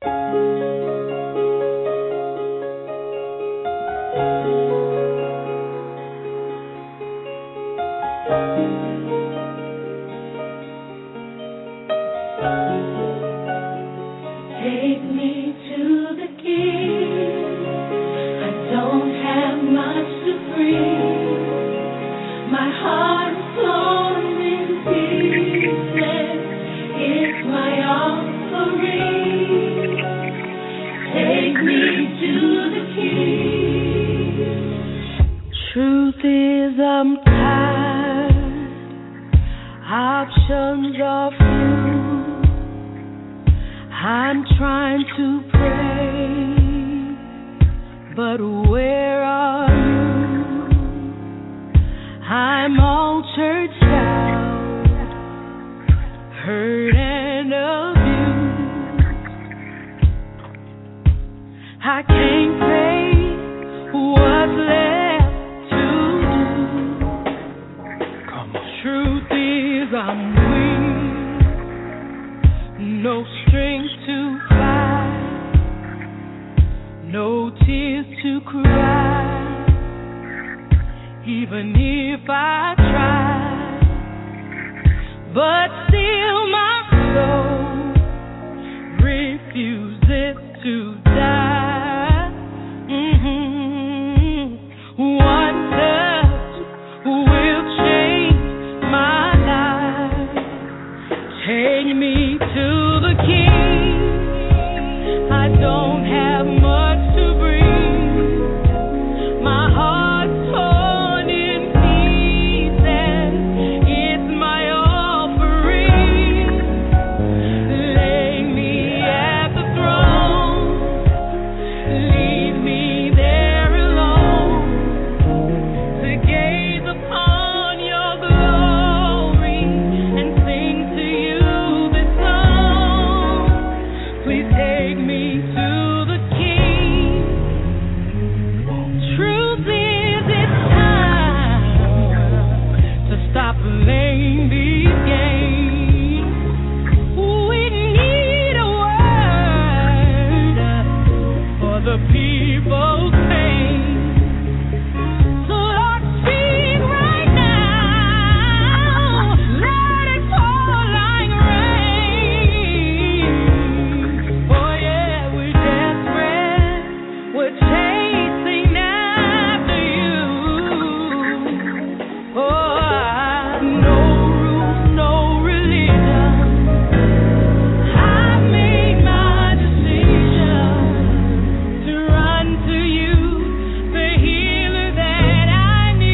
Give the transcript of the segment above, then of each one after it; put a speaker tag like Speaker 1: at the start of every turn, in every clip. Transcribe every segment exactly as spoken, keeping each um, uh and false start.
Speaker 1: Take me to the King. I don't have much to bring. My heart is torn in pieces. It's my offering. Take me to the King. Truth is, I'm tired. Options are few. I'm trying to pray, but where are you? I'm all churched out, hurt and abused. I can't say what's left to do. Come on. Truth is, I'm weak, no strength to fight, no tears to cry, even if I try, but still my soul refuses to die. Mm-hmm. One touch will change my life. Take me to the King. I don't have much to bring. My heart's torn in pieces. It's my offering. Lay me at the throne. Leave me there alone to gaze upon your glory and sing to you this song. Please take me to the King. Truth is, it's time to stop playing these games. We need a word for the people's pain. So Lord, speak right now. Let it fall like rain. Oh yeah, we're desperate. We're chasing after you. Oh, no rules, no religion. I've made my decision to run to you, the healer that I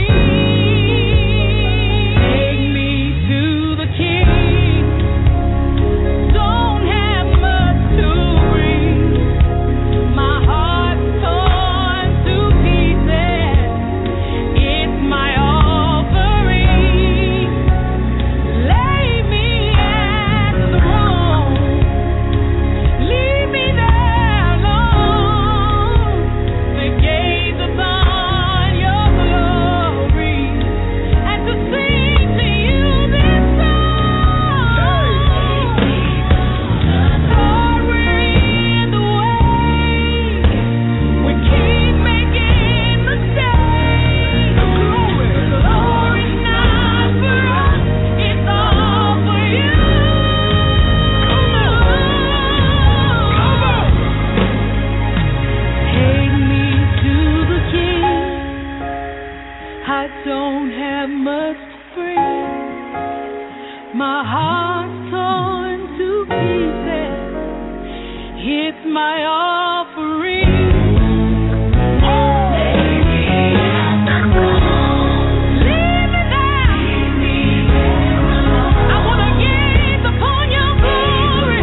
Speaker 1: need. Take me to the King. Don't have much to bring. My heart's torn to pieces. It's my offering. Lay me at the throne. Leave me there alone to gaze upon your glory and to sing to you this song. Lord, we're in the way. We keep making mistakes. The glory's not for us, it's all for you. Take me to the King. I don't have much to bring. My heart's torn to pieces. It's my offering. Leave me there. I wanna gaze upon your glory.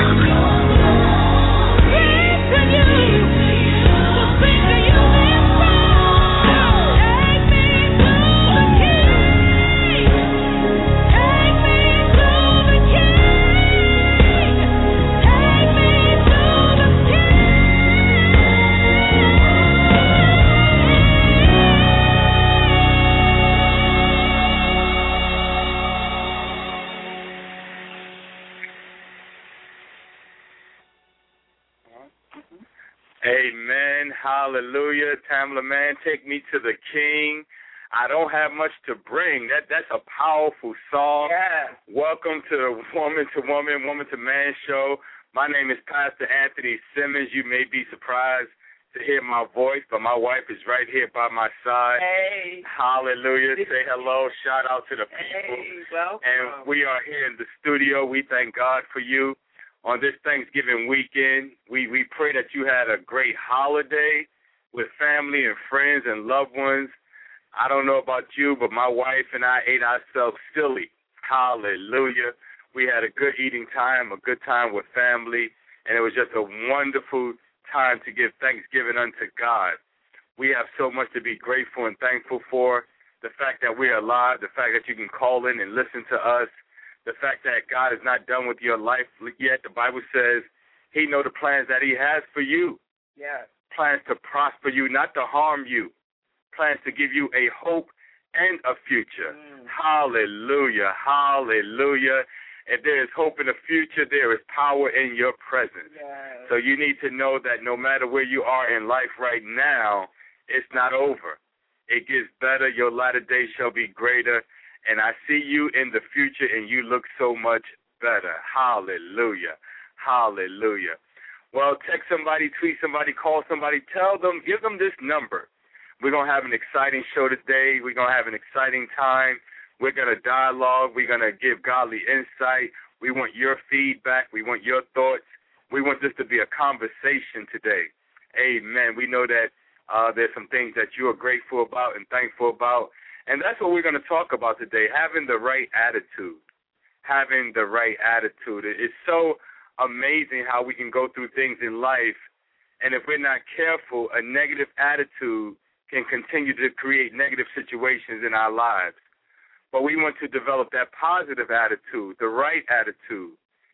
Speaker 1: Sing to you. To sing to you this song. Take me to the King. Take me to the King. Take me to the King.
Speaker 2: Amen. Hallelujah. Tamala, man, take me to the King. I don't have much to bring. That That's a powerful song.
Speaker 3: Yeah.
Speaker 2: Welcome to the Woman to Woman, Woman to Man show. My name is Pastor Anthony Simmons. You may be surprised to hear my voice, but my wife is right here by my side.
Speaker 3: Hey.
Speaker 2: Hallelujah. Say hello. Shout out to the people.
Speaker 3: Hey, welcome.
Speaker 2: And we are here in the studio. We thank God for you on this Thanksgiving weekend. We, we pray that you had a great holiday with family and friends and loved ones. I don't know about you, but my wife and I ate ourselves silly. Hallelujah. We had a good eating time, a good time with family, and it was just a wonderful time to give thanksgiving unto God. We have so much to be grateful and thankful for. The fact that we're alive, the fact that you can call in and listen to us, the fact that God is not done with your life yet. The Bible says he knows the plans that he has for you.
Speaker 3: Yes.
Speaker 2: Plans to prosper you, not to harm you. Plans to give you a hope and a future.
Speaker 3: Mm.
Speaker 2: Hallelujah. Hallelujah. If there is hope in the future, there is power in your presence.
Speaker 3: Yes.
Speaker 2: So you need to know that no matter where you are in life right now, it's not over. It gets better. Your latter days shall be greater. And I see you in the future, and you look so much better. Hallelujah. Hallelujah. Well, text somebody, tweet somebody, call somebody, tell them, give them this number. We're going to have an exciting show today. We're going to have an exciting time. We're going to dialogue. We're going to give godly insight. We want your feedback. We want your thoughts. We want this to be a conversation today. Amen. We know that uh, there's some things that you are grateful about and thankful about. And that's what we're going to talk about today, having the right attitude. Having the right attitude. It's so amazing how we can go through things in life, and if we're not careful, a negative attitude can continue to create negative situations in our lives. But we want to develop that positive attitude, the right attitude,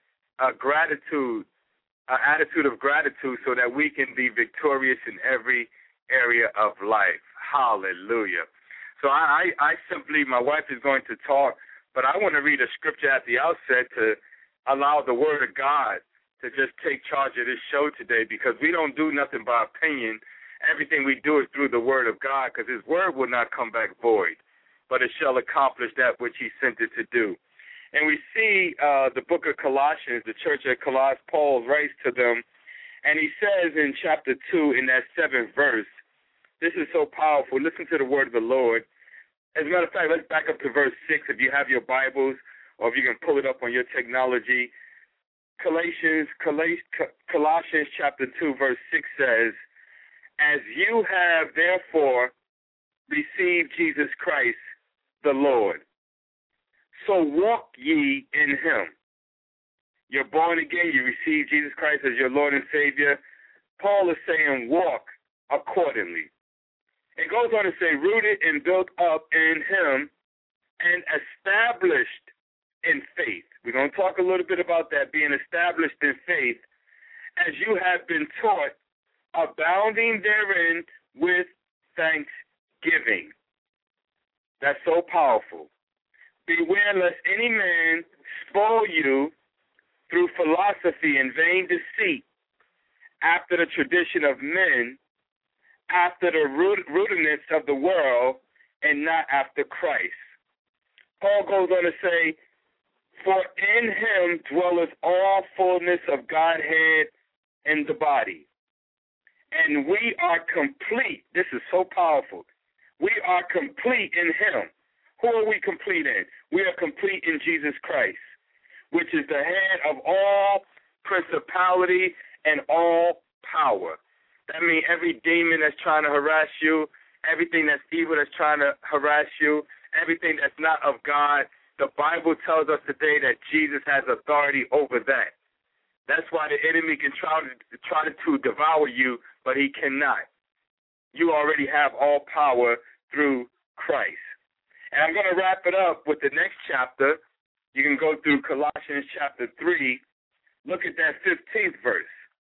Speaker 2: a gratitude, an attitude of gratitude so that we can be victorious in every area of life. Hallelujah. So I, I simply, my wife is going to talk, but I want to read a scripture at the outset to allow the word of God to just take charge of this show today, because we don't do nothing by opinion. Everything we do is through the word of God, because his word will not come back void, but it shall accomplish that which he sent it to do. And we see uh, the book of Colossians, the church at Colossus, Paul writes to them, and he says in chapter two, in that seventh verse, this is so powerful. Listen to the word of the Lord. As a matter of fact, let's back up to verse six if you have your Bibles, or if you can pull it up on your technology. Colossians, Colossians chapter two, verse six says, as you have therefore received Jesus Christ the Lord, so walk ye in him. You're born again, you receive Jesus Christ as your Lord and Savior. Paul is saying walk accordingly. It goes on to say rooted and built up in him and established in faith. We're going to talk a little bit about that, being established in faith, as you have been taught, abounding therein with thanksgiving. That's so powerful. Beware lest any man spoil you through philosophy and vain deceit, after the tradition of men, after the rudiments of the world, and not after Christ. Paul goes on to say, for in him dwelleth all fullness of Godhead in the body. And we are complete. This is so powerful. We are complete in him. Who are we complete in? We are complete in Jesus Christ, which is the head of all principality and all power. That means every demon that's trying to harass you, everything that's evil that's trying to harass you, everything that's not of God, the Bible tells us today that Jesus has authority over that. That's why the enemy can try to, try to devour you, but he cannot. You already have all power through Christ. And I'm going to wrap it up with the next chapter. You can go through Colossians chapter three. Look at that fifteenth verse.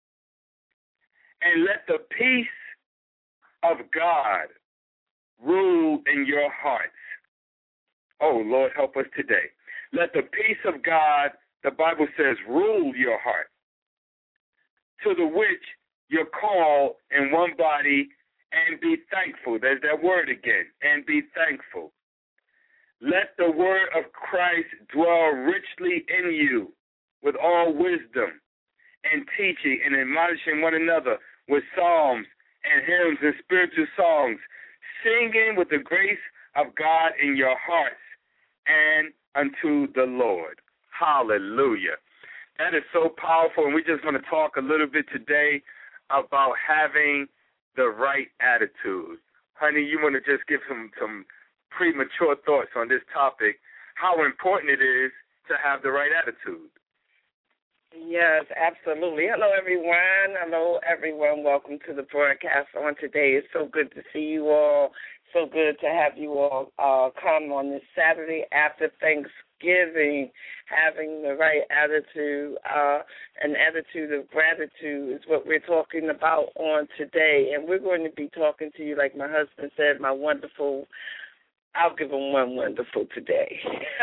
Speaker 2: And let the peace of God rule in your hearts. Oh, Lord, help us today. Let the peace of God, the Bible says, rule your heart, to the which you're called in one body, and be thankful. There's that word again, and be thankful. Let the word of Christ dwell richly in you with all wisdom and teaching and admonishing one another with psalms and hymns and spiritual songs, singing with the grace of God in your hearts and unto the Lord. Hallelujah. That is so powerful, and we're just going to talk a little bit today about having the right attitude. Honey, you want to just give some, some premature thoughts on this topic, how important it is to have the right attitude.
Speaker 3: Yes, absolutely. Hello, everyone. Hello, everyone. Welcome to the broadcast on today. It's so good to see you all. So good to have you all uh, come on this Saturday after Thanksgiving. Having the right attitude, uh, an attitude of gratitude is what we're talking about on today. And we're going to be talking to you, like my husband said, my wonderful, I'll give him one wonderful today.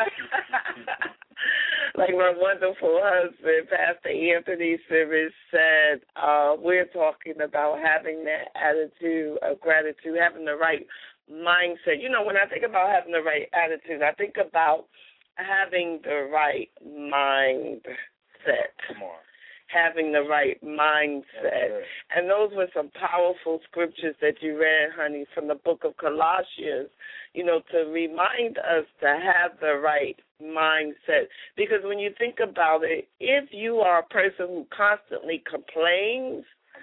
Speaker 3: Like my wonderful husband, Pastor Anthony Simmons, said, uh, we're talking about having that attitude of gratitude, having the right mindset. You know, when I think about having the right attitude, I think about having the right mindset.
Speaker 2: Come on.
Speaker 3: Having the right mindset. And those were some powerful scriptures that you read, honey, from the book of Colossians, you know, to remind us to have the right mindset. Because when you think about it, if you are a person who constantly complains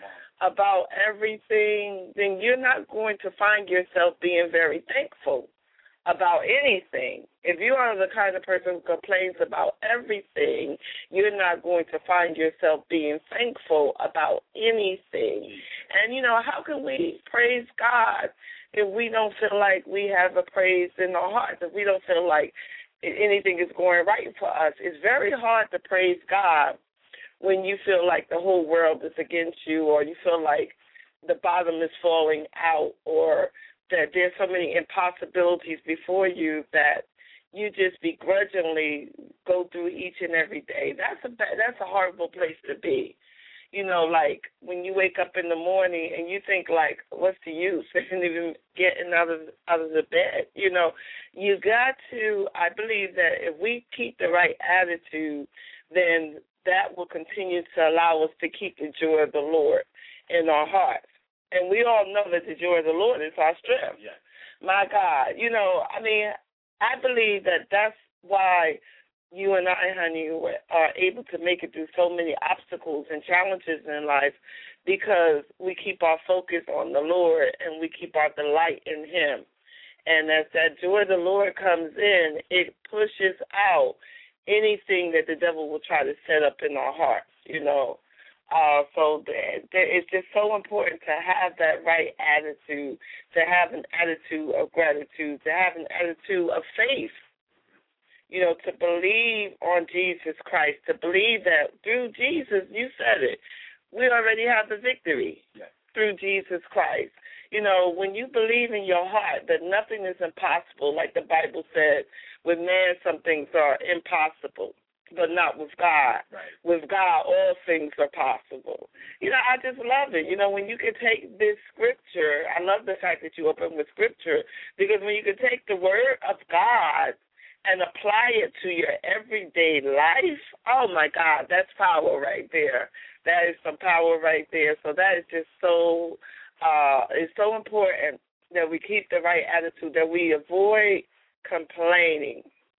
Speaker 3: about everything, then you're not going to find yourself being very thankful about anything. If you are the kind of person who complains about everything, you're not going to find yourself being thankful about anything. And, you know, how can we praise God if we don't feel like we have a praise in our hearts, if we don't feel like anything is going right for us? It's very hard to praise God when you feel like the whole world is against you, or you feel like the bottom is falling out, or that there's so many impossibilities before you that you just begrudgingly go through each and every day. That's a that's a horrible place to be. You know, like when you wake up in the morning and you think, like, what's the use in even getting out of out of the bed? You know, you got to, I believe that if we keep the right attitude, then that will continue to allow us to keep the joy of the Lord in our hearts. And we all know that the joy of the Lord is our strength. Yeah. My God. You know, I mean, I believe that that's why you and I, honey, are able to make it through so many obstacles and challenges in life, because we keep our focus on the Lord and we keep our delight in Him. And as that joy of the Lord comes in, it pushes out anything that the devil will try to set up in our hearts, you know. Uh, so th- th- it's just so important to have that right attitude, to have an attitude of gratitude, to have an attitude of faith, you know, to believe on Jesus Christ, to believe that through Jesus, you said it, we already have the victory yeah. through Jesus Christ. You know, when you believe in your heart that nothing is impossible, like the Bible said, with man some things are impossible, but not with God. Right. With God, all things are possible. You know, I just love it. You know, when you can take this scripture, I love the fact that you open with scripture, because when you can take the word of God and apply it to your everyday life, oh, my God, that's power right there. That is some power right there. So that is just so, uh, it's so important that we keep the right attitude, that we avoid complaining.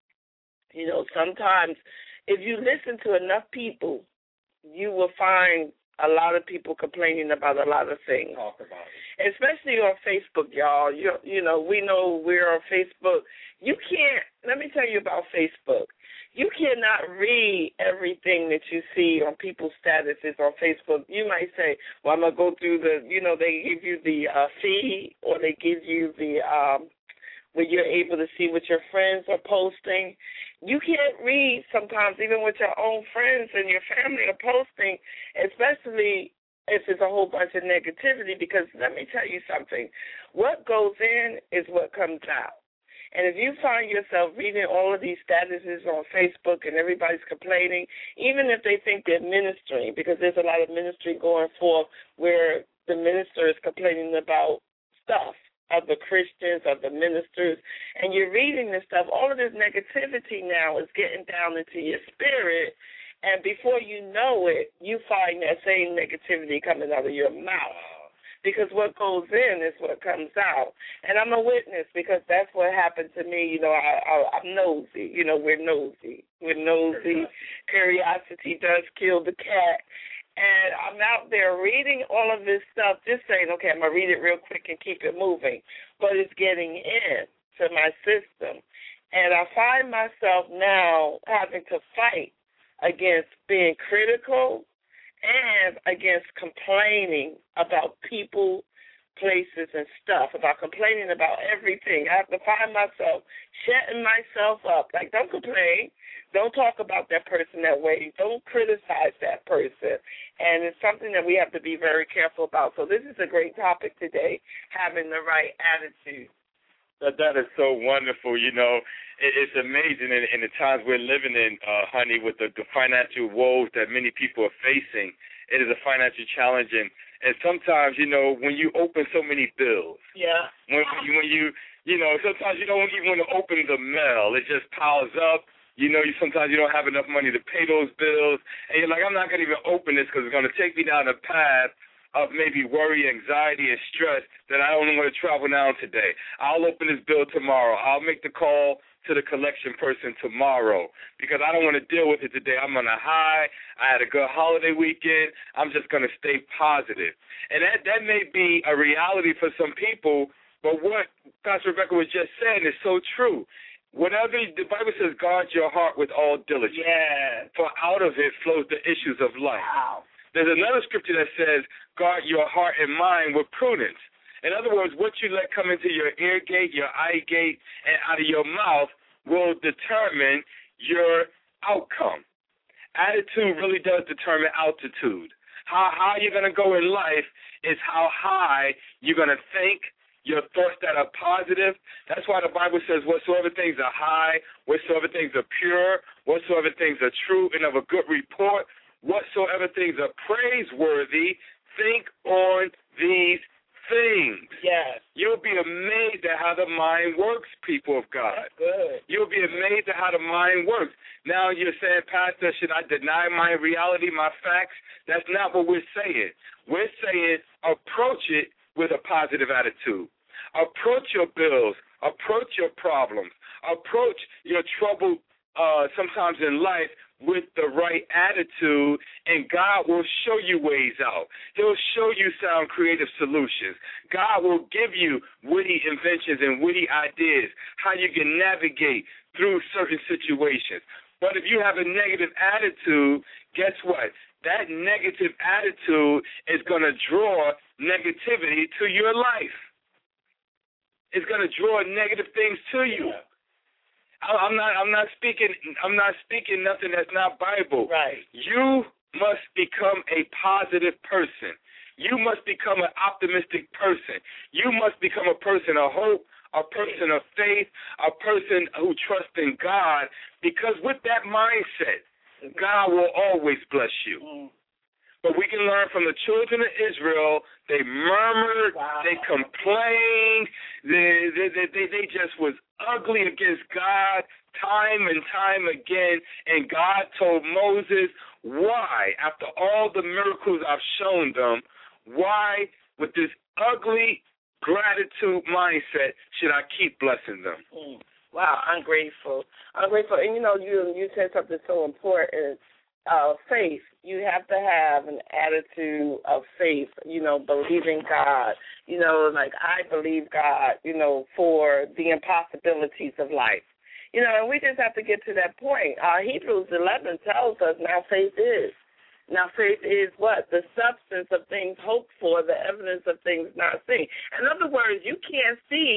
Speaker 3: You know, sometimes if you listen to enough people, you will find a lot of people complaining about a lot of things.
Speaker 2: Talk about it.
Speaker 3: Especially on Facebook, y'all. You, you know, we know we're on Facebook. You can't, let me tell you about Facebook. You cannot read everything that you see on people's statuses on Facebook. You might say, well, I'm going to go through the, you know, they give you the uh, feed, or they give you the, um, where you're able to see what your friends are posting. You can't read sometimes, even what your own friends and your family are posting, especially if it's a whole bunch of negativity, because let me tell you something. What goes in is what comes out. And if you find yourself reading all of these statuses on Facebook and everybody's complaining, even if they think they're ministering, because there's a lot of ministry going forth where the minister is complaining about stuff, of the Christians, of the ministers, and you're reading this stuff, all of this negativity now is getting down into your spirit, and before you know it, you find that same negativity coming out of your mouth. Because what goes in is what comes out. And I'm a witness because that's what happened to me. You know, I, I, I'm nosy. You know, we're nosy. We're nosy. Curiosity does kill the cat. And I'm out there reading all of this stuff, just saying, okay, I'm going to read it real quick and keep it moving. But it's getting in to my system. And I find myself now having to fight against being critical and against complaining about people, places, and stuff, about complaining about everything. I have to find myself shutting myself up. Like, don't complain. Don't talk about that person that way. Don't criticize that person. And it's something that we have to be very careful about. So this is a great topic today, having the right attitude.
Speaker 2: That, that is so wonderful. You know, it, it's amazing in, in the times we're living in, uh, honey, with the, the financial woes that many people are facing. It is a financial challenge. And, and sometimes, you know, when you open so many bills,
Speaker 3: yeah,
Speaker 2: when, when, you, when you, you know, sometimes you don't even want to open the mail. It just piles up. You know, you sometimes you don't have enough money to pay those bills. And you're like, I'm not going to even open this because it's going to take me down a path of maybe worry, anxiety, and stress that I don't want to travel down today. I'll open this bill tomorrow. I'll make the call to the collection person tomorrow because I don't want to deal with it today. I'm on a high. I had a good holiday weekend. I'm just going to stay positive. And that, that may be a reality for some people, but what Pastor Rebecca was just saying is so true. Whatever the Bible says, guard your heart with all diligence.
Speaker 3: Yeah.
Speaker 2: For out of it flows the issues of life.
Speaker 3: Wow.
Speaker 2: There's another scripture that says, guard your heart and mind with prudence. In other words, what you let come into your ear gate, your eye gate, and out of your mouth will determine your outcome. Attitude really does determine altitude. How high you're going to go in life is how high you're going to think, your thoughts that are positive. That's why the Bible says whatsoever things are high, whatsoever things are pure, whatsoever things are true and of a good report, whatsoever things are praiseworthy, think on these things.
Speaker 3: Yes.
Speaker 2: You'll be amazed at how the mind works, people of God.
Speaker 3: That's good.
Speaker 2: You'll be amazed at how the mind works. Now you're saying, Pastor, should I deny my reality, my facts? That's not what we're saying. We're saying approach it with a positive attitude. Approach your bills. Approach your problems. Approach your trouble uh, sometimes in life with the right attitude, and God will show you ways out. He'll show you sound creative solutions. God will give you witty inventions and witty ideas, how you can navigate through certain situations. But if you have a negative attitude, guess what? That negative attitude is going to draw negativity to your life. It's going to draw negative things to you.
Speaker 3: Yeah.
Speaker 2: I'm not. I'm not speaking. I'm not speaking nothing that's not Bible.
Speaker 3: Right.
Speaker 2: You must become a positive person. You must become an optimistic person. You must become a person of hope, a person of faith, a person who trusts in God. Because with that mindset, God will always bless you.
Speaker 3: Mm.
Speaker 2: But we can learn from the children of Israel. They murmured.
Speaker 3: Wow.
Speaker 2: They complained. They, they, they, they, they just was ugly against God time and time again. And God told Moses, why, after all the miracles I've shown them, why with this ugly gratitude mindset should I keep blessing them?
Speaker 3: Mm. Wow, ungrateful. Ungrateful. And, you know, you, you said something so important. Uh, faith. You have to have an attitude of faith, you know, believing God, you know, like I believe God, you know, for the impossibilities of life. You know, and we just have to get to that point. Uh, Hebrews eleven tells us now faith is. Now faith is what? The substance of things hoped for, the evidence of things not seen. In other words, you can't see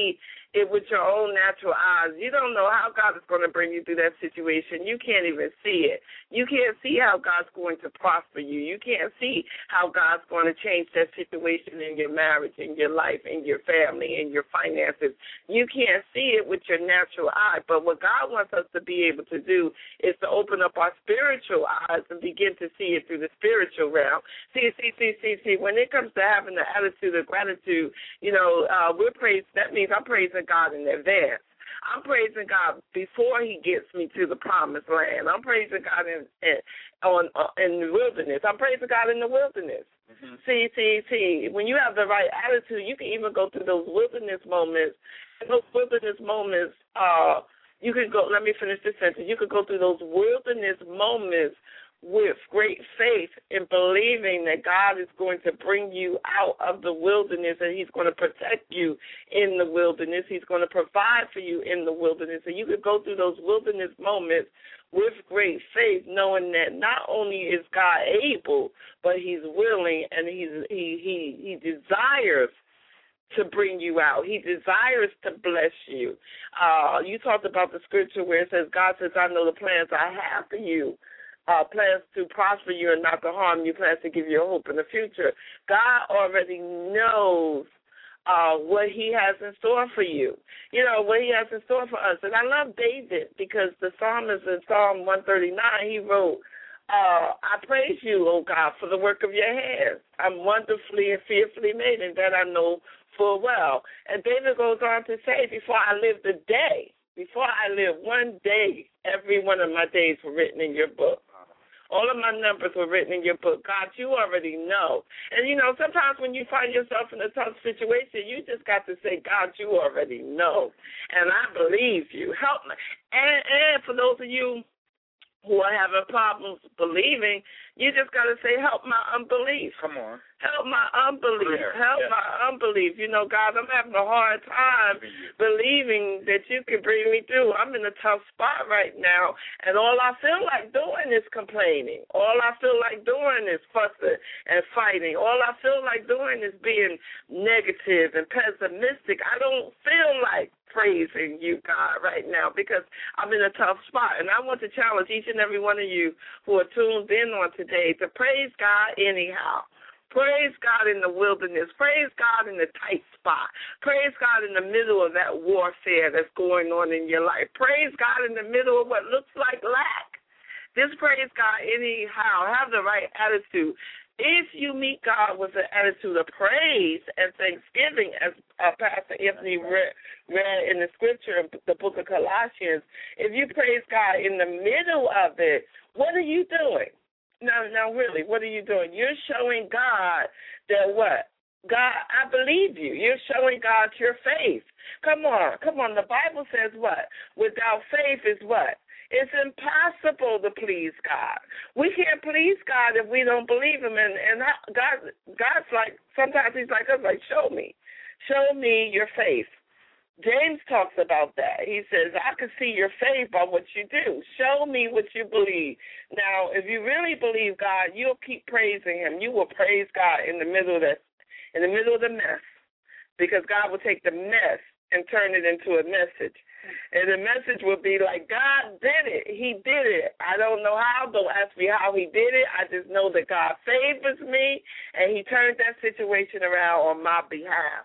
Speaker 3: it with your own natural eyes. You don't know how God is going to bring you through that situation. You can't even see it. You can't see how God's going to prosper you. You can't see how God's going to change that situation in your marriage, in your life, in your family, in your finances. You can't see it with your natural eye. But what God wants us to be able to do is to open up our spiritual eyes and begin to see it through the spiritual realm. See, see, see, see, see. When it comes to having the attitude of gratitude, you know, uh, we're praised. That means I'm praising God in advance. I'm praising God before He gets me to the promised land. I'm praising God in in, on, uh, in the wilderness. I'm praising God in the wilderness. Mm-hmm. See, see, see. When you have the right attitude, you can even go through those wilderness moments. And those wilderness moments, uh, you could go. Let me finish this sentence. You could go through those wilderness moments with great faith in believing that God is going to bring you out of the wilderness and He's going to protect you in the wilderness. He's going to provide for you in the wilderness. And you could go through those wilderness moments with great faith, knowing that not only is God able, but He's willing and He's, he, he, he desires to bring you out. He desires to bless you. Uh, you talked about the scripture where it says, God says, I know the plans I have for you. Uh, plans to prosper you and not to harm you, plans to give you a hope in the future. God already knows uh, what He has in store for you, you know, what He has in store for us. And I love David because the psalmist in Psalm one thirty-nine, he wrote, uh, I praise you, O God, for the work of your hands. I'm wonderfully and fearfully made, and that I know full well. And David goes on to say, before I lived a day, before I lived one day, every one of my days were written in your book. All of my numbers were written in your book. God, you already know. And, you know, sometimes when you find yourself in a tough situation, you just got to say, God, you already know. And I believe you. Help me. And, and for those of you who are having problems believing, you just got to say, help my unbelief.
Speaker 2: Come on.
Speaker 3: Help my unbelief.
Speaker 2: Clear.
Speaker 3: Help
Speaker 2: yes.
Speaker 3: my unbelief. You know, God, I'm having a hard time believing that you can bring me through. I'm in a tough spot right now, and all I feel like doing is complaining. All I feel like doing is fussing and fighting. All I feel like doing is being negative and pessimistic. I don't feel like praising you, God, right now because I'm in a tough spot. And I want to challenge each and every one of you who are tuned in on today to praise God anyhow. Praise God in the wilderness. Praise God in the tight spot. Praise God in the middle of that warfare that's going on in your life. Praise God in the middle of what looks like lack. Just praise God anyhow. Have the right attitude. If you meet God with an attitude of praise and thanksgiving, as uh, Pastor Anthony read, read in the scripture, the book of Colossians, if you praise God in the middle of it, what are you doing? Now, now, really, what are you doing? You're showing God that what? God, I believe you. You're showing God your faith. Come on, come on. The Bible says what? Without faith is what? It's impossible to please God. We can't please God if we don't believe Him. And, and God, God's like, sometimes He's like us, like, show me. Show me your faith. James talks about that. He says, I can see your faith by what you do. Show me what you believe. Now, if you really believe God, you'll keep praising Him. You will praise God in the middle of that, in the middle of the mess, because God will take the mess and turn it into a message. And the message will be like, God did it. He did it. I don't know how. Don't ask me how He did it. I just know that God favors me, and He turned that situation around on my behalf.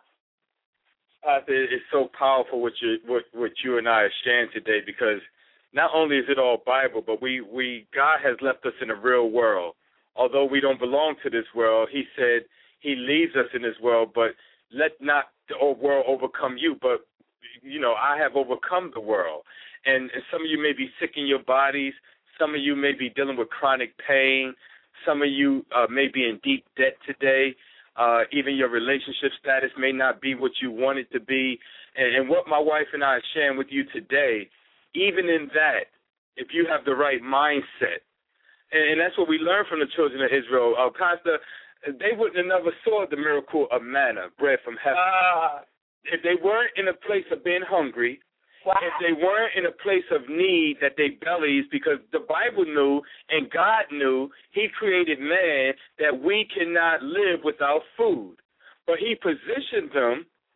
Speaker 2: Uh, it's so powerful what you what, what you and I are sharing today, because not only is it all Bible, but we, we God has left us in a real world. Although we don't belong to this world, He said He leaves us in this world, but let not the old world overcome you. But, you know, I have overcome the world. And, and some of you may be sick in your bodies. Some of you may be dealing with chronic pain. Some of you uh, may be in deep debt today. Uh, even your relationship status may not be what you want it to be. And, and what my wife and I are sharing with you today, even in that, if you have the right mindset, and, and that's what we learned from the children of Israel. Uh, Pastor, they wouldn't have never saw the miracle of manna, bread from heaven. Uh, if they weren't in a place of being hungry, wow. if they weren't in a place of need that they bellies, because the Bible knew and God knew He created man that we cannot live without food. But He positioned them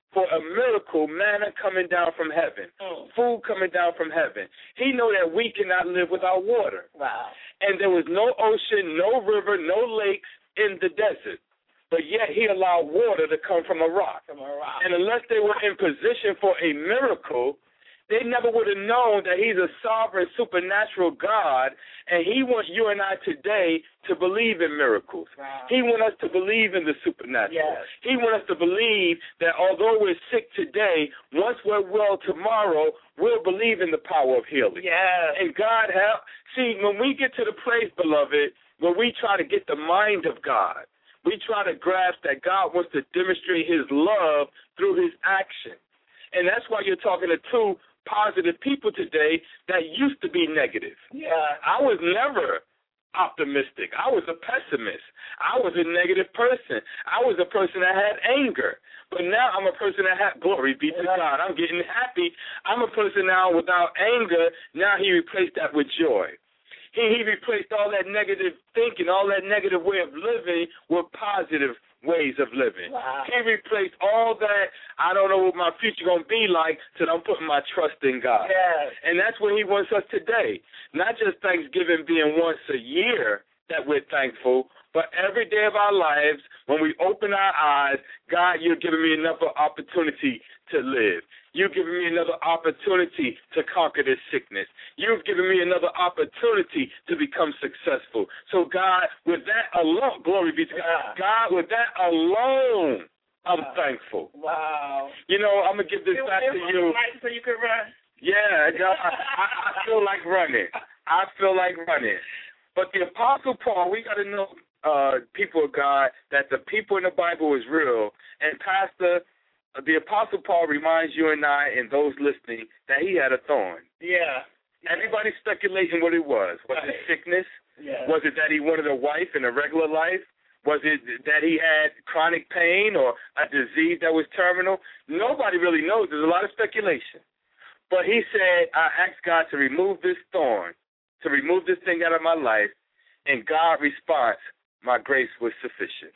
Speaker 2: for a miracle, manna coming down from heaven,
Speaker 3: Mm.
Speaker 2: food coming down from heaven. He knew that we cannot live without water.
Speaker 3: Wow.
Speaker 2: And there was no ocean, no river, no lakes in the desert. But yet he allowed water to come from a rock.
Speaker 3: From a rock.
Speaker 2: And unless they were in position for a miracle, they never would have known that he's a sovereign, supernatural God, and he wants you and I today to believe in miracles.
Speaker 3: Wow.
Speaker 2: He wants us to believe in the supernatural.
Speaker 3: Yes.
Speaker 2: He wants us to believe that although we're sick today, once we're well tomorrow, we'll believe in the power of healing.
Speaker 3: Yes.
Speaker 2: And God help. See, when we get to the place, beloved, where we try to get the mind of God, we try to grasp that God wants to demonstrate his love through his action. And that's why you're talking to two positive people today that used to be negative.
Speaker 3: Yeah.
Speaker 2: I was never optimistic. I was a pessimist. I was a negative person. I was a person that had anger. But now I'm a person that had, glory be to God, I'm getting happy. I'm a person now without anger. Now he replaced that with joy. He, he replaced all that negative thinking, all that negative way of living with positive ways of living.
Speaker 3: Wow.
Speaker 2: He replaced all that, I don't know what my future going to be like, till I'm putting my trust in God.
Speaker 3: Yes.
Speaker 2: And that's where he wants us today. Not just Thanksgiving being once a year that we're thankful, but every day of our lives, when we open our eyes, God, you're giving me another opportunity to live. You've given me another opportunity to conquer this sickness. You've given me another opportunity to become successful. So, God, with that alone, glory be to God, God, with that alone, I'm wow. thankful.
Speaker 3: Wow.
Speaker 2: You know, I'm going to give this back to you.
Speaker 3: So you can run?
Speaker 2: Yeah, God, I, I feel like running. I feel like running. But the Apostle Paul, we got to know, uh, people of God, that the people in the Bible is real. And, Pastor, the Apostle Paul reminds you and I and those listening that he had a thorn.
Speaker 3: Yeah.
Speaker 2: Everybody's speculating what it was. Was
Speaker 3: right.
Speaker 2: it sickness?
Speaker 3: Yeah.
Speaker 2: Was it that he wanted a wife in a regular life? Was it that he had chronic pain or a disease that was terminal? Nobody really knows. There's a lot of speculation. But he said, I asked God to remove this thorn, to remove this thing out of my life, and God responds, my grace was sufficient.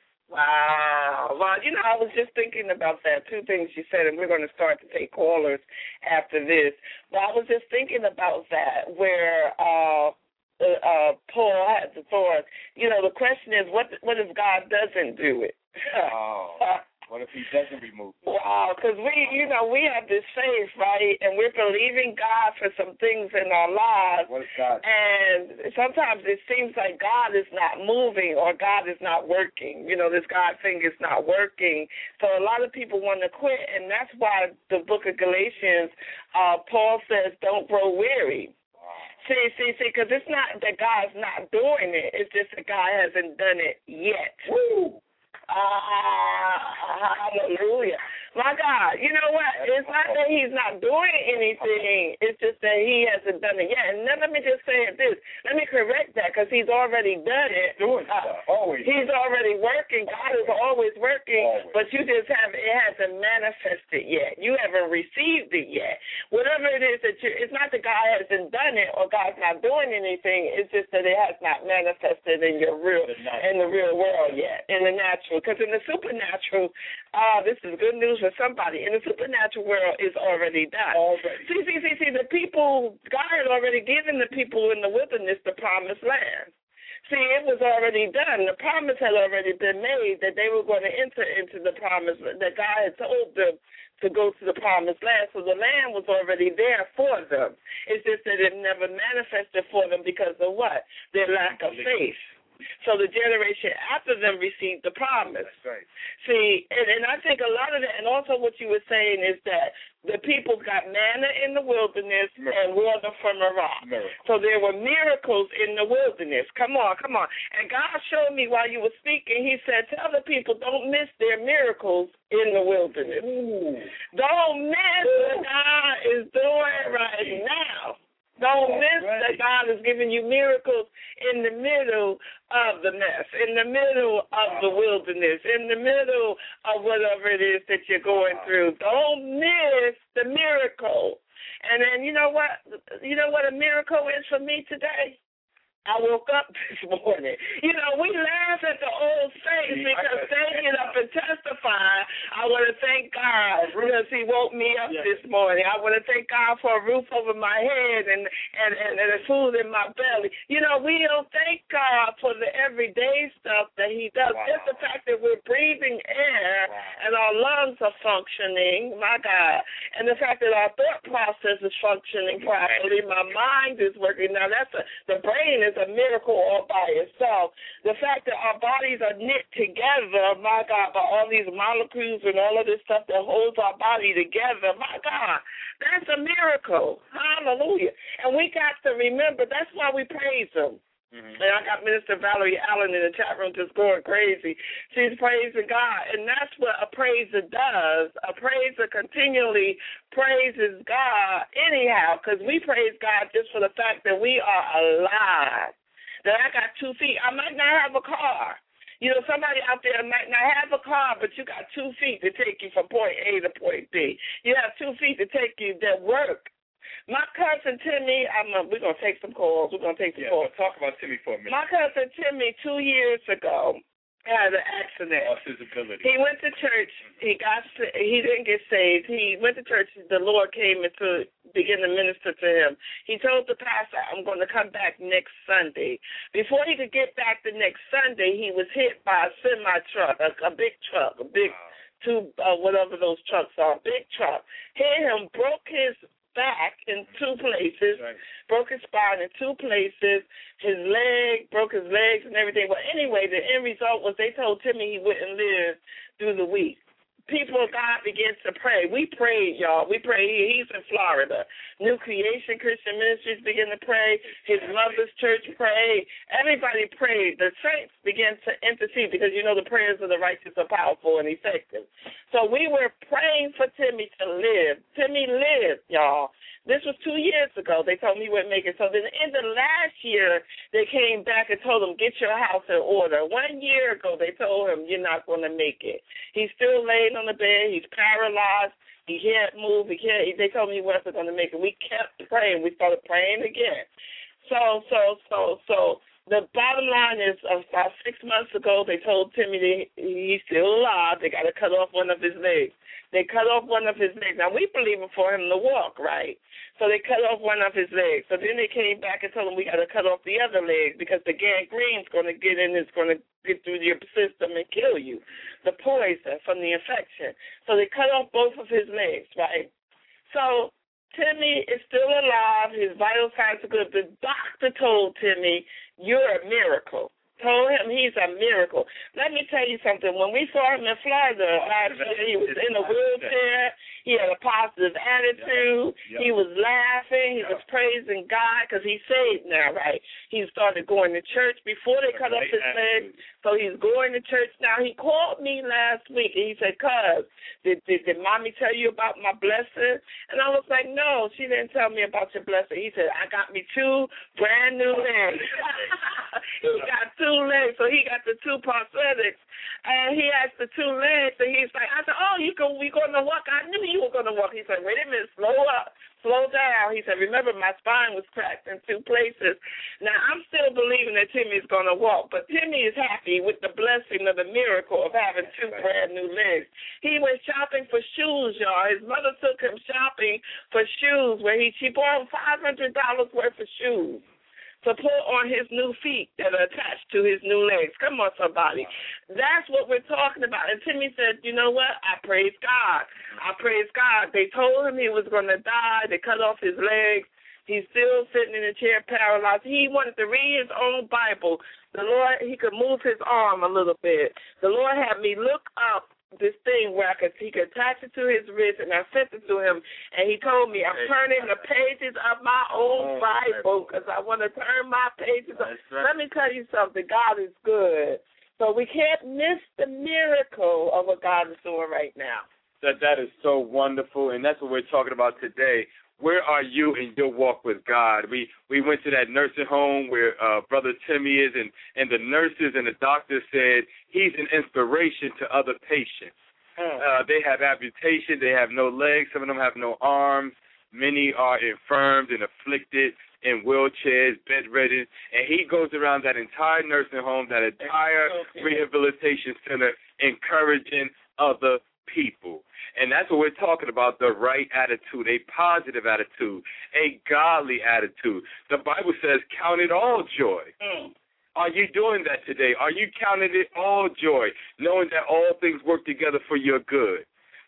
Speaker 3: Wow. Well, you know, I was just thinking about that, two things you said, and we're going to start to take callers after this. But I was just thinking about that, where uh, uh, Paul had the thorn. You know, the question is, what what if God doesn't do it?
Speaker 2: Oh. What if he doesn't remove it?
Speaker 3: Wow, because we, you know, we have this faith, right, and we're believing God for some things in our lives.
Speaker 2: What is God?
Speaker 3: And sometimes it seems like God is not moving or God is not working. You know, this God thing is not working. So a lot of people want to quit, and that's why the book of Galatians, uh, Paul says, don't grow weary. See, see, see, because it's not that God's not doing it. It's just that God hasn't done it yet.
Speaker 2: Woo!
Speaker 3: Ah, hallelujah. My God, you know what? It's not that he's not doing anything. It's just that he hasn't done it yet. And then let me just say this. Let me correct that because he's already done it.
Speaker 2: Doing
Speaker 3: uh,
Speaker 2: always.
Speaker 3: He's already working. God is always working.
Speaker 2: Always.
Speaker 3: But you just haven't, it hasn't manifested yet. You haven't received it yet. Whatever it is that you, it's not that God hasn't done it or God's not doing anything. It's just that it has not manifested in your real, in the real world yet, in the natural. Because in the supernatural, uh, this is good news for somebody. In the supernatural world, it's already done.
Speaker 2: Already.
Speaker 3: See, see, see, see, the people, God had already given the people in the wilderness the promised land. See, it was already done. The promise had already been made that they were going to enter into the promise, that God had told them to go to the promised land. So the land was already there for them. It's just that it never manifested for them because of what? Their lack of faith. So the generation after them received the promise.
Speaker 2: That's right.
Speaker 3: See, and, and I think a lot of that, and also what you were saying is that the people got manna in the wilderness Miracle. and water from a rock.
Speaker 2: Miracle.
Speaker 3: So there were miracles in the wilderness. Come on, come on. And God showed me while you were speaking, he said, tell the people, don't miss their miracles in the wilderness.
Speaker 2: Ooh.
Speaker 3: Don't miss what God is doing right now. Don't miss that God is giving you miracles in the middle of the mess, in the middle of the wilderness, in the middle of whatever it is that you're going through. Don't miss the miracle. And then you know what? You know what a miracle is for me today? I woke up this morning. You know, we laugh at the old saints because they get up and testify. I want to thank God because he woke me up yes. this morning. I want to thank God for a roof over my head and, and, and, and the food in my belly. You know, we don't thank God for the everyday stuff that he does. Wow. Just the fact that we're breathing air wow. and our lungs are functioning, my God, and the fact that our thought process is functioning properly, my mind is working. Now, that's a, the brain is a miracle all by itself. The fact that our bodies are knit together, my God, by all these molecules and all of this stuff that holds our body together, my God, that's a miracle. Hallelujah. And we got to remember, that's why we praise him. Mm-hmm. And I got Minister Valerie Allen in the chat room just going crazy. She's praising God. And that's what a praiser does. A praiser continually praises God anyhow, because we praise God just for the fact that we are alive, that I got two feet. I might not have a car. You know, somebody out there might not have a car, but you got two feet to take you from point A to point B. You have two feet to take you that work. My cousin Timmy, I'm a, we're going to take some calls. We're going to take some
Speaker 2: yeah,
Speaker 3: calls.
Speaker 2: Talk about Timmy for a minute.
Speaker 3: My cousin Timmy, two years ago, had an accident.
Speaker 2: Lost his ability.
Speaker 3: He went to church. He got. He didn't get saved. He went to church. The Lord came in to begin to minister to him. He told the pastor, I'm going to come back next Sunday. Before he could get back the next Sunday, he was hit by a semi-truck, a, a big truck, a big wow. two, uh, whatever those trucks are, a big truck. Hit him, broke his back in two places, right. broke his spine in two places, his leg, broke his legs and everything. But anyway, the end result was they told Timmy he wouldn't live through the week. People of God began to pray. We prayed, y'all. We prayed. He's in Florida. New Creation Christian Ministries began to pray. His mother's church prayed. Everybody prayed. The saints began to intercede because, you know, the prayers of the righteous are powerful and effective. So we were praying for Timmy to live. Timmy lived, y'all. This was two years ago. They told me he wouldn't make it. So then in the last year, they came back and told him, get your house in order. One year ago, they told him, you're not going to make it. He's still laying on the bed. He's paralyzed. He can't move. He can't. They told me he wasn't going to make it. We kept praying. We started praying again. So, so, so, so the bottom line is about six months ago, they told Timmy that he's still alive. They got to cut off one of his legs. They cut off one of his legs. Now, we believe for him to walk, right? So they cut off one of his legs. So then they came back and told him we got to cut off the other leg because the gangrene's going to get in. It's going to get through your system and kill you, the poison from the infection. So they cut off both of his legs, right? So Timmy is still alive. His vital signs are good. The doctor told Timmy, you're a miracle. Told him he's a miracle. Let me tell you something. When we saw him in Florida last year, he was in a wheelchair. He had a positive attitude. Yep. Yep. He was laughing. He yep. was praising God because he's saved now, right? He started going to church before they cut off his legs. So he's going to church now. He called me last week, and he said, cuz, did, did, did mommy tell you about my blessing? And I was like, no, she didn't tell me about your blessing. He said, I got me two brand new legs. He got two legs, so he got the two prosthetics. And he has the two legs, and he's like, I said, oh, you go, we going to walk? I knew you were going to walk. He said, wait a minute, slow up. Slow down. He said, remember, my spine was cracked in two places. Now, I'm still believing that Timmy's going to walk, but Timmy is happy with the blessing of the miracle of having two brand new legs. He went shopping for shoes, y'all. His mother took him shopping for shoes where he she bought him five hundred dollars worth of shoes to put on his new feet that are attached to his new legs. Come on, somebody. That's what we're talking about. And Timmy said, you know what? I praise God. I praise God. They told him he was going to die. They cut off his legs. He's still sitting in a chair paralyzed. He wanted to read his own Bible. The Lord, he could move his arm a little bit. The Lord had me look up this thing where I could, he could attach it to his wrist, and I sent it to him, and he told me, I'm turning the pages of my own Bible because I want to turn my pages up. Right. Let me tell you something. God is good. So we can't miss the miracle of what God is doing right now.
Speaker 2: That That is so wonderful, and that's what we're talking about today. Where are you in your walk with God? We we went to that nursing home where uh, Brother Timmy is, and, and the nurses and the doctors said he's an inspiration to other patients. Mm. Uh, they have amputation. They have no legs. Some of them have no arms. Many are infirmed and afflicted in wheelchairs, bedridden, and he goes around that entire nursing home, that entire rehabilitation center, encouraging other people. And that's what we're talking about, the right attitude, a positive attitude, a godly attitude. The Bible says, count it all joy.
Speaker 3: Mm.
Speaker 2: Are you doing that today? Are you counting it all joy, knowing that all things work together for your good?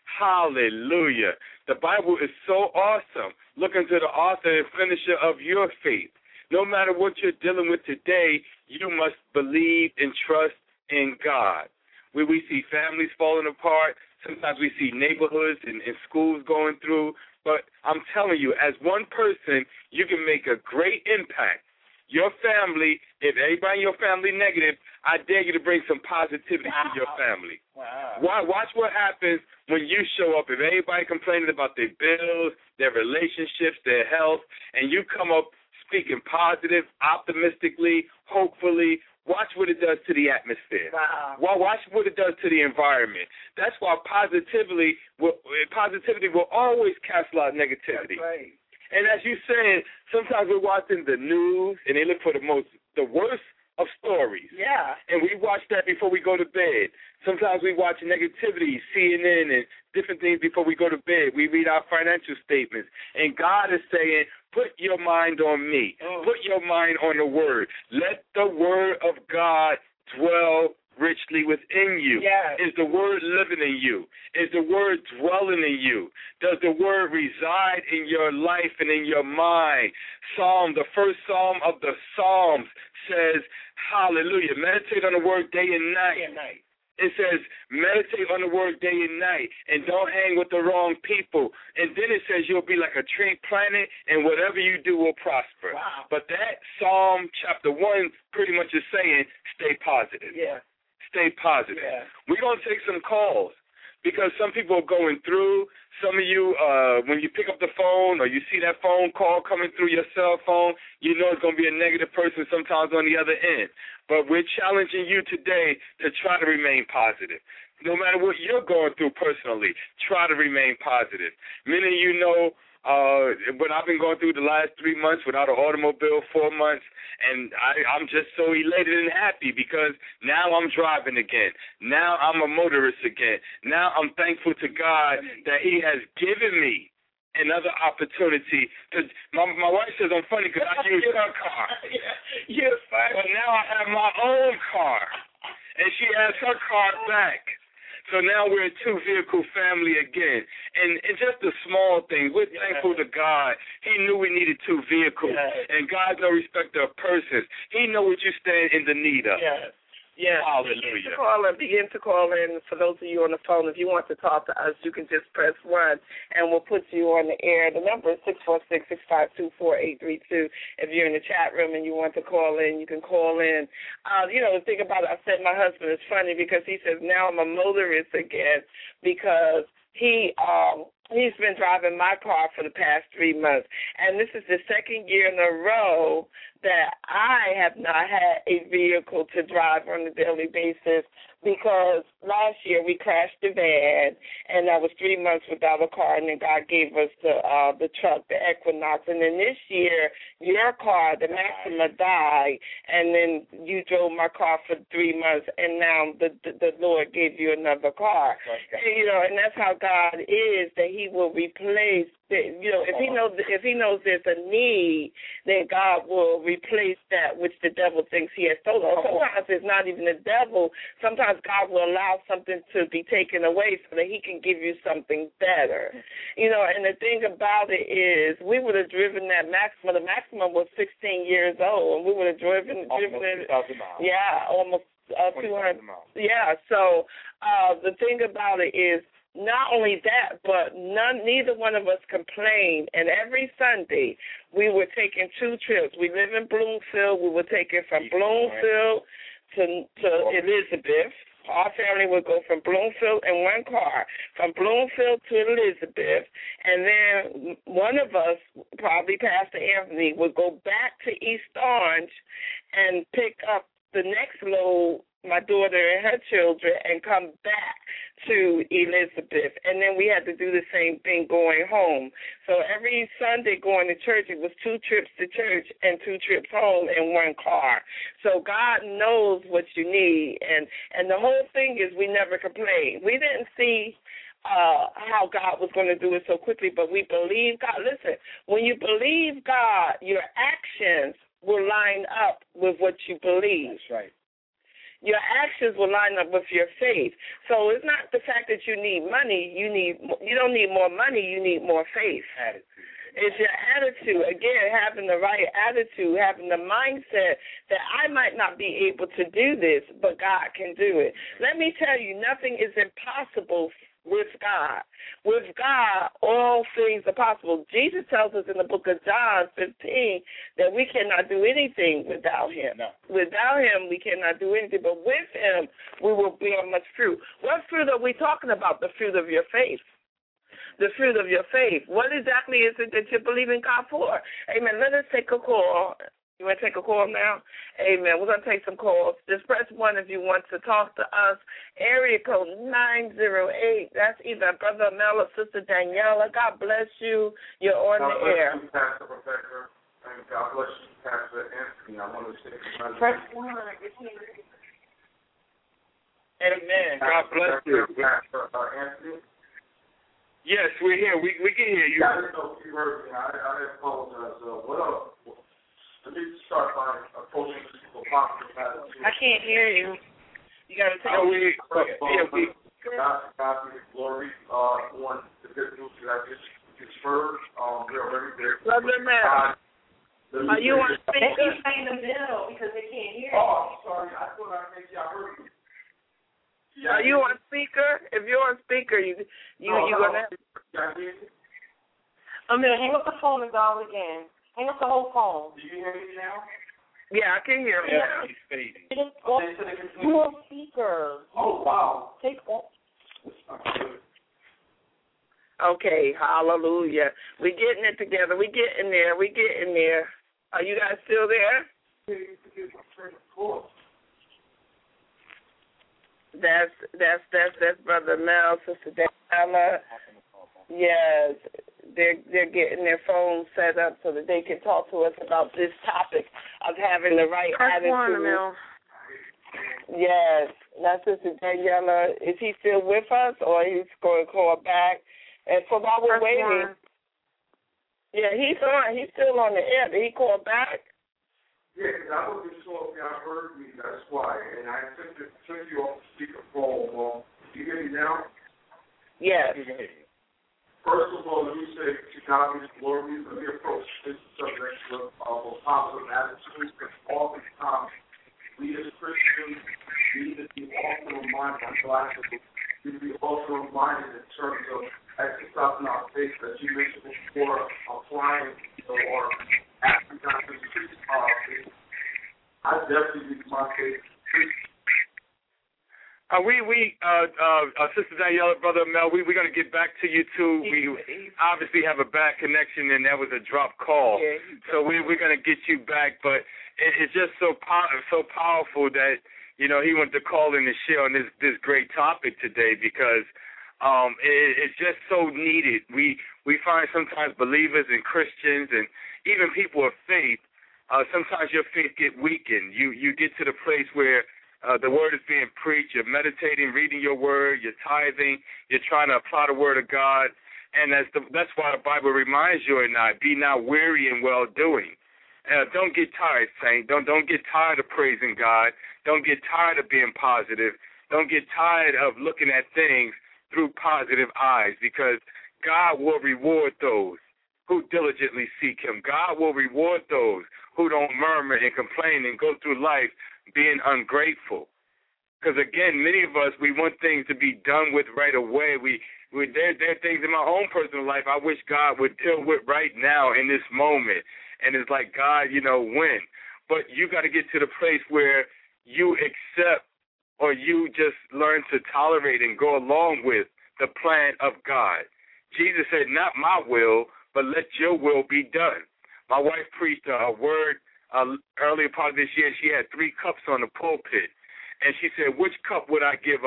Speaker 2: Hallelujah. The Bible is so awesome. Look into the author and finisher of your faith. No matter what you're dealing with today, you must believe and trust in God. Where we see families falling apart, sometimes we see neighborhoods and, and schools going through. But I'm telling you, as one person, you can make a great impact. Your family, if everybody in your family negative, I dare you to bring some positivity wow. to your family.
Speaker 3: Wow.
Speaker 2: Watch what happens when you show up. If everybody complaining about their bills, their relationships, their health, and you come up speaking positive, optimistically, hopefully, watch what it does to the atmosphere.
Speaker 3: Wow.
Speaker 2: Well, watch what it does to the environment. That's why positivity will, positivity will always cancel out negativity.
Speaker 3: That's right.
Speaker 2: And as you said, sometimes we're watching the news and they look for the most, the worst of stories.
Speaker 3: Yeah.
Speaker 2: And we watch that before we go to bed. Sometimes we watch negativity, C N N, and different things before we go to bed. We read our financial statements. And God is saying, put your mind on me.
Speaker 3: Oh.
Speaker 2: Put your mind on the Word. Let the Word of God dwell richly within you.
Speaker 3: Yes.
Speaker 2: Is the Word living in you? Is the Word dwelling in you? Does the Word reside in your life and in your mind? Psalm, the first Psalm of the Psalms says, hallelujah, meditate on the Word day and night.
Speaker 3: Day and night.
Speaker 2: It says, meditate on the Word day and night, and don't hang with the wrong people. And then it says you'll be like a tree planted, and whatever you do will prosper.
Speaker 3: Wow.
Speaker 2: But that Psalm chapter one pretty much is saying, stay positive.
Speaker 3: Yeah.
Speaker 2: Stay positive.
Speaker 3: Yeah.
Speaker 2: We're going to take some calls because some people are going through. Some of you, uh, when you pick up the phone or you see that phone call coming through your cell phone, you know it's going to be a negative person sometimes on the other end. But we're challenging you today to try to remain positive. No matter what you're going through personally, try to remain positive. Many of you know uh, what I've been going through the last three months without an automobile, four months, and I, I'm just so elated and happy because now I'm driving again. Now I'm a motorist again. Now I'm thankful to God that He has given me another opportunity. Cause my, my wife says I'm funny because I use her car.
Speaker 3: You're funny.
Speaker 2: But now I have my own car, and she has her car back. So now we're a two-vehicle family again. And, and just the small things, we're yes. thankful to God. He knew we needed two vehicles.
Speaker 3: Yes.
Speaker 2: And God's no respecter of persons. He knows what you stand in the need of.
Speaker 3: Yes. Yes.
Speaker 2: Hallelujah.
Speaker 3: Begin to call in. Begin to call in. For those of you on the phone, if you want to talk to us, you can just press one, and we'll put you on the air. The number is six four six, six five two, four eight three two. If you're in the chat room and you want to call in, you can call in. Uh, you know, the thing about it, I said my husband is funny because he says, now I'm a motorist again because he um, he's been driving my car for the past three months. And this is the second year in a row that I have not had a vehicle to drive on a daily basis because last year we crashed the van, and that was three months without a car, and then God gave us the uh, the truck, the Equinox. And then this year, your car, the Maxima, died, and then you drove my car for three months, and now the the, the Lord gave you another car.
Speaker 2: Okay.
Speaker 3: And, you know, and that's how God is, that He will replace. The, you know, if He knows if He knows there's a need, then God will replace that which the devil thinks He has stolen. Sometimes it's not even the devil. Sometimes God will allow something to be taken away so that He can give you something better. You know, and the thing about it is, we would have driven that Maxima. The Maxima was sixteen years old, and we would have driven driven it.
Speaker 2: miles.
Speaker 3: Yeah, almost uh, two hundred
Speaker 2: miles.
Speaker 3: Yeah. So uh, the thing about it is, not only that, but none, neither one of us complained. And every Sunday, we were taking two trips. We live in Bloomfield. We were taking from Bloomfield to to Elizabeth. Our family would go from Bloomfield in one car, from Bloomfield to Elizabeth, and then one of us, probably Pastor Anthony, would go back to East Orange and pick up the next load, my daughter and her children, and come back to Elizabeth, and then we had to do the same thing going home. So every Sunday going to church, it was two trips to church and two trips home in one car. So God knows what you need, and, and the whole thing is we never complained. We didn't see Uh, how God was going to do it so quickly, but we believe God. Listen, when you believe God, your actions will line up with what you believe.
Speaker 4: That's right.
Speaker 3: Your actions will line up with your faith. So it's not the fact that you need money. You need you don't need more money. You need more faith.
Speaker 4: Attitude.
Speaker 3: It's your attitude. Again, having the right attitude, having the mindset that I might not be able to do this, but God can do it. Let me tell you, nothing is impossible with God. With God, all things are possible. Jesus tells us in the book of John fifteen that we cannot do anything without him.
Speaker 4: No.
Speaker 3: Without him, we cannot do anything, but with him, we will bear much fruit. What fruit are we talking about? The fruit of your faith. The fruit of your faith. What exactly is it that you believe in God for? Amen. Let us take a call. You want to take a call now? Amen. We're going to take some calls. Just press one if you want to talk to us. Area code nine zero eight. That's either Brother Mel or Sister Daniela. God bless you. You're on
Speaker 5: God
Speaker 3: the
Speaker 5: bless
Speaker 3: air.
Speaker 5: you, Pastor Rebecca, and God bless you, Pastor Anthony. I want to say
Speaker 3: Press one. Amen.
Speaker 2: God bless you.
Speaker 5: Pastor uh, Anthony.
Speaker 2: Yes, we're here. We we can hear you.
Speaker 5: Yeah, I didn't know if you heard me. I, I apologize. Uh, what up? Let me start by approaching this positive attitude.
Speaker 3: I can't hear you. You got to take
Speaker 2: Oh,
Speaker 3: a
Speaker 2: we, yeah, we,
Speaker 5: God, God be the glory uh, on the good news that I just, just heard. Um, we are very grateful.
Speaker 3: Brother Mel, are you on speaker?
Speaker 6: You're saying the middle because they can't hear you.
Speaker 5: Oh, I'm sorry. I thought I maybe I heard you.
Speaker 3: Are you on speaker? If you're on speaker, you you
Speaker 5: no,
Speaker 3: you
Speaker 5: no.
Speaker 3: gonna.
Speaker 5: Can I hear you?
Speaker 6: I'm gonna hang up the phone and dial again. Hang up the whole phone.
Speaker 5: Do you hear me now?
Speaker 3: Yeah, I can hear you.
Speaker 2: yeah, he's fading.
Speaker 6: It is go you on speaker.
Speaker 5: Oh, wow.
Speaker 6: Take that.
Speaker 3: Okay, hallelujah. We getting it together. We getting there. We getting there. Are you guys still there? That's that's that's that's Brother Mel, Sister Daniela. Yes, they're they're getting their phones set up so that they can talk to us about this topic of having the right
Speaker 6: Press
Speaker 3: attitude.
Speaker 6: one, Mel.
Speaker 3: Yes, that's Sister Daniela. Is he still with us, or he's going to call back? And for while we're
Speaker 6: Press
Speaker 3: waiting,
Speaker 6: one.
Speaker 3: yeah, he's on. He's still on the air. Did he call back?
Speaker 5: Yeah, because I wasn't sure if y'all heard me. That's why. And I took, the, took you off the speakerphone. Well, do you hear me now?
Speaker 3: Yes.
Speaker 5: First of all, let me say to God be the glory. Let me approach this subject with of a positive attitude. Because all the time, we as Christians need to be also reminded, I'm glad that we need to be also reminded in terms of exercising our faith that you mentioned before, applying you know, or asking God to increase our faith. I definitely use my faith.
Speaker 2: Uh, we, we, uh, uh, uh, Sister Daniela, Brother Mel, we, we're going to get back to you, too. We obviously have a bad connection, and that was a drop call.
Speaker 3: Yeah.
Speaker 2: So we, we're going to get you back, but it, it's just so pow- so powerful that, you know, he went to call in and share on this, this great topic today because um, it, it's just so needed. We, we find sometimes believers and Christians and even people of faith, uh, sometimes your faith get weakened. You, you get to the place where Uh, the word is being preached, you're meditating, reading your word, you're tithing, you're trying to apply the word of God, and that's, the, that's why the Bible reminds you and I, be not weary in well-doing. Uh, don't get tired, saint. Don't, don't get tired of praising God. Don't get tired of being positive. Don't get tired of looking at things through positive eyes because God will reward those who diligently seek him. God will reward those who don't murmur and complain and go through life being ungrateful. Because, again, many of us, we want things to be done with right away. We, we there, there are things in my own personal life I wish God would deal with right now in this moment. And it's like, God, you know, when? But you got to get to the place where you accept or you just learn to tolerate and go along with the plan of God. Jesus said, not my will, but let your will be done. My wife preached a word Uh, earlier part of this year, she had three cups on the pulpit, and she said, which cup would I give up?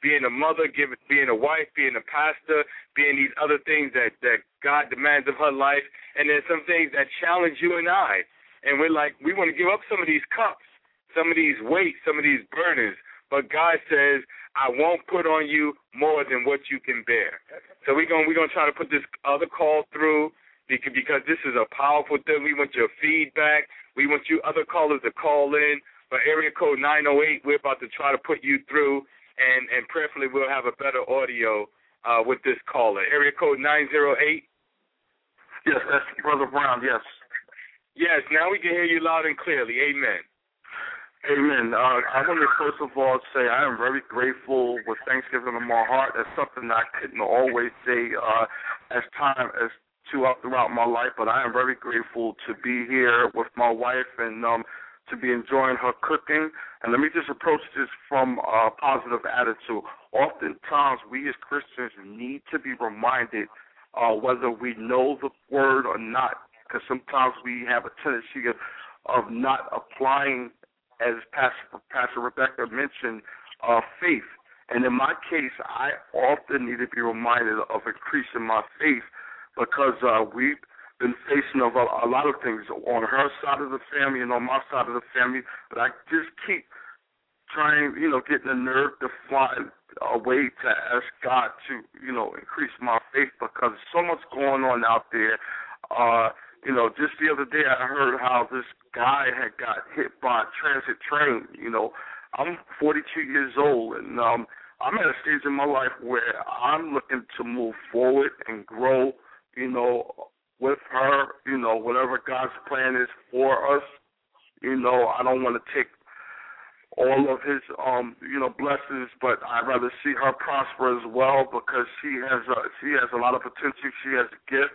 Speaker 2: being a mother, giving, being a wife, being a pastor, being these other things that, that God demands of her life. And there's some things that challenge you and I. And we're like, we want to give up some of these cups, some of these weights, some of these burdens. But God says, I won't put on you more than what you can bear. So we're going we're gonna try to put this other call through because, because this is a powerful thing. We want your feedback. We want you other callers to call in. For area code nine oh eight, we're about to try to put you through, and, and prayerfully we'll have a better audio uh, with this caller. Area code nine oh eight.
Speaker 5: Yes, that's Brother Brown, yes.
Speaker 2: Yes, now we can hear you loud and clearly. Amen.
Speaker 5: Amen. Uh, I want to first of all say I am very grateful with Thanksgiving in my heart. That's something I couldn't always say uh, as time as to up throughout my life, but I am very grateful to be here with my wife and um, to be enjoying her cooking. And let me just approach this from a positive attitude. Oftentimes, we as Christians need to be reminded uh, whether we know the word or not, because sometimes we have a tendency of, of not applying, as Pastor, Pastor Rebecca mentioned, uh, faith. And in my case, I often need to be reminded of increasing my faith because uh, we've been facing a, a lot of things on her side of the family and on my side of the family, but I just keep trying, you know, getting the nerve to find a way to ask God to, you know, increase my faith because there's so much going on out there. Uh, you know, just the other day I heard how this guy had got hit by a transit train. You know, I'm forty-two years old, and um, I'm at a stage in my life where I'm looking to move forward and grow, you know, with her, you know, whatever God's plan is for us. You know, I don't want to take all of his, um, you know, blessings, but I'd rather see her prosper as well because she has a, she has a lot of potential. She has a gift,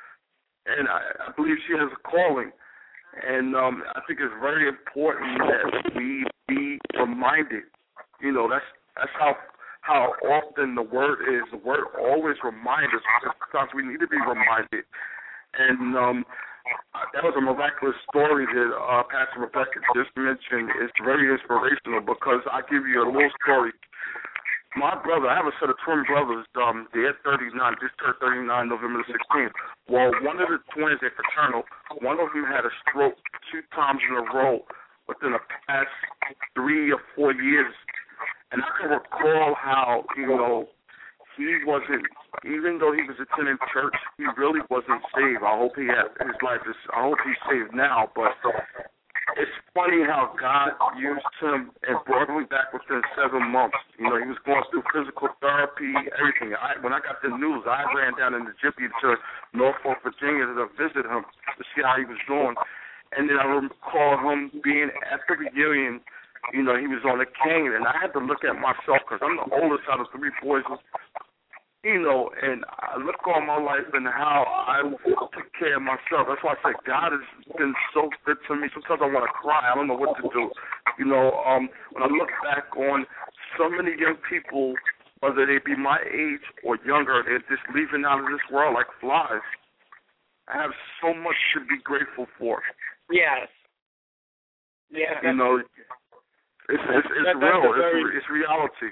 Speaker 5: and I, I believe she has a calling. And um, I think it's very important that we be reminded. You know, that's that's how how often the word is. The word always reminds us because sometimes we need to be reminded. And um, that was a miraculous story that uh, Pastor Rebecca just mentioned. It's very inspirational because I'll give you a little story. My brother, I have a set of twin brothers. Um, they're thirty-nine, just turned thirty-nine November the sixteenth. Well, one of the twins, they're fraternal, one of them had a stroke two times in a row within the past three or four years. And I can recall how, you know, he wasn't, even though he was attending church, he really wasn't saved. I hope he has, his life is, I hope he's saved now, but it's funny how God used him and brought him back within seven months. You know, he was going through physical therapy, everything. I, when I got the news, I ran down in the Jiffy to Norfolk, Virginia to visit him to see how he was doing. And then I recall him being at the reunion. You know, he was on a cane, and I had to look at myself because I'm the oldest out of three boys. You know, and I look on my life and how I took care of myself. That's why I say God has been so good to me. Sometimes I want to cry. I don't know what to do. You know, um, when I look back on so many young people, whether they be my age or younger, they're just leaving out of this world like flies. I have so much to be grateful for.
Speaker 3: Yes. Yeah.
Speaker 5: You know, it's it's, it's
Speaker 2: that,
Speaker 5: real.
Speaker 2: Very,
Speaker 5: it's, it's reality.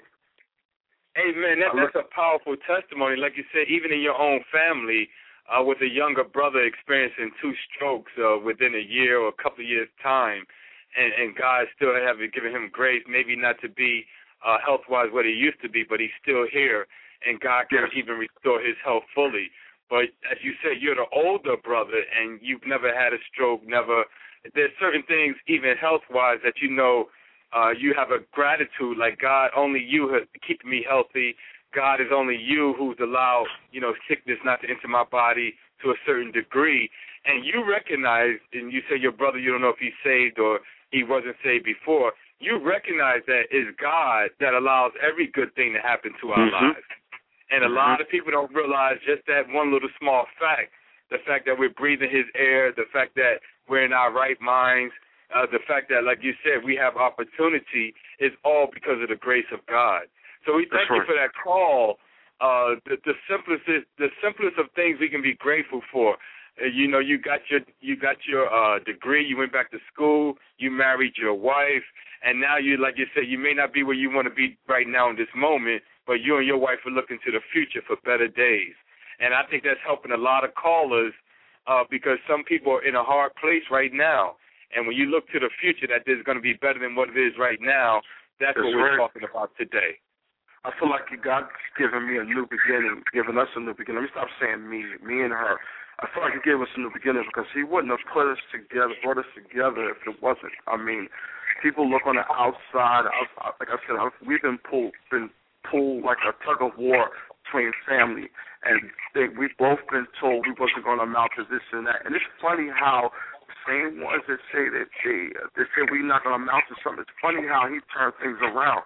Speaker 2: Amen. That, that's a powerful testimony. Like you said, even in your own family, uh, with a younger brother experiencing two strokes uh, within a year or a couple of years' time, and, and God still having given him grace, maybe not to be uh, health-wise what he used to be, but he's still here, and God can yes. even restore his health fully. But as you said, you're the older brother, and you've never had a stroke, never. There's certain things, even health-wise, that you know uh, you have a gratitude, like God, only you have keeping me healthy. God is only you who's allowed, you know, sickness not to enter my body to a certain degree. And you recognize, and you say your brother, you don't know if he's saved or he wasn't saved before. You recognize that it's God that allows every good thing to happen to our
Speaker 5: mm-hmm.
Speaker 2: lives. And a lot of people don't realize just that one little small fact, the fact that we're breathing his air, the fact that we're in our right minds, uh, the fact that, like you said, we have opportunity is all because of the grace of God. So we thank
Speaker 5: That's
Speaker 2: you
Speaker 5: right.
Speaker 2: for that call. Uh, the, the simplest, the simplest of things we can be grateful for. Uh, you know, you got your, you got your uh, degree. You went back to school. You married your wife, and now you, like you said, you may not be where you want to be right now in this moment, but you and your wife are looking to the future for better days. And I think that's helping a lot of callers uh, because some people are in a hard place right now. And when you look to the future that there's going to be better than what it is right now, that's, that's what we're right. talking about today.
Speaker 5: I feel like God's giving me a new beginning, giving us a new beginning. Let me stop saying me, me and her. I feel like he gave us a new beginning because he wouldn't have put us together, brought us together if it wasn't. I mean, people look on the outside. I, I, like I said, I, we've been pulled, been pulled like a tug of war between family, and they, we've both been told we wasn't going to amount to this and that. And it's funny how the same ones that say that they, they say we're not going to amount to something. It's funny how he turned things around.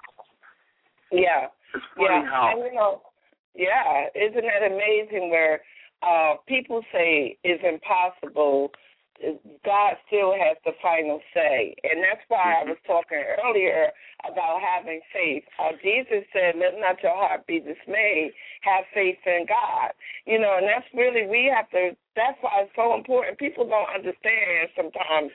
Speaker 3: Yeah.
Speaker 5: It's funny
Speaker 3: yeah.
Speaker 5: how.
Speaker 3: And, you know, yeah, isn't that amazing where uh, people say it's impossible, God still has the final say. And that's why mm-hmm. I was talking earlier about having faith. Uh, Jesus said, let not your heart be dismayed. Have faith in God. You know, and that's really, we have to, that's why it's so important. People don't understand sometimes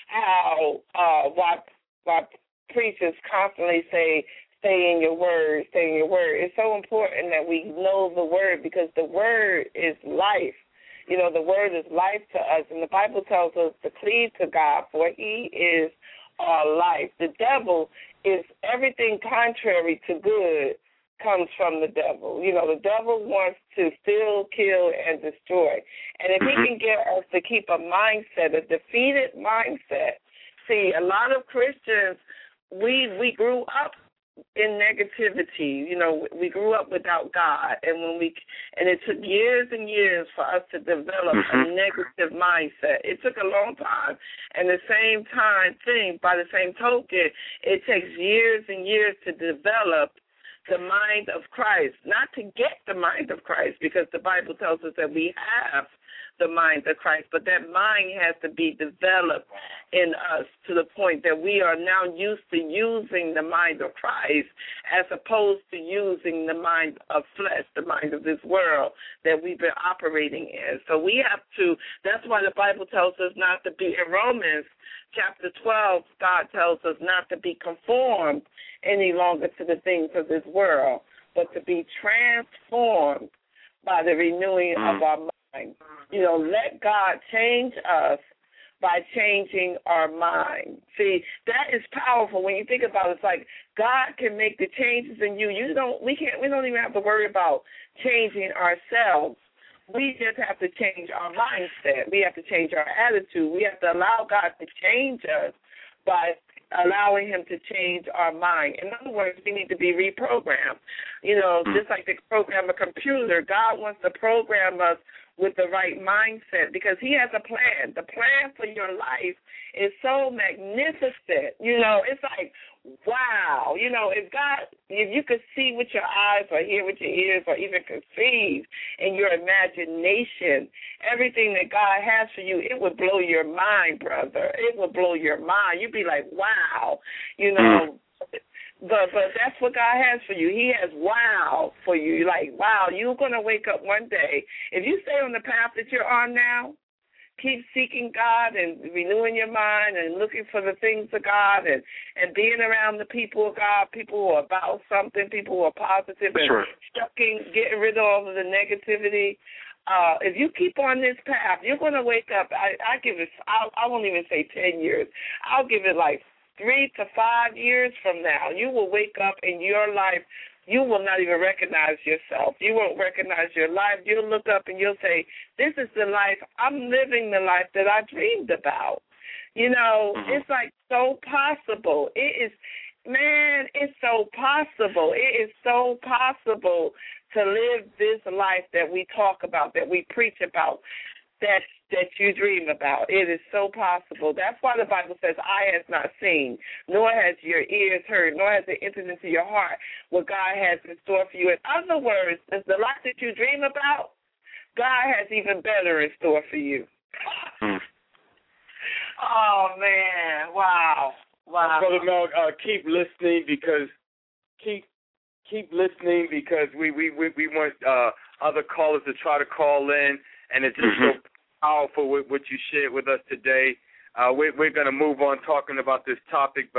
Speaker 3: how, uh, why, why preachers constantly say, stay in your word, stay in your word. It's so important that we know the word because the word is life. You know, the word is life to us, and the Bible tells us to cleave to God, for he is our life. The devil is everything contrary to good comes from the devil. You know, the devil wants to steal, kill, and destroy. And if he can get us to keep a mindset, a defeated mindset, see, a lot of Christians, we we grew up in negativity. You know, we grew up without God, and when we and it took years and years for us to develop mm-hmm. a negative mindset. It took a long time, and the same time thing, by the same token, it takes years and years to develop the mind of Christ, not to get the mind of Christ, because the Bible tells us that we have the mind of Christ, but that mind has to be developed in us to the point that we are now used to using the mind of Christ as opposed to using the mind of flesh, the mind of this world that we've been operating in. So we have to, that's why the Bible tells us not to be, in Romans chapter twelve, God tells us not to be conformed any longer to the things of this world, but to be transformed by the renewing mm. of our mind. You know, let God change us by changing our mind. See, that is powerful when you think about it. It's like God can make the changes in you. You don't. We can't. We don't even have to worry about changing ourselves. We just have to change our mindset. We have to change our attitude. We have to allow God to change us by allowing him to change our mind. In other words, we need to be reprogrammed. You know, just like they program a computer, God wants to program us with the right mindset because he has a plan. The plan for your life is so magnificent. You know, it's like, wow. You know, if God, if you could see with your eyes or hear with your ears or even conceive in your imagination everything that God has for you, it would blow your mind, brother. It would blow your mind. You'd be like, wow. You know, But but that's what God has for you. He has wow for you. You're like, wow, you're going to wake up one day. If you stay on the path that you're on now, keep seeking God and renewing your mind and looking for the things of God and, and being around the people of God, people who are about something, people who are positive and
Speaker 5: right.
Speaker 3: shucking, getting rid of all of the negativity. Uh, if you keep on this path, you're going to wake up. I, I give it, I, I won't even say ten years. I'll give it like three to five years from now, you will wake up in your life, you will not even recognize yourself. You won't recognize your life. You'll look up and you'll say, this is the life, I'm living the life that I dreamed about. You know, mm-hmm. It's like so possible. It is, man, it's so possible. It is so possible to live this life that we talk about, that we preach about, that that you dream about. It is so possible. That's why the Bible says, eye has not seen, nor has your ears heard, nor has it entered into your heart what God has in store for you. In other words, is the life that you dream about, God has even better in store for you. Hmm. Oh, man. Wow. Wow.
Speaker 2: Brother Mel, uh, keep listening because keep keep listening because we, we, we, we want uh, other callers to try to call in, and it's just mm-hmm. so powerful with what you shared with us today. Uh, we're we're going to move on talking about this topic, but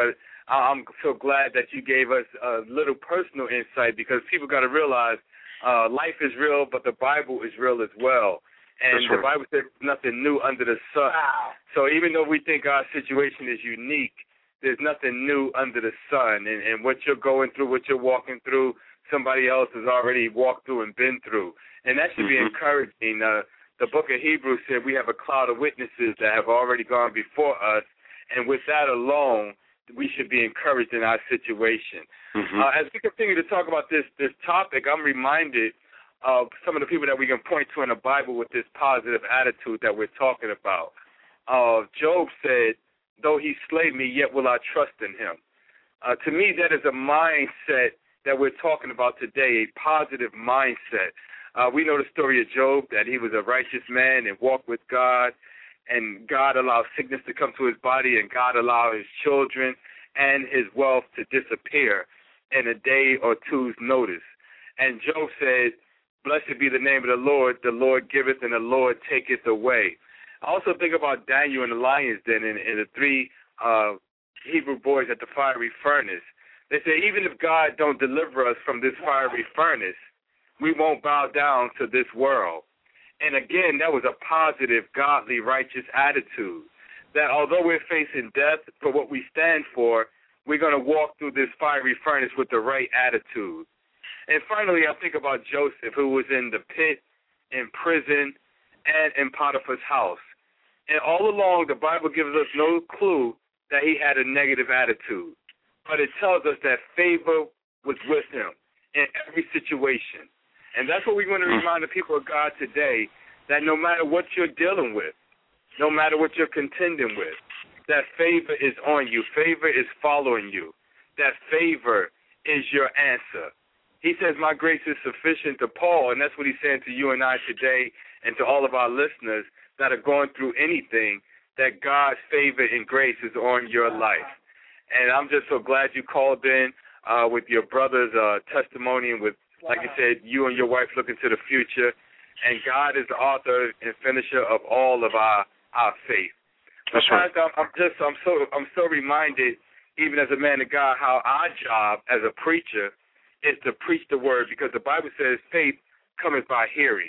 Speaker 2: I'm so glad that you gave us a little personal insight, because people got to realize uh, life is real, but the Bible is real as well. And
Speaker 4: That's
Speaker 2: the
Speaker 4: right.
Speaker 2: Bible says nothing new under the sun.
Speaker 3: Wow.
Speaker 2: So even though we think our situation is unique, there's nothing new under the sun. And, and what you're going through, what you're walking through, somebody else has already walked through and been through. And that should be
Speaker 4: Mhm.
Speaker 2: encouraging. Uh, the book of Hebrews said we have a cloud of witnesses that have already gone before us. And with that alone, we should be encouraged in our situation.
Speaker 4: Mhm.
Speaker 2: Uh, as we continue to talk about this this topic, I'm reminded of some of the people that we can point to in the Bible with this positive attitude that we're talking about. Uh, Job said, though he slay me, yet will I trust in him. Uh, to me, that is a mindset that we're talking about today, a positive mindset. Uh, we know the story of Job, that he was a righteous man and walked with God, and God allowed sickness to come to his body, and God allowed his children and his wealth to disappear in a day or two's notice. And Job said, blessed be the name of the Lord, the Lord giveth and the Lord taketh away. I also think about Daniel in the lion's den and, and the three uh, Hebrew boys at the fiery furnace. They say, even if God don't deliver us from this fiery furnace, we won't bow down to this world. And again, that was a positive, godly, righteous attitude, that although we're facing death for what we stand for, we're going to walk through this fiery furnace with the right attitude. And finally, I think about Joseph, who was in the pit, in prison, and in Potiphar's house. And all along, the Bible gives us no clue that he had a negative attitude. But it tells us that favor was with him in every situation. And that's what we want to remind the people of God today, that no matter what you're dealing with, no matter what you're contending with, that favor is on you. Favor is following you. That favor is your answer. He says, my grace is sufficient to Paul, and that's what he's saying to you and I today and to all of our listeners that are going through anything, that God's favor and grace is on your life. And I'm just so glad you called in uh, with your brother's uh, testimony, and with, like you said, you and your wife looking to the future. And God is the author and finisher of all of our, our faith.
Speaker 4: That's right.
Speaker 2: I'm, I'm just I'm so I'm so reminded, even as a man of God, how our job as a preacher is to preach the word, because the Bible says faith cometh by hearing.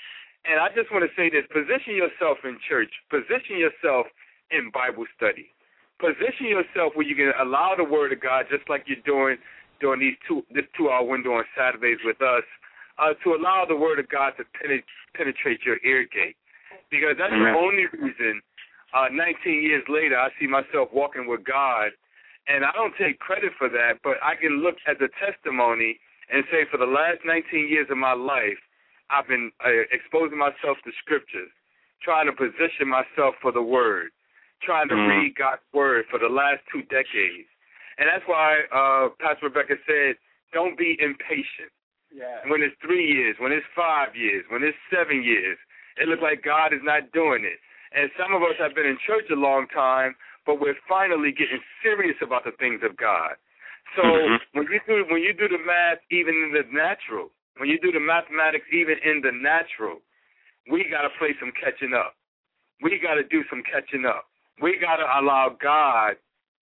Speaker 2: And I just want to say this: position yourself in church, position yourself in Bible study, position yourself where you can allow the word of God, just like you're doing during these two this two-hour window on Saturdays with us, uh, to allow the word of God to penetrate your ear gate, because that's
Speaker 4: Amen.
Speaker 2: the only reason. Uh, nineteen years later, I see myself walking with God, and I don't take credit for that, but I can look at the testimony and say, for the last nineteen years of my life, I've been uh, exposing myself to scriptures, trying to position myself for the word, trying to
Speaker 4: mm.
Speaker 2: read God's word for the last two decades. And that's why uh, Pastor Rebecca said, don't be impatient.
Speaker 3: Yeah.
Speaker 2: When it's three years, when it's five years, when it's seven years, it looks like God is not doing it. And some of us have been in church a long time, but we're finally getting serious about the things of God. So
Speaker 4: mm-hmm.
Speaker 2: when you do when you do the math, even in the natural, when you do the mathematics, even in the natural, we got to play some catching up. We got to do some catching up. We got to allow God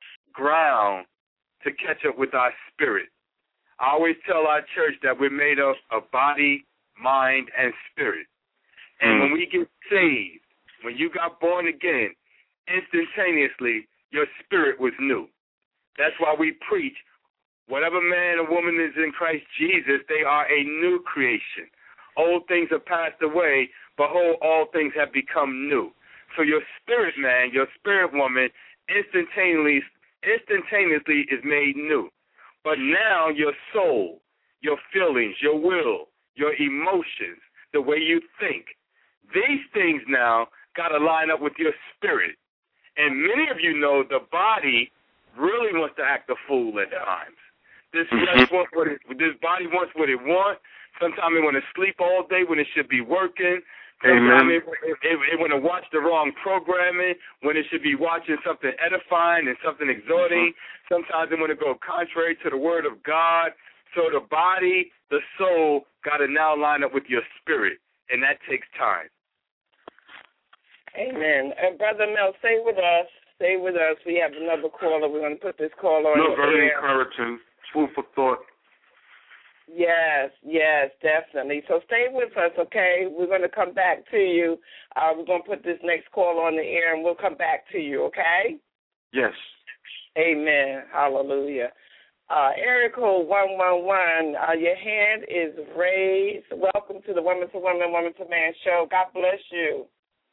Speaker 2: ground to catch up with our spirit. I always tell our church that we're made up of body, mind, and spirit. And
Speaker 4: mm.
Speaker 2: when we get saved, when you got born again, instantaneously, your spirit was new. That's why we preach, whatever man or woman is in Christ Jesus, they are a new creation. Old things have passed away, behold, all things have become new. So your spirit man, your spirit woman, instantaneously, instantaneously is made new. But now your soul, your feelings, your will, your emotions, the way you think, these things now got to line up with your spirit. And many of you know the body really wants to act a fool at times. This flesh wants what it, this body wants what it wants. Sometimes it want to sleep all day when it should be working. Sometimes it, it, it, it want to watch the wrong programming when it should be watching something edifying and something exhorting. Mm-hmm. Sometimes it want to go contrary to the word of God. So the body, the soul, got to now line up with your spirit, and that takes time.
Speaker 3: Amen. And Brother Mel, stay with us. stay with us. We have another caller. We're going to put this caller on
Speaker 5: No,
Speaker 3: the
Speaker 5: very
Speaker 3: air.
Speaker 5: encouraging. Food for thought.
Speaker 3: Yes, yes, definitely. So stay with us, okay? We're going to come back to you. Uh, we're going to put this next call on the air, and we'll come back to you, okay?
Speaker 5: Yes.
Speaker 3: Amen. Hallelujah. Uh, area code one one one, uh, your hand is raised. Welcome to the Woman to Woman, Woman to Man show. God bless you.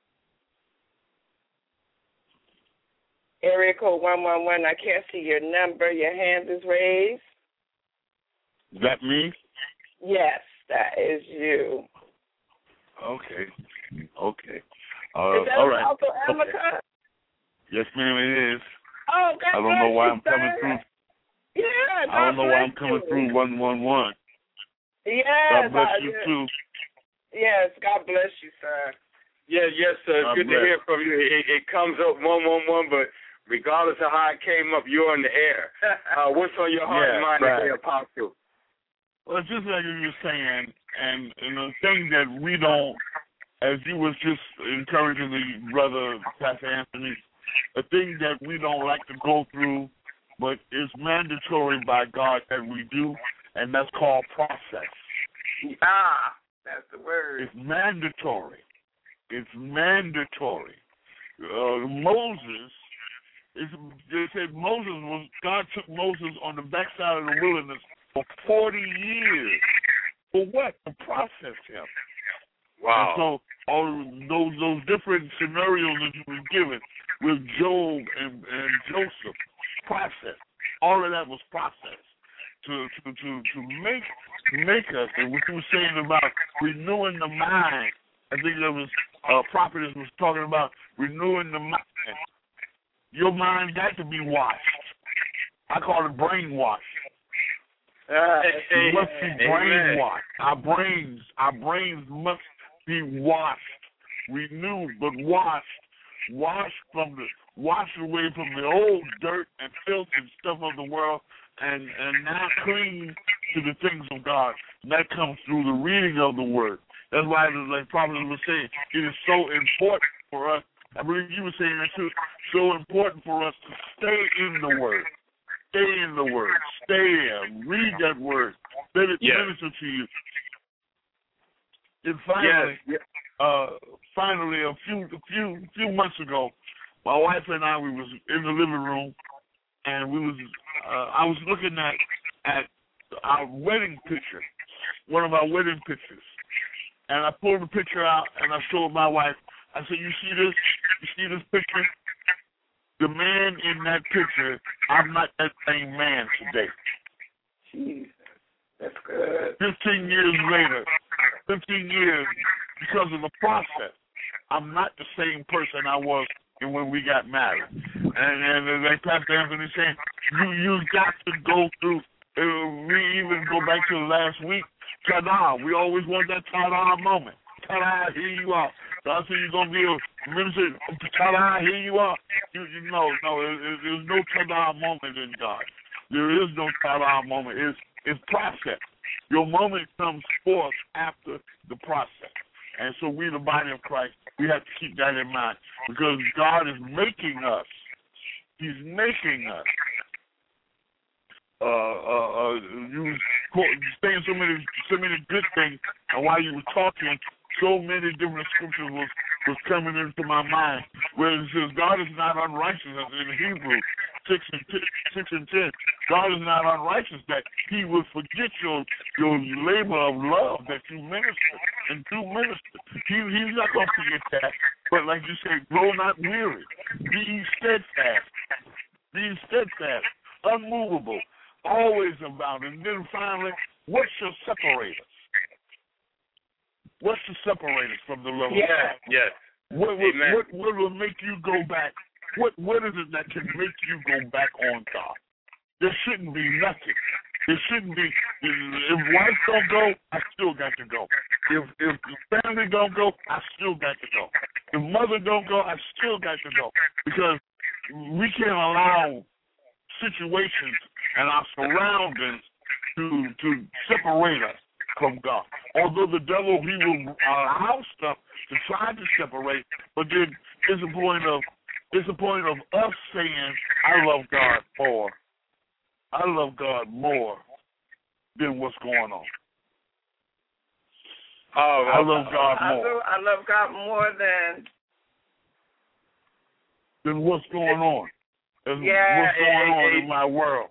Speaker 3: Area code one one one, I can't see your number. Your hand is raised.
Speaker 4: Is that me?
Speaker 3: Yes, that is you.
Speaker 4: Okay. Okay. Uh,
Speaker 3: is that
Speaker 4: all right.
Speaker 3: also
Speaker 4: Okay.
Speaker 3: Amica?
Speaker 4: Yes, ma'am, it is.
Speaker 3: Oh, God
Speaker 4: I don't know
Speaker 3: bless
Speaker 4: why
Speaker 3: you,
Speaker 4: I'm coming
Speaker 3: sir.
Speaker 4: through.
Speaker 3: Yeah, God
Speaker 4: I don't know why I'm
Speaker 3: bless
Speaker 4: coming
Speaker 3: you.
Speaker 4: through one one one.
Speaker 3: Yes,
Speaker 4: God bless
Speaker 3: I-
Speaker 4: you too.
Speaker 3: Yes, God bless you, sir.
Speaker 2: Yeah, yes, sir.
Speaker 4: God
Speaker 2: Good
Speaker 4: bless.
Speaker 2: to hear from you. It, it comes up one one one, but regardless of how it came up, you're in the air. Uh, what's on your heart
Speaker 4: Yeah,
Speaker 2: and mind
Speaker 4: right.
Speaker 2: today, Apostle?
Speaker 4: Well, just like you were saying, and, and the thing that we don't, as you was just encouraging the brother, Pastor Anthony, the thing that we don't like to go through, but is mandatory by God that we do, and that's called process.
Speaker 3: Ah, that's the word.
Speaker 4: It's mandatory. It's mandatory. Uh, Moses, it's, they said Moses was, God took Moses on the backside of the wilderness for forty years. For what? To process him.
Speaker 2: Wow.
Speaker 4: And so all those those different scenarios that you were given with Job and, and Joseph, process. All of that was processed to to to, to make make us. And what you were saying about renewing the mind, I think there was a uh, prophetess was talking about renewing the mind. Your mind got to be washed. I call it brainwashed.
Speaker 3: Uh,
Speaker 4: We must be
Speaker 2: Amen.
Speaker 4: brainwashed. Our brains, our brains must be washed, renewed, but washed, washed from the, washed away from the old dirt and filth and stuff of the world, and and now clean to the things of God. And that comes through the reading of the Word. That's why, like Prophet was saying, it is so important for us. I believe you were saying that too. So important for us to stay in the Word. Stay in the Word. Stay in. Read that Word. Let it
Speaker 2: Yes.
Speaker 4: minister to you. And finally,
Speaker 2: Yes.
Speaker 4: uh, finally, a few, a few, few months ago, my wife and I, we was in the living room, and we was, uh, I was looking at at our wedding picture, one of our wedding pictures, and I pulled the picture out and I showed my wife. I said, "You see this? You see this picture? The man in that picture, I'm not that same man today."
Speaker 3: Jesus, that's good.
Speaker 4: Fifteen years later, fifteen years because of the process, I'm not the same person I was when we got married. And, and like Pastor Anthony said, you you got to go through. Uh, we even go back to last week. Ta-da! We always want that ta-da moment. Ta-da! Here you are. God said you're gonna be a minister. Ta-da! Here you are. You, you know, no, it, it, there's no ta-da moment in God. There is no ta-da moment. It's it's process. Your moment comes forth after the process. And so we, the body of Christ, we have to keep that in mind because God is making us. He's making us. Uh, uh, uh, you saying so many, so many good things, and while you were talking, so many different scriptures was, was coming into my mind. Where it says, God is not unrighteous, as in Hebrew six and ten, six and ten. God is not unrighteous that He will forget your your labor of love that you minister and do minister. He, he's not going to forget that. But like you say, grow not weary. Be steadfast. Be steadfast, unmovable, always about. And then finally, what shall separate us? What shall separate us from the love of God?
Speaker 2: Yes.
Speaker 4: What, what,
Speaker 2: Amen.
Speaker 4: what, what will make you go back? What What is it that can make you go back on God? There shouldn't be nothing. There shouldn't be. If wife don't go, I still got to go. If if family don't go, I still got to go. If mother don't go, I still got to go. Because we can't allow situations and our surroundings to to separate us from God. Although the devil, he will allow stuff to try to separate, but then there's a point of It's a point of us saying, I love God more. I love God more than what's going on.
Speaker 3: Oh,
Speaker 4: I love God
Speaker 3: I
Speaker 4: more.
Speaker 3: do. I love God more than
Speaker 4: than what's going on. Than
Speaker 3: yeah,
Speaker 4: what's going
Speaker 3: it,
Speaker 4: on
Speaker 3: it,
Speaker 4: in my world.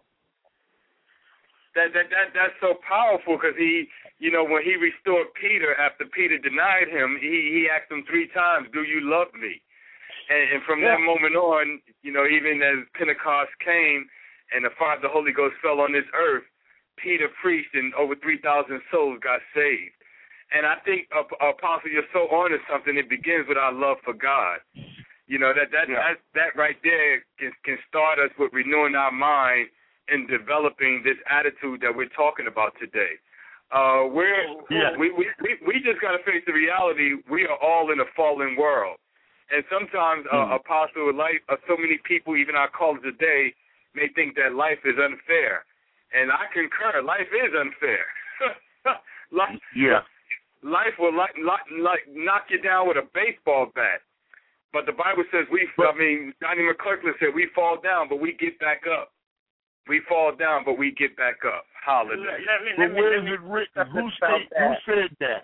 Speaker 2: That that that that's so powerful because he, you know, when he restored Peter after Peter denied him, he he asked him three times, "Do you love me?" And, and from
Speaker 4: Yeah.
Speaker 2: that moment on, you know, even as Pentecost came and the fire of the Holy Ghost fell on this earth, Peter preached and over three thousand souls got saved. And I think, uh, Apostle, you're so on to something. It begins with our love for God. You know, that that
Speaker 4: Yeah.
Speaker 2: that, that right there can, can start us with renewing our mind and developing this attitude that we're talking about today. Uh, we're,
Speaker 4: Yeah.
Speaker 2: we, we, we, we just got to face the reality we are all in a fallen world. And sometimes, uh,
Speaker 4: Mm.
Speaker 2: Apostle, life, uh, so many people, even our callers today, may think that life is unfair. And I concur, life is unfair. life,
Speaker 4: Yeah.
Speaker 2: life will like, like, like knock you down with a baseball bat. But the Bible says we, I mean, Johnny McClurkin said we fall down, but we get back up. We fall down, but we get back up. Hallelujah.
Speaker 3: Let me,
Speaker 4: But
Speaker 3: let me,
Speaker 4: where
Speaker 3: let
Speaker 4: is
Speaker 3: me
Speaker 4: it written?
Speaker 3: talk
Speaker 4: Who,
Speaker 3: about
Speaker 4: say, who
Speaker 3: that.
Speaker 4: said that?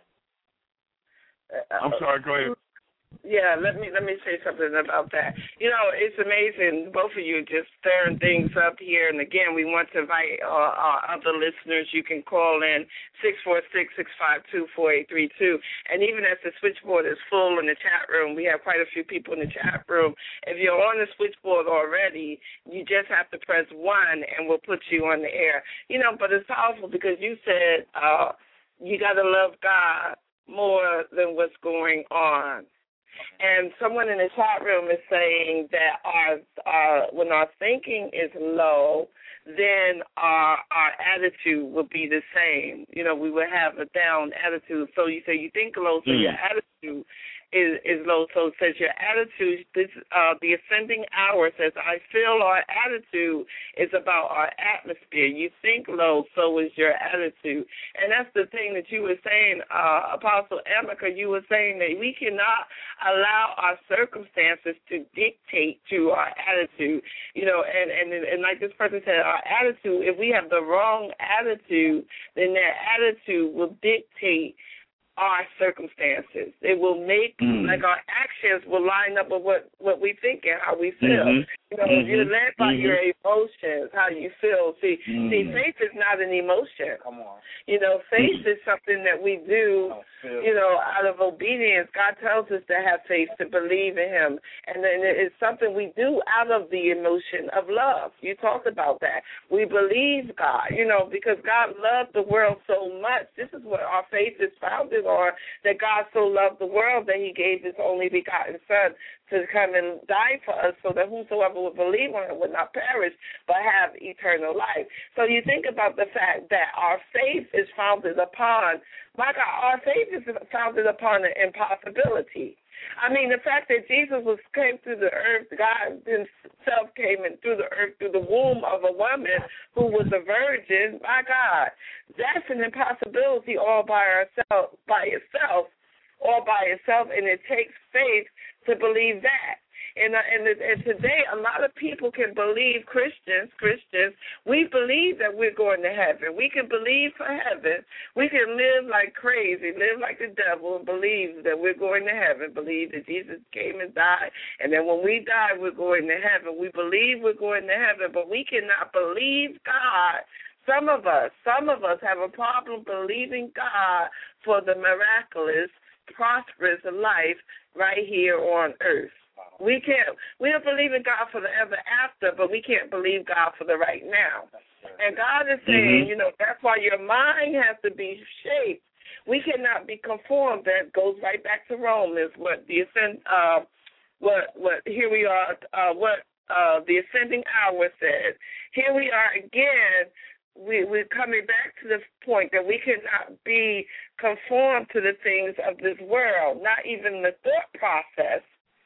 Speaker 3: Uh,
Speaker 4: I'm sorry, go ahead.
Speaker 3: Yeah, let me let me say something about that. You know, it's amazing. Both of you just stirring things up here. And again, we want to invite uh, our other listeners. You can call in six four six, six five two, four eight three two. And even as the switchboard is full in the chat room, we have quite a few people in the chat room. If you're on the switchboard already, you just have to press one, and we'll put you on the air. You know, but it's powerful because you said uh, you got to love God more than what's going on. And someone in the chat room is saying that our, our when our thinking is low, then our our attitude will be the same. You know, we will have a down attitude. So you say you think low, so mm. your attitude is is low. So it says your attitude, this uh, the ascending hour says, I feel our attitude is about our atmosphere. You think low, so is your attitude. And that's the thing that you were saying, uh, Apostle Emeka, you were saying that we cannot allow our circumstances to dictate to our attitude. You know, and, and, and like this person said, our attitude, if we have the wrong attitude, then that attitude will dictate our circumstances. It will make, mm. like our actions will line up with what, what we think and how we feel. Mm-hmm. You know, mm-hmm. if you're led by mm-hmm. your emotions, how you feel. See, mm. see, faith is not an emotion.
Speaker 7: Come on.
Speaker 3: You know, faith mm. is something that we do, you know, out of obedience. God tells us to have faith, to believe in Him. And then it's something we do out of the emotion of love. You talked about that. We believe God, you know, because God loved the world so much. This is what our faith is founded on, that God so loved the world that He gave His only begotten Son to come and die for us so that whosoever would believe on Him would not perish but have eternal life. So you think about the fact that our faith is founded upon, my God, our faith is founded upon an impossibility. I mean, the fact that Jesus was came through the earth, God Himself came in through the earth, through the womb of a woman who was a virgin, my God, that's an impossibility all by ourselves, by itself, all by itself, and it takes faith to believe that. And, uh, and and today, a lot of people can believe, Christians, Christians, we believe that we're going to heaven. We can believe for heaven. We can live like crazy, live like the devil, and believe that we're going to heaven, believe that Jesus came and died, and then when we die, we're going to heaven. We believe we're going to heaven, but we cannot believe God. Some of us, some of us have a problem believing God for the miraculous, prosperous life right here on earth. We can't. We don't believe in God for the ever after, but we can't believe God for the right now. And God is saying, mm-hmm. you know, that's why your mind has to be shaped. We cannot be conformed. That goes right back to Romans. What the ascend, uh, what what here we are. Uh, what uh, the ascending hour says. Here we are again. We, we're coming back to the point that we cannot be conformed to the things of this world, not even the thought process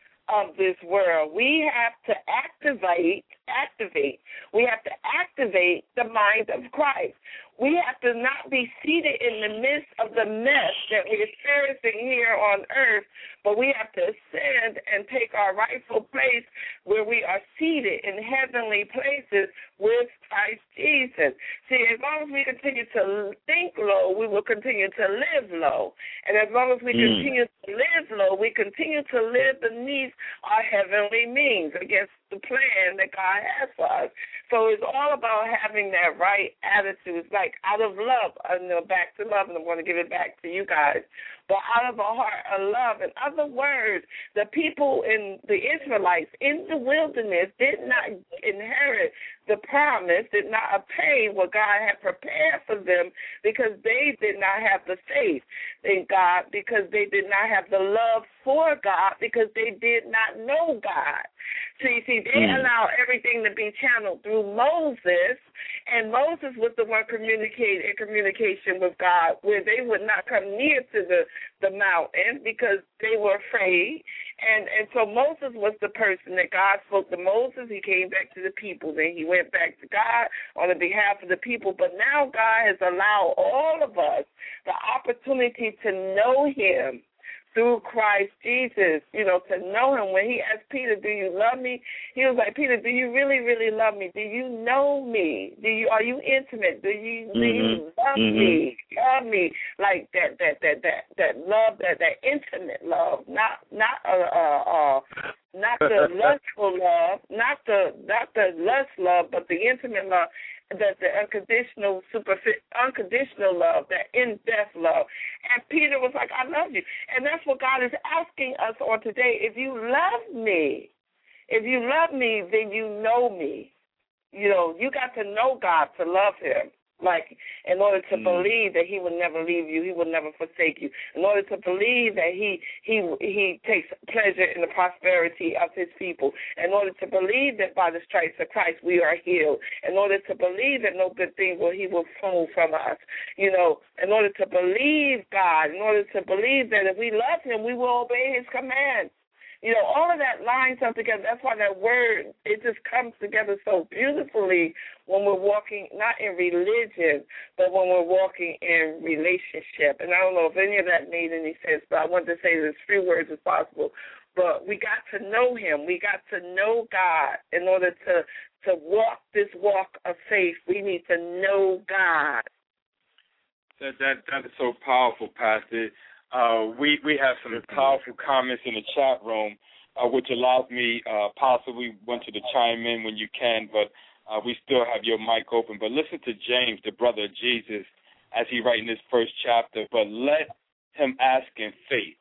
Speaker 3: of this world. We have to activate, activate. We have to activate the mind of Christ. We have to not be seated in the midst of the mess that we're experiencing here on earth, but we have to ascend and take our rightful place where we are seated in heavenly places with Christ Jesus. See, as long as we continue to think low, we will continue to live low. And as long as we mm. continue to live low, we continue to live beneath our heavenly means against the plan that God has for us. So it's all about having that right attitude. It's like out of love, I know, back to love, and I'm going to give it back to you guys. But out of a heart of love. In other words, the people in the Israelites in the wilderness did not inherit the promise, did not obtain what God had prepared for them because they did not have the faith in God, because they did not have the love for God, because they did not know God. See, see, they mm. allowed everything to be channeled through Moses, and Moses was the one communicating in communication with God, where they would not come near to the, the mountain because they were afraid. And and so Moses was the person that God spoke to Moses. He came back to the people. Then he went back to God on the behalf of the people. But now God has allowed all of us the opportunity to know him through Christ Jesus, you know, to know him. When he asked Peter, do you love me? He was like, Peter, do you really, really love me? Do you know me? Do you, are you intimate? Do you, mm-hmm. do you love mm-hmm. me? Love me like that, that, that, that, that love, that, that intimate love, not, not, uh, uh, uh not the lustful love, not the, not the lust love, but the intimate love. The, the unconditional, superficial, unconditional love, that in-depth love. And Peter was like, I love you. And that's what God is asking us on today. If you love me, if you love me, then you know me. You know, you got to know God to love him. Like, in order to mm. believe that he will never leave you, he will never forsake you. In order to believe that he he he takes pleasure in the prosperity of his people. In order to believe that by the stripes of Christ we are healed. In order to believe that no good thing will he will fall from us. You know, in order to believe God, in order to believe that if we love him, we will obey his commands. You know, all of that lines up together. That's why that word, it just comes together so beautifully when we're walking, not in religion, but when we're walking in relationship. And I don't know if any of that made any sense, but I wanted to say it as few words as possible. But we got to know him. We got to know God in order to, to walk this walk of faith. We need to know God.
Speaker 2: That, that, that is so powerful, Pastor. Uh, we, we have some powerful comments in the chat room, uh, which allows me uh, possibly want you to chime in when you can, but uh, we still have your mic open. But listen to James, the brother of Jesus, as he writes in this first chapter. But let him ask in faith,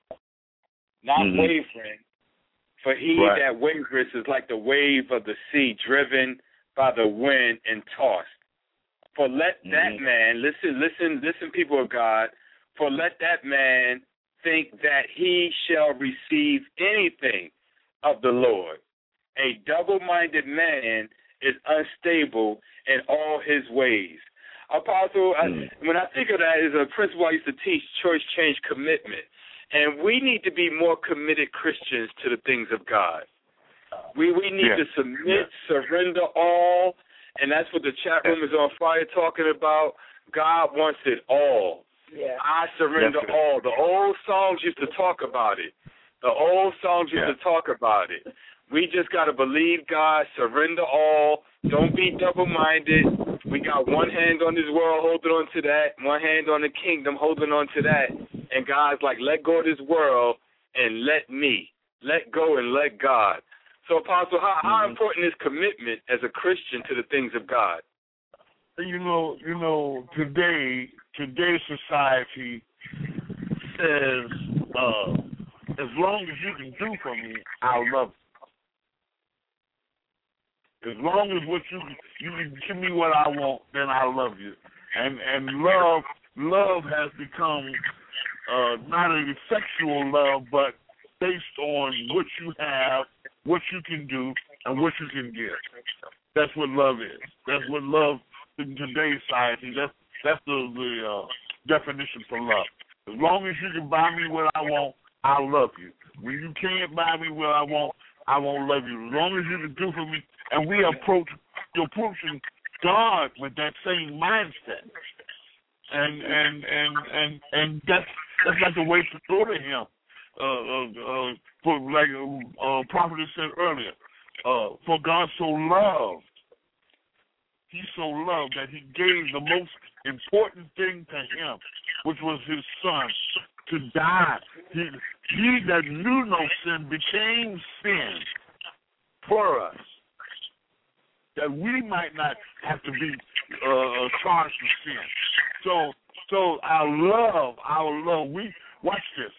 Speaker 2: not mm-hmm. wavering, for he right. that wavereth is like the wave of the sea driven by the wind and tossed. For let mm-hmm. that man, listen, listen, listen, people of God, for let that man think that he shall receive anything of the Lord. A double-minded man is unstable in all his ways. Apostle, mm. I, when I think of that, is a principle I used to teach, choice, change, commitment. And we need to be more committed Christians to the things of God. We we need yeah. to submit, yeah. surrender all, and that's what the chat room is on fire talking about. God wants it all. Yeah. I surrender Definitely. all. The old songs used to talk about it. The old songs used yeah. to talk about it. We just got to believe God, surrender all. Don't be double-minded. We got one hand on this world holding on to that, one hand on the kingdom holding on to that. And God's like, let go of this world and let me. Let go and let God. So, Apostle, how, mm-hmm. how important is commitment as a Christian to the things of God?
Speaker 4: You know, you know, today, today's society says, uh, as long as you can do for me, I'll love you. As long as what you you can give me what I want, then I'll love you. And and love love has become uh, not a sexual love, but based on what you have, what you can do, and what you can give. That's what love is. That's what love in today's society. That's that's the, the uh, definition for love. As long as you can buy me what I want, I'll love you. When you can't buy me what I want, I won't love you. As long as you can do for me, and we approach you're approaching God with that same mindset. and and and and and that's that's like the way to go to Him. Uh, uh, uh, for like uh, Prophet said earlier, uh, for God so loved, He so loved that He gave the most important thing to Him, which was His Son, to die. He, he that knew no sin became sin for us, that we might not have to be uh, charged with sin. So, so our love, our love. We watch this.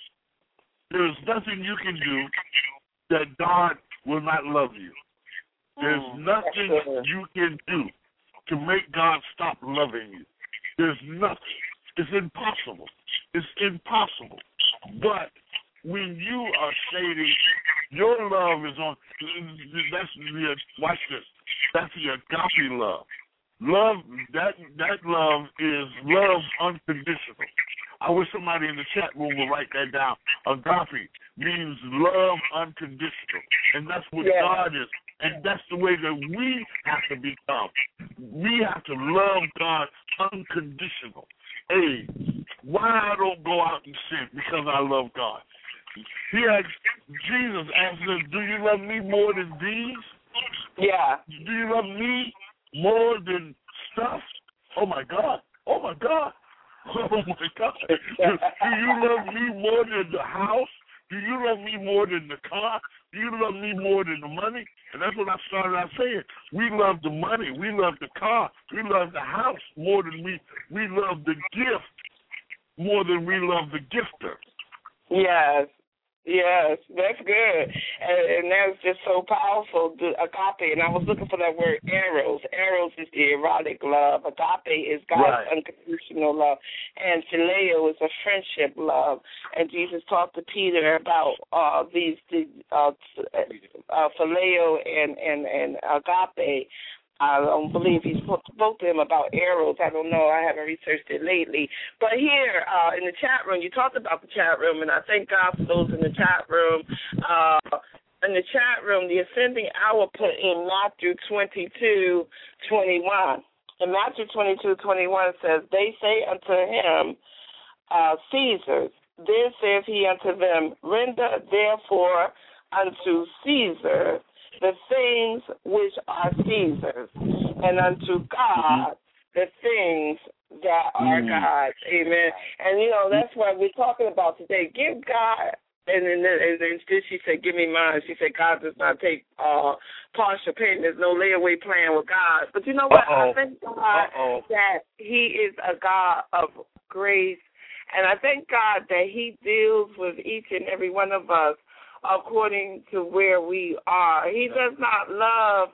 Speaker 4: There's nothing you can do that God will not love you. There's nothing you can do to make God stop loving you. There's nothing. It's impossible. It's impossible. But when you are stating your love is on, that's the, watch this. That's the agape love. Love, that that love is love unconditional. I wish somebody in the chat room would write that down. Agape means love unconditional. And that's what yeah. God is. And that's the way that we have to become. We have to love God unconditional. Hey, why I don't go out and sin? Because I love God. He asked, Jesus asked him, do you love me more than these?
Speaker 3: Yeah.
Speaker 4: Do you love me more than stuff? Oh, my God. Oh, my God. Oh, my God. Do you love me more than the house? Do you love me more than the car? Do you love me more than the money? And that's what I started out saying. We love the money. We love the car. We love the house more than we, we love the gift more than we love the gifter.
Speaker 3: Yes. Yes, that's good. And, and that's just so powerful, the agape. And I was looking for that word eros. Eros is the erotic love. Agape is God's right. unconditional love. And phileo is a friendship love. And Jesus talked to Peter about uh, these, the, uh, uh, phileo and, and, and agape. I don't believe he spoke, spoke to him about eros. I don't know. I haven't researched it lately. But here uh, in the chat room, you talked about the chat room, and I thank God for those in the chat room. Uh, in the chat room, the Ascending Hour put in Matthew twenty-two twenty-one. And Matthew twenty-two twenty-one says, they say unto him, uh, Caesar's. Then saith he unto them, render therefore unto Caesar the things which are Caesar's, and unto God the things that are mm. God's. Amen. And, you know, that's what we're talking about today. Give God, and then, and then she said, give me mine. She said, God does not take uh, partial payment. There's no layaway plan with God. But you know what? Uh-oh. I thank God Uh-oh. that he is a God of grace, and I thank God that he deals with each and every one of us according to where we are. He does not love,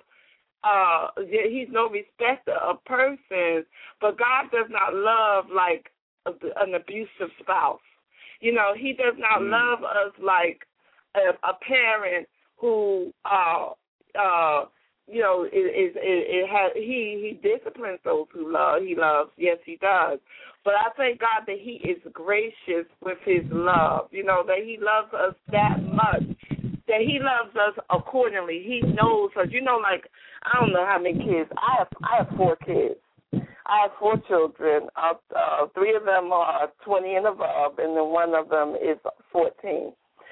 Speaker 3: uh, he's no respecter of persons, but God does not love like an abusive spouse. You know, he does not mm. love us like a, a parent who, uh, uh, you know, it, it, it, it has, he, he disciplines those who love, he loves. Yes, he does. But I thank God that he is gracious with his love, you know, that he loves us that much, that he loves us accordingly. He knows us. You know, like, I don't know how many kids. I have I have four kids. I have four children. Uh, uh, three of them are twenty and above, and then one of them is fourteen.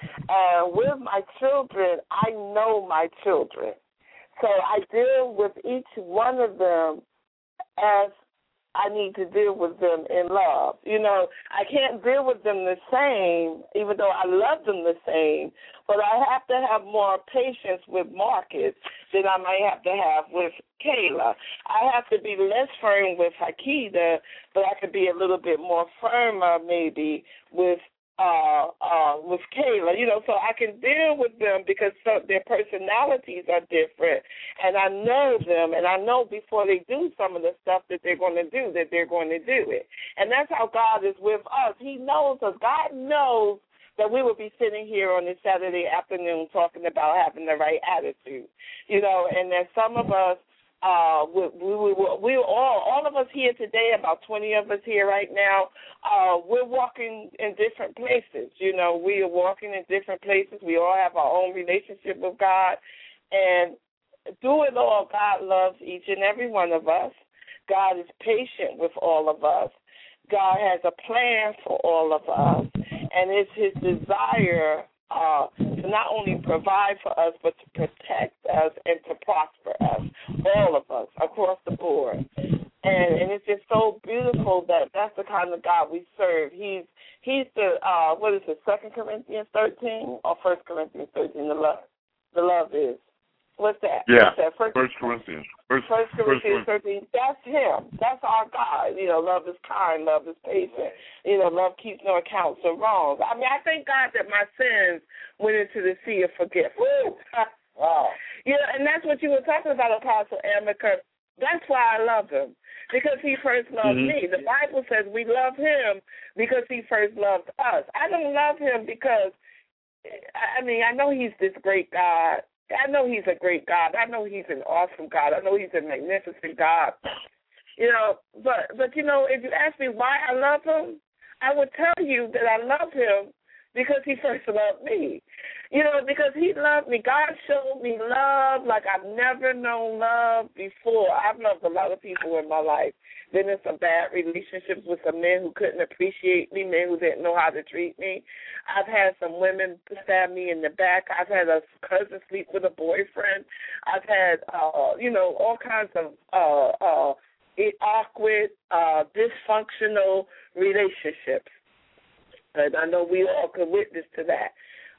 Speaker 3: And with my children, I know my children. So I deal with each one of them as I need to deal with them in love. You know, I can't deal with them the same, even though I love them the same, but I have to have more patience with Marcus than I might have to have with Kayla. I have to be less firm with Hakida, but I could be a little bit more firmer maybe with Uh, uh, with Kayla, you know, so I can deal with them because so their personalities are different, and I know them, and I know before they do some of the stuff that they're going to do, that they're going to do it. And that's how God is with us. He knows us. God knows that we will be sitting here on this Saturday afternoon talking about having the right attitude, you know, and that some of us, Uh, we, we, we, we all, all of us here today, about twenty of us here right now, uh, we're walking in different places. You know, we are walking in different places. We all have our own relationship with God. And through it all, God loves each and every one of us. God is patient with all of us. God has a plan for all of us, and it's his desire uh, to not only provide for us, but to protect us and to prosper us, all of us, across the board. And, and it's just so beautiful that that's the kind of God we serve. He's he's the, uh, what is it, Second Corinthians thirteen or First Corinthians thirteen, the love, the love is. What's that?
Speaker 4: Yeah,
Speaker 3: What's that? First,
Speaker 4: First Corinthians. First,
Speaker 3: First Corinthians
Speaker 4: First
Speaker 3: thirteen. That's him. That's our God. You know, love is kind. Love is patient. You know, love keeps no accounts of wrongs. I mean, I thank God that my sins went into the sea of forgiveness. Wow. You know, and that's what you were talking about, Apostle Amica. That's why I love him, because he first loved mm-hmm. me. The Bible says we love him because he first loved us. I don't love him because, I mean, I know he's this great God. I know he's a great God. I know he's an awesome God. I know he's a magnificent God. You know, but, but you know, if you ask me why I love him, I would tell you that I love him because he first loved me. You know, because he loved me. God showed me love like I've never known love before. I've loved a lot of people in my life. Been in some bad relationships with some men who couldn't appreciate me, men who didn't know how to treat me. I've had some women stab me in the back. I've had a cousin sleep with a boyfriend. I've had, uh, you know, all kinds of uh, uh, awkward, uh, dysfunctional relationships. And I know we all can witness to that.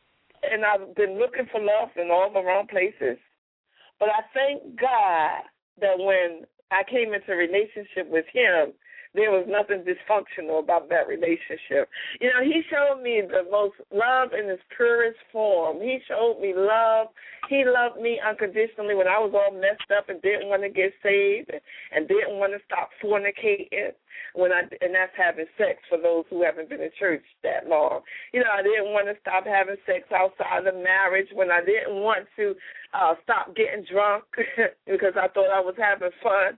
Speaker 3: And I've been looking for love in all the wrong places. But I thank God that when I came into a relationship with him, there was nothing dysfunctional about that relationship. You know, he showed me the most love in its purest form. He showed me love. He loved me unconditionally when I was all messed up and didn't want to get saved and, and didn't want to stop fornicating. When I and that's having sex for those who haven't been in church that long. You know, I didn't want to stop having sex outside of marriage. When I didn't want to uh, stop getting drunk because I thought I was having fun.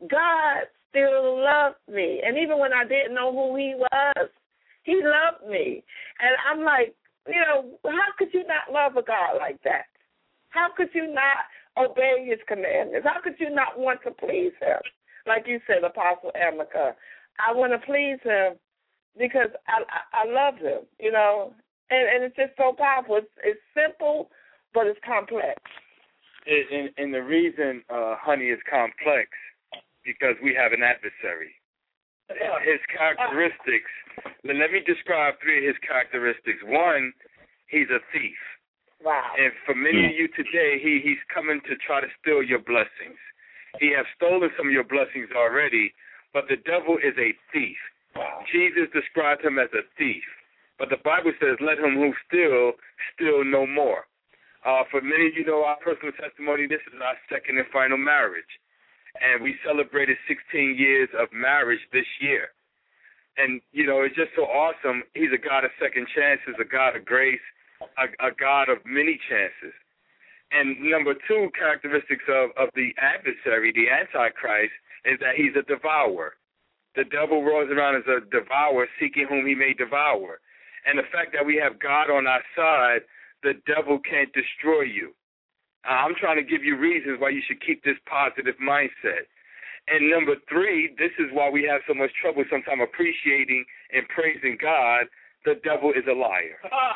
Speaker 3: God still loved me. And even when I didn't know who he was, he loved me. And I'm like, you know, how could you not love a God like that? How could you not obey his commandments? How could you not want to please him? Like you said, Apostle Amica, I want to please him because I, I, I love him, you know, and, and it's just so powerful. It's, it's simple, but it's complex.
Speaker 2: It, and, and the reason, uh, honey, is complex because we have an adversary. Yeah. His characteristics, let me describe three of his characteristics. One, he's a thief.
Speaker 3: Wow.
Speaker 2: And for many of you today, he, he's coming to try to steal your blessings. He has stolen some of your blessings already, but the devil is a thief. Wow. Jesus described him as a thief. But the Bible says, let him who steal, steal no more. Uh, for many of you know our personal testimony, this is our second and final marriage. And we celebrated sixteen years of marriage this year. And, you know, it's just so awesome. He's a God of second chances, a God of grace, a, a God of many chances. And number two characteristics of, of the adversary, the Antichrist, is that he's a devourer. The devil rolls around as a devourer, seeking whom he may devour. And the fact that we have God on our side, the devil can't destroy you. Uh, I'm trying to give you reasons why you should keep this positive mindset. And number three, this is why we have so much trouble sometimes appreciating and praising God. The devil is a liar.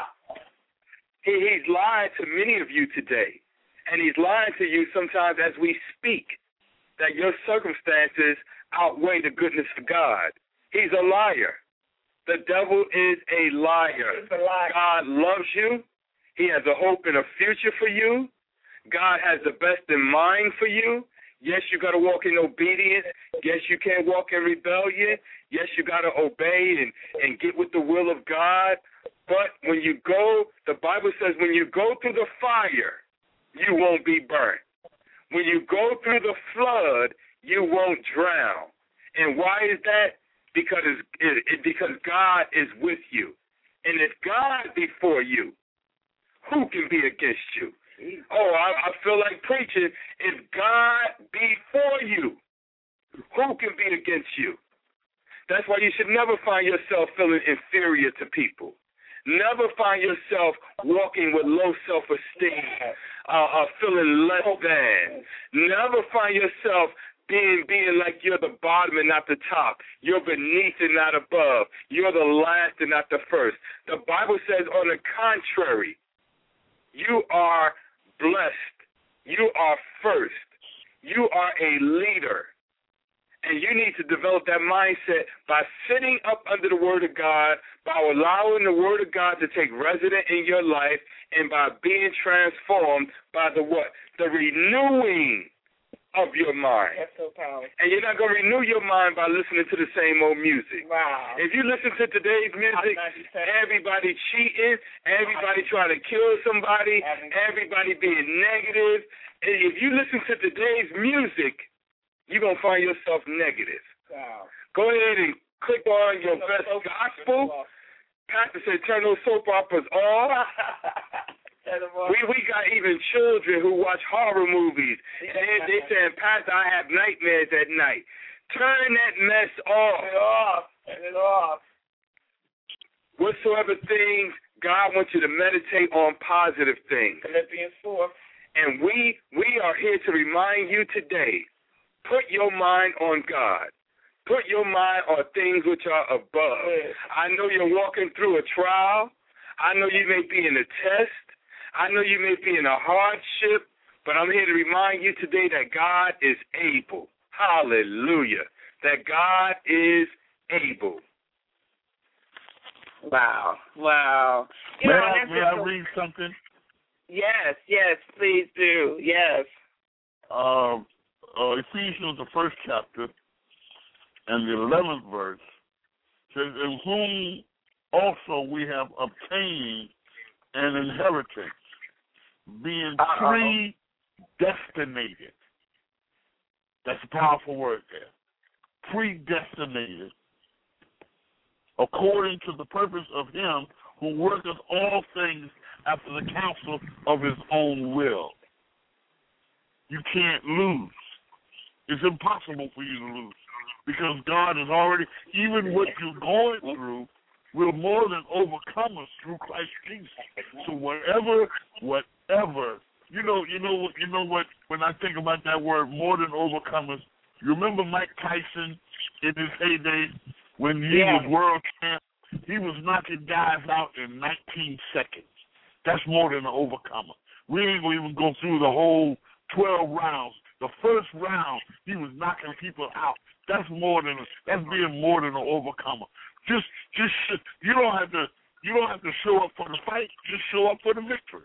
Speaker 2: He, he's lied to many of you today, and he's lying to you sometimes as we speak, that your circumstances outweigh the goodness of God. He's a liar. The devil is a liar.
Speaker 3: He's a liar.
Speaker 2: God loves you. He has a hope and a future for you. God has the best in mind for you. Yes, you got to walk in obedience. Yes, you can't walk in rebellion. Yes, you got to obey and, and get with the will of God. But when you go, the Bible says when you go through the fire, you won't be burnt. When you go through the flood, you won't drown. And why is that? Because, it, it, because God is with you. And if God be for you, who can be against you? Oh, I, I feel like preaching. If God be for you, who can be against you? That's why you should never find yourself feeling inferior to people. Never find yourself walking with low self-esteem, uh, uh, feeling less than. Never find yourself being being like you're the bottom and not the top. You're beneath and not above. You're the last and not the first. The Bible says, on the contrary, you are blessed. You are first. You are a leader. And you need to develop that mindset by sitting up under the Word of God, by allowing the Word of God to take resident in your life, and by being transformed by the what? The renewing of your mind.
Speaker 3: That's so powerful.
Speaker 2: And you're not going to renew your mind by listening to the same old music.
Speaker 3: Wow.
Speaker 2: If you listen to today's music, everybody cheating, everybody trying to kill somebody, everybody being negative. And if you listen to today's music, you're going to find yourself negative.
Speaker 3: Wow.
Speaker 2: Go ahead and click on your best gospel. Pastor said turn those soap operas off. we we got even children who watch horror movies. And they, they saying, Pastor, I have nightmares at night. Turn that mess off.
Speaker 3: Turn it off. Turn it off.
Speaker 2: Whatsoever things, God wants you to meditate on positive things.
Speaker 3: Philippians four.
Speaker 2: And we we are here to remind you today, put your mind on God. Put your mind on things which are above. I know you're walking through a trial. I know you may be in a test. I know you may be in a hardship. But I'm here to remind you today that God is able. Hallelujah. That God is able.
Speaker 3: Wow. Wow. You
Speaker 4: May,
Speaker 3: know,
Speaker 4: I,
Speaker 3: that's
Speaker 4: may
Speaker 3: just
Speaker 4: I
Speaker 3: so-
Speaker 4: read something?
Speaker 3: Yes, yes, please do. Yes.
Speaker 4: Um, uh, Ephesians, the first chapter, and the eleventh verse, says, in whom also we have obtained an inheritance, being
Speaker 3: Uh-oh.
Speaker 4: predestinated. That's a powerful word there. Predestinated, according to the purpose of him who worketh all things after the counsel of his own will. You can't lose. It's impossible for you to lose because God has already, even what you're going through, will more than overcome us through Christ Jesus. So whatever, whatever, you know, you know, you know what? When I think about that word, more than overcome us, you remember Mike Tyson in his heyday when he
Speaker 3: Yeah.
Speaker 4: was world champ? He was knocking guys out in nineteen seconds. That's more than an overcomer. We ain't gonna even go through the whole twelve rounds. The first round, he was knocking people out. That's more than that's being more than an overcomer. Just, just you don't have to you don't have to show up for the fight. Just show up for the victory.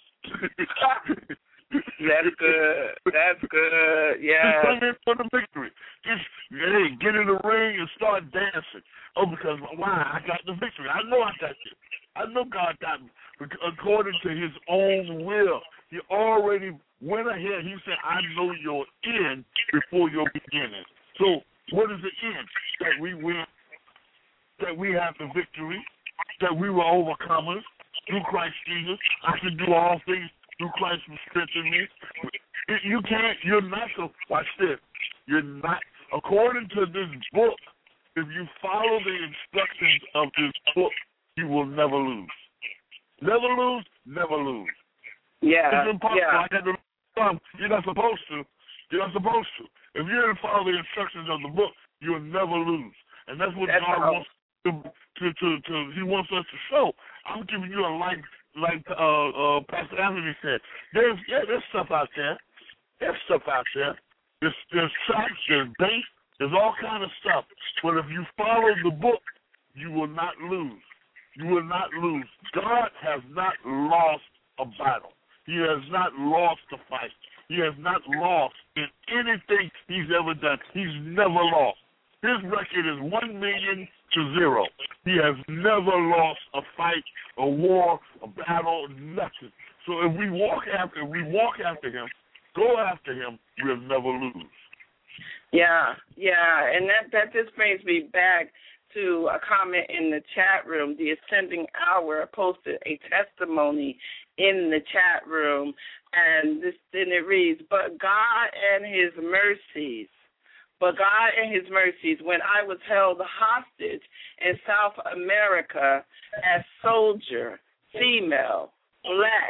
Speaker 3: That's good. That's good. Yeah.
Speaker 4: Just come in for the victory. Just hey, get in the ring and start dancing. Oh, because why? I got the victory. I know I got this. I know God got me. According to his own will. He already went ahead. He said, I know your end before your beginning. So what is the end? That we win, that we have the victory, that we were overcomers through Christ Jesus. I can do all things through Christ who strengthens me. You can't, you're not, so watch this. You're not, according to this book, if you follow the instructions of this book, you will never lose. Never lose, never lose.
Speaker 3: Yeah.
Speaker 4: It's impossible.
Speaker 3: Yeah.
Speaker 4: I got to, you're not supposed to. You're not supposed to. If you didn't follow the instructions of the book, you'll never lose. And that's what
Speaker 3: That's
Speaker 4: God
Speaker 3: how-
Speaker 4: wants to, to, to, to, He wants us to show. I'm giving you a life, like uh, uh, Pastor Anthony said. There's yeah, there's stuff out there. There's stuff out there. There's there's traps, there's bait, there's all kind of stuff. But if you follow the book, you will not lose. You will not lose. God has not lost a battle. He has not lost a fight. He has not lost in anything he's ever done. He's never lost. His record is one million to zero. He has never lost a fight, a war, a battle, nothing. So if we walk after, if we walk after him, go after him, we'll never lose.
Speaker 3: Yeah, yeah, and that, that just brings me back to a comment in the chat room. The Ascending Hour posted a testimony in the chat room, and this then it reads, but God and his mercies, but God and his mercies, when I was held hostage in South America as soldier, female, black,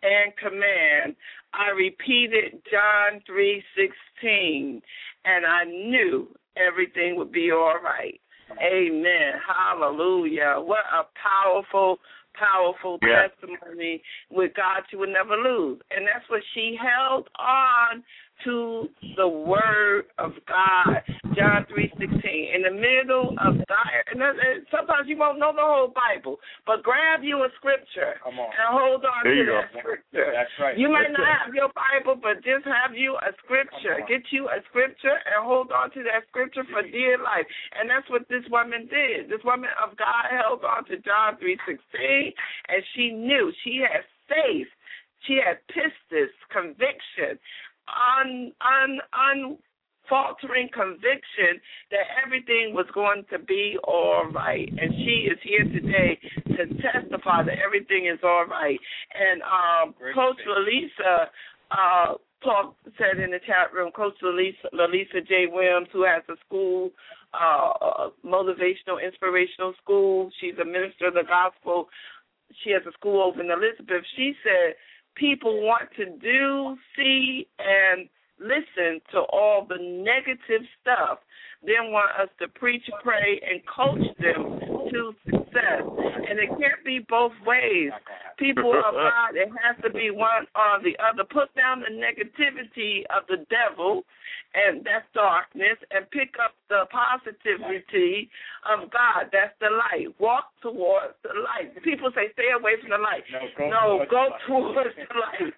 Speaker 3: and command. I repeated John three sixteen, and I knew everything would be all right. Amen. Hallelujah. What a powerful, powerful
Speaker 2: yeah.
Speaker 3: testimony. With God, you would never lose. And that's what she held on to, the word of God. John three sixteen. In the middle of dire, and sometimes you won't know the whole Bible, but grab you a scripture
Speaker 7: Come on.
Speaker 3: and hold on
Speaker 2: There
Speaker 3: to
Speaker 2: you
Speaker 3: that
Speaker 2: go.
Speaker 3: scripture.
Speaker 7: That's right.
Speaker 3: You might
Speaker 7: That's
Speaker 3: not
Speaker 7: it.
Speaker 3: have your Bible, but just have you a scripture. Get you a scripture and hold on to that scripture for dear life. And that's what this woman did. This woman of God held on to John three sixteen, and she knew. She had faith. She had pistis, conviction, un, un, unfaltering conviction that everything was going to be all right. And she is here today to testify that everything is all right. And um, Coach Lalisa uh, talk, said in the chat room, Coach Lalisa, Lalisa J. Williams, who has a school, uh, motivational, inspirational school. She's a minister of the gospel. She has a school over in Elizabeth. She said people want to do, see, and listen to all the negative stuff, then want us to preach, pray, and coach them to success. And it can't be both ways. People of God, it has to be one or the other. Put down the negativity of the devil, and that's darkness, and pick up the positivity of God. That's the light. Walk towards the light. People say stay away from the light.
Speaker 7: No, go,
Speaker 3: no, go towards the light.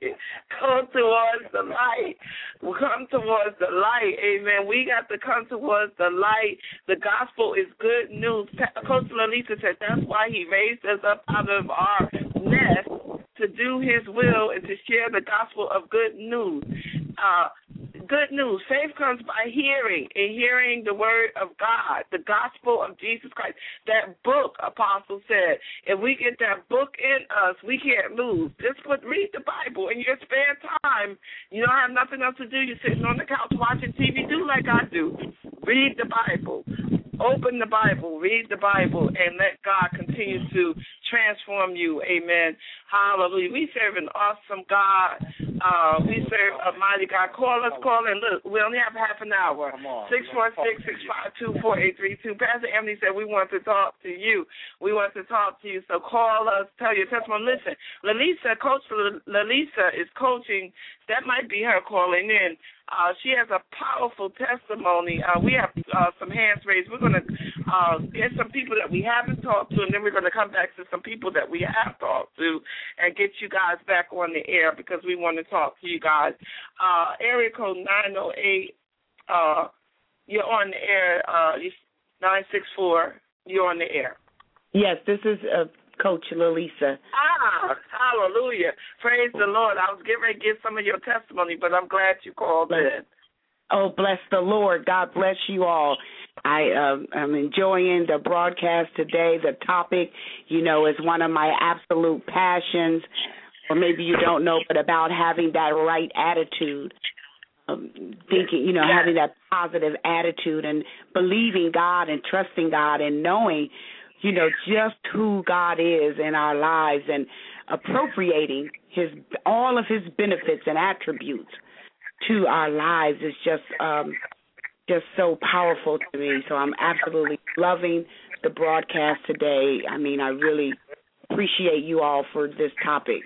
Speaker 3: Go towards the light. Come towards the light. Amen. We got to come towards the light. The gospel is good news. Coach Lalisa said that's why he raised us up out of our nest to do his will and to share the gospel of good news. Uh, good news. Faith comes by hearing, and hearing the word of God, the gospel of Jesus Christ. That book, Apostle said, if we get that book in us, we can't lose. Just put, read the Bible in your spare time. You don't have nothing else to do. You're sitting on the couch watching T V. Do like I do. Read the Bible. Open the Bible, read the Bible, and let God continue to transform you. Amen. Hallelujah. We serve an awesome God. Uh, we serve a mighty God. Call us, call in. Look, we only have half an hour. six four six, six five two, four eight three two. Pastor Emily said we want to talk to you. We want to talk to you. So call us, tell your testimony. Listen, Lalisa, Coach Lalisa is coaching. That might be her calling in. Uh, she has a powerful testimony. Uh, we have uh, some hands raised. We're going to uh, get some people that we haven't talked to, and then we're going to come back to some people that we have talked to and get you guys back on the air because we want to talk to you guys. Uh, area code nine oh eight, uh, you're on the air, uh, nine six four, you're on the air.
Speaker 8: Yes, this is uh, Coach Lalisa.
Speaker 3: Ah, hallelujah. Praise the Lord. I was getting ready to give some of your testimony, but I'm glad you called in.
Speaker 8: Oh, bless the Lord. God bless you all. I um, am enjoying the broadcast today. The topic, you know, is one of my absolute passions, or maybe you don't know, but about having that right attitude, um, thinking, you know,
Speaker 3: yes.
Speaker 8: having that positive attitude and believing God and trusting God and knowing, you know, just who God is in our lives and appropriating his all of his benefits and attributes to our lives is just um, just so powerful to me. So I'm absolutely loving the broadcast today. I mean, I really appreciate you all for this topic.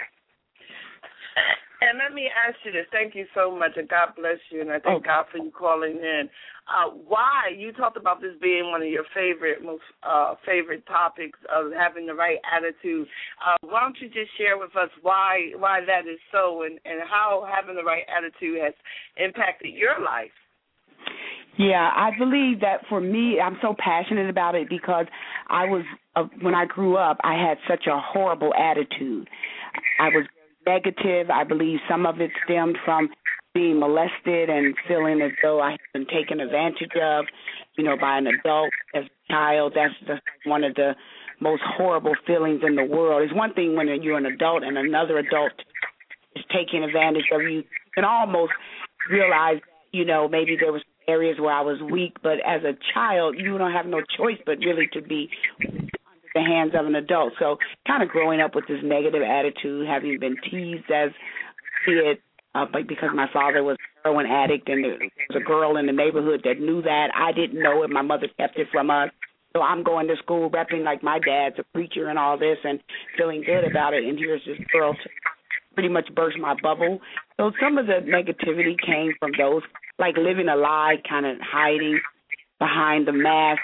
Speaker 3: And let me ask you this. Thank you so much, and God bless you, and I thank
Speaker 8: oh.
Speaker 3: God for you calling in. Uh, why, you talked about this being one of your favorite, most uh, favorite topics of having the right attitude. Uh, why don't you just share with us why why that is so and, and how having the right attitude has impacted your life?
Speaker 8: Yeah, I believe that for me, I'm so passionate about it because I was, uh, when I grew up, I had such a horrible attitude. I was negative. I believe some of it stemmed from being molested and feeling as though I had been taken advantage of, you know, by an adult as a child. That's the, one of the most horrible feelings in the world. It's one thing when you're an adult and another adult is taking advantage of you. You can almost realize, you know, maybe there was areas where I was weak, but as a child, you don't have no choice but really to be under the hands of an adult. So kind of growing up with this negative attitude, having been teased as a kid, uh, but because my father was a heroin addict and there was a girl in the neighborhood that knew that. I didn't know it. My mother kept it from us. So I'm going to school repping like my dad's a preacher and all this and feeling good about it. And here's this girl to pretty much burst my bubble. So some of the negativity came from those, like living a lie, kind of hiding behind the mask.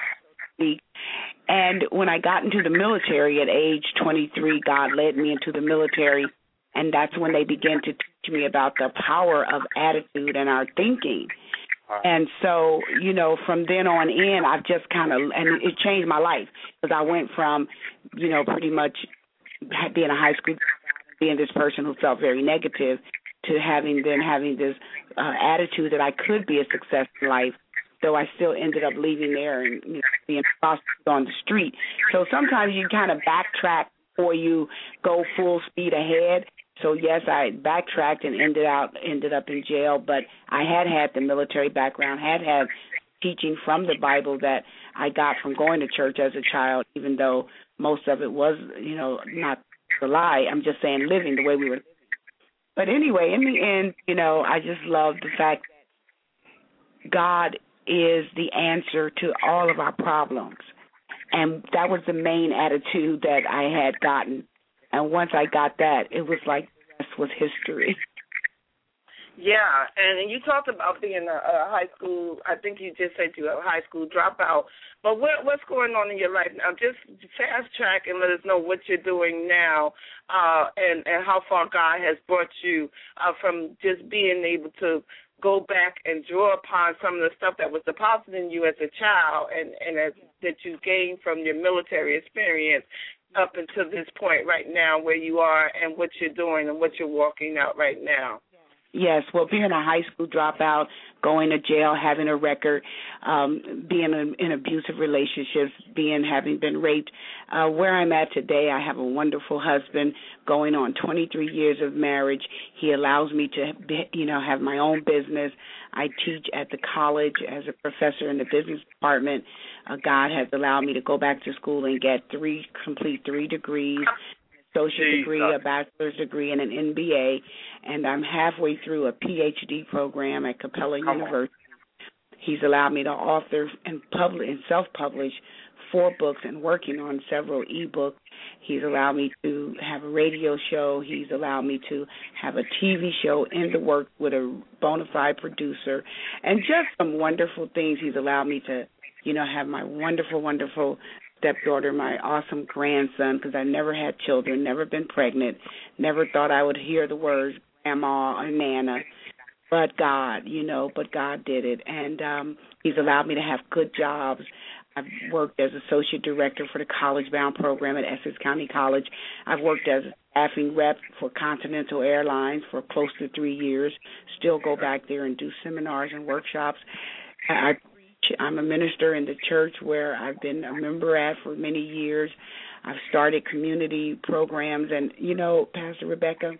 Speaker 8: And when I got into the military at age twenty-three, God led me into the military, and that's when they began to teach me about the power of attitude and our thinking. And so, you know, from then on in, I've just kind of, and it changed my life because I went from, you know, pretty much being a high school, being this person who felt very negative to having then having this uh, attitude that I could be a success in life, though I still ended up leaving there and, you know, being prostituted on the street. So sometimes you kind of backtrack before you go full speed ahead. So yes, I backtracked and ended out ended up in jail, but I had had the military background, had had teaching from the Bible that I got from going to church as a child, even though most of it was, you know, not a lie. I'm just saying living the way we were living. But anyway, in the end, you know, I just love the fact that God is the answer to all of our problems. And that was the main attitude that I had gotten. And once I got that, it was like the rest was history.
Speaker 3: Yeah, and you talked about being a, a high school, I think you just said you were a high school dropout. But what, what's going on in your life now? Just fast track and let us know what you're doing now uh, and, and how far God has brought you uh, from just being able to go back and draw upon some of the stuff that was deposited in you as a child and, and as, that you gained from your military experience up until this point right now where you are and what you're doing and what you're walking out right now.
Speaker 8: Yes, well, being a high school dropout, going to jail, having a record, um, being in, in abusive relationships, being having been raped. Uh, where I'm at today, I have a wonderful husband going on twenty-three years of marriage. He allows me to, be, you know, have my own business. I teach at the college as a professor in the business department. Uh, God has allowed me to go back to school and get three, complete three degrees. Associate degree, a bachelor's degree, and an M B A, and I'm halfway through a P H D program at Capella Come University. On. He's allowed me to author and publish and self-publish four books and working on several e-books. He's allowed me to have a radio show. He's allowed me to have a T V show in the works with a bona fide producer, and just some wonderful things. He's allowed me to, you know, have my wonderful, wonderful stepdaughter, my awesome grandson, because I never had children, never been pregnant, never thought I would hear the words grandma or nana, but God, you know, but God did it. And um, he's allowed me to have good jobs. I've worked as associate director for the college-bound program at Essex County College. I've worked as a staffing rep for Continental Airlines for close to three years, still go back there and do seminars and workshops. I I'm a minister in the church where I've been a member at for many years. I've started community programs, and, you know, Pastor Rebecca,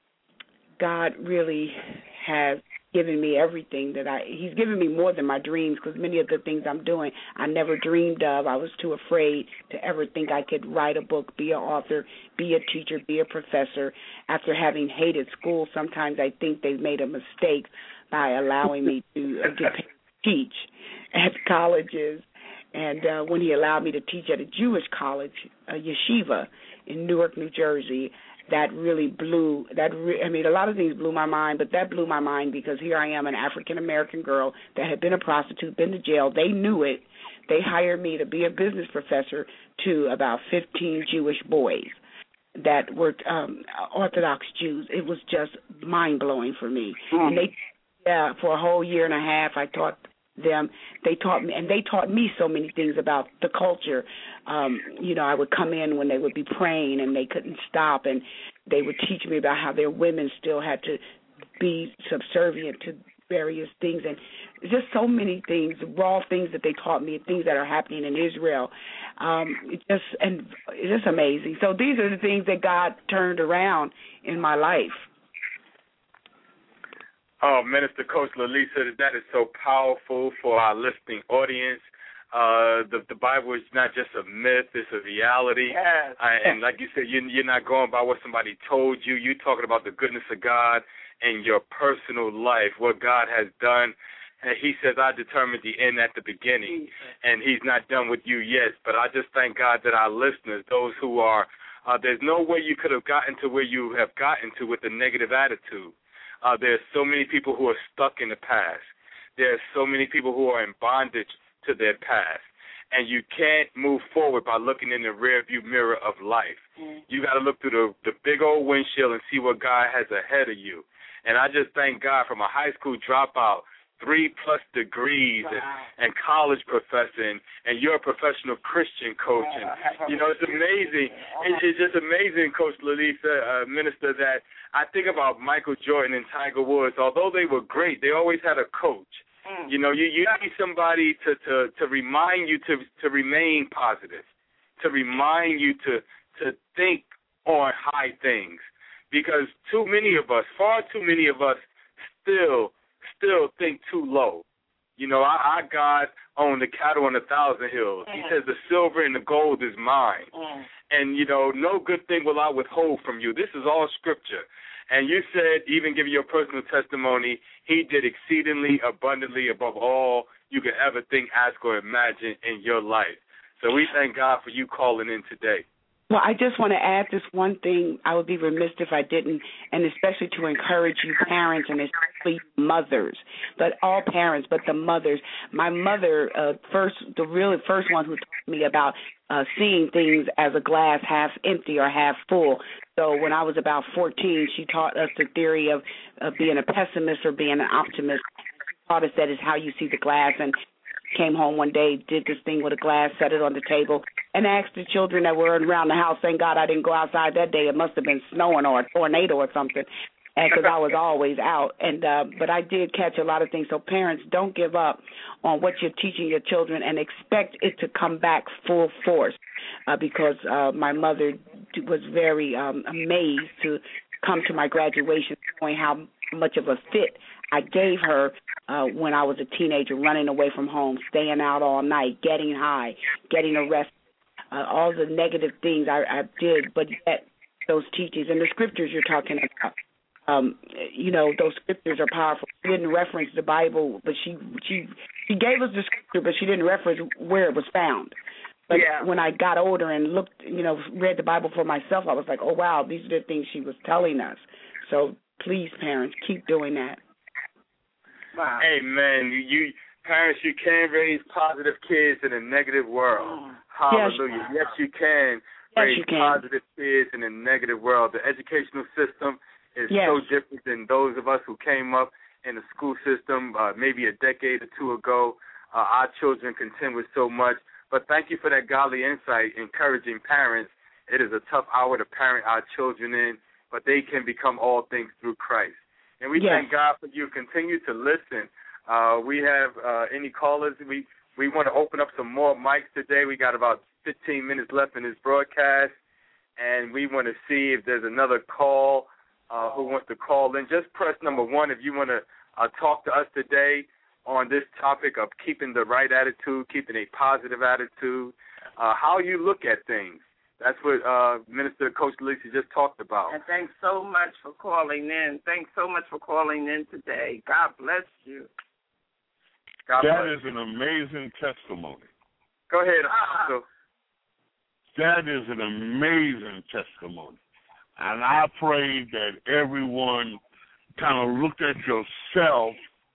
Speaker 8: God really has given me everything that I, he's given me more than my dreams, because many of the things I'm doing I never dreamed of. I was too afraid to ever think I could write a book, be an author, be a teacher, be a professor. After having hated school, sometimes I think they've made a mistake by allowing me to uh, get paid to teach at colleges. And uh, when he allowed me to teach at a Jewish college, a yeshiva in Newark, New Jersey, that really blew, that re- I mean, a lot of things blew my mind, but that blew my mind because here I am, an African-American girl that had been a prostitute, been to jail. They knew it. They hired me to be a business professor to about fifteen Jewish boys that were um, Orthodox Jews. It was just mind-blowing for me. Mm. And they, yeah, for a whole year and a half, I taught them. They taught me, and they taught me so many things about the culture. Um, you know, I would come in when they would be praying and they couldn't stop, and they would teach me about how their women still had to be subservient to various things, and just so many things, raw things that they taught me, things that are happening in Israel. Um, it just and it's just amazing. So these are the things that God turned around in my life.
Speaker 2: Oh, Minister Coach Lalisa, that is so powerful for our listening audience. Uh, the the Bible is not just a myth; it's a reality.
Speaker 3: Yes.
Speaker 2: Uh, and like you said, you, you're not going by what somebody told you. You're talking about the goodness of God in your personal life, what God has done. And He says, "I determined the end at the beginning," and He's not done with you yet. But I just thank God that our listeners, those who are, uh, there's no way you could have gotten to where you have gotten to with a negative attitude. Uh, there's so many people who are stuck in the past. There's so many people who are in bondage to their past. And you can't move forward by looking in the rearview mirror of life. Mm. You got to look through the, the big old windshield and see what God has ahead of you. And I just thank God from a high school dropout, three-plus degrees, wow. and, and college professor, and, and you're a professional Christian coach. And, you know, it's amazing. It's, it's just amazing, Coach Lalisa, uh, Minister, that I think about Michael Jordan and Tiger Woods. Although they were great, they always had a coach. Mm. You know, you, you need somebody to, to, to remind you to, to remain positive, to remind you to, to think on high things. Because too many of us, far too many of us still still think too low. You know, our, our God owned the cattle on a thousand hills. Mm. He says the silver and the gold is mine. Mm. And, you know, no good thing will I withhold from you. This is all scripture. And you said, even giving your personal testimony, He did exceedingly abundantly above all you could ever think, ask, or imagine in your life. So we thank God for you calling in today.
Speaker 8: Well, I just want to add this one thing. I would be remiss if I didn't, and especially to encourage you parents and especially mothers, but all parents, but the mothers. My mother, uh, first, the really first one who taught me about uh, seeing things as a glass half empty or half full. So when I was about fourteen, she taught us the theory of, of being a pessimist or being an optimist. She taught us that is how you see the glass, and came home one day, did this thing with a glass, set it on the table, and asked the children that were around the house, thank God I didn't go outside that day. It must have been snowing or a tornado or something, because I was always out. And uh, but I did catch a lot of things. So parents, don't give up on what you're teaching your children and expect it to come back full force, uh, because uh, my mother was very um, amazed to come to my graduation, knowing how much of a fit I gave her uh, when I was a teenager, running away from home, staying out all night, getting high, getting arrested, uh, all the negative things I, I did, but yet those teachings and the scriptures you're talking about, um, you know, those scriptures are powerful. She didn't reference the Bible, but she she she gave us the scripture, but she didn't reference where it was found. But yeah. when I got older and looked, you know, read the Bible for myself, I was like, oh, wow, these are the things she was telling us. So please, parents, keep doing that.
Speaker 2: Wow. Amen. You, you parents, you can raise positive kids in a negative world. Mm. Hallelujah. Yes, yes, you can
Speaker 8: yes,
Speaker 2: raise
Speaker 8: you can.
Speaker 2: positive kids in a negative world. The educational system is
Speaker 8: yes.
Speaker 2: so different than those of us who came up in the school system uh, maybe a decade or two ago. Uh, our children contend with so much. But thank you for that godly insight, encouraging parents. It is a tough hour to parent our children in, but they can become all things through Christ. And we
Speaker 8: yes.
Speaker 2: thank God for you. Continue to listen. Uh, we have uh, any callers. We we want to open up some more mics today. We got about fifteen minutes left in this broadcast, and we want to see if there's another call uh, who wants to call in. Just press number one if you want to uh, talk to us today on this topic of keeping the right attitude, keeping a positive attitude, uh, how you look at things. That's what uh, Minister Coach Lisa just talked about.
Speaker 3: And thanks so much for calling in. Thanks so much for calling in today. God bless you.
Speaker 4: God that bless is you. An amazing testimony.
Speaker 2: Go ahead, Apostle.
Speaker 4: That is an amazing testimony. And I pray that everyone kind of looked at yourself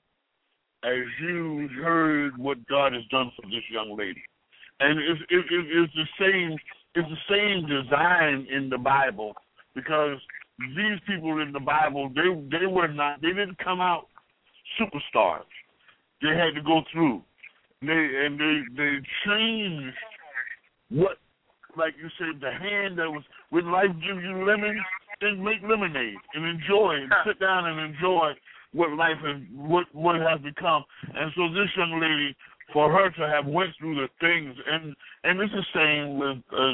Speaker 4: as you heard what God has done for this young lady. And it's, it, it, it's the same it's the same design in the Bible, because these people in the Bible, they they were not, they didn't come out superstars. They had to go through. They, and they they changed what, like you said, the hand that was, when life gives you lemons, then make lemonade and enjoy and sit down and enjoy what life has, what, what has become. And so this young lady, for her to have went through the things, and and this is same with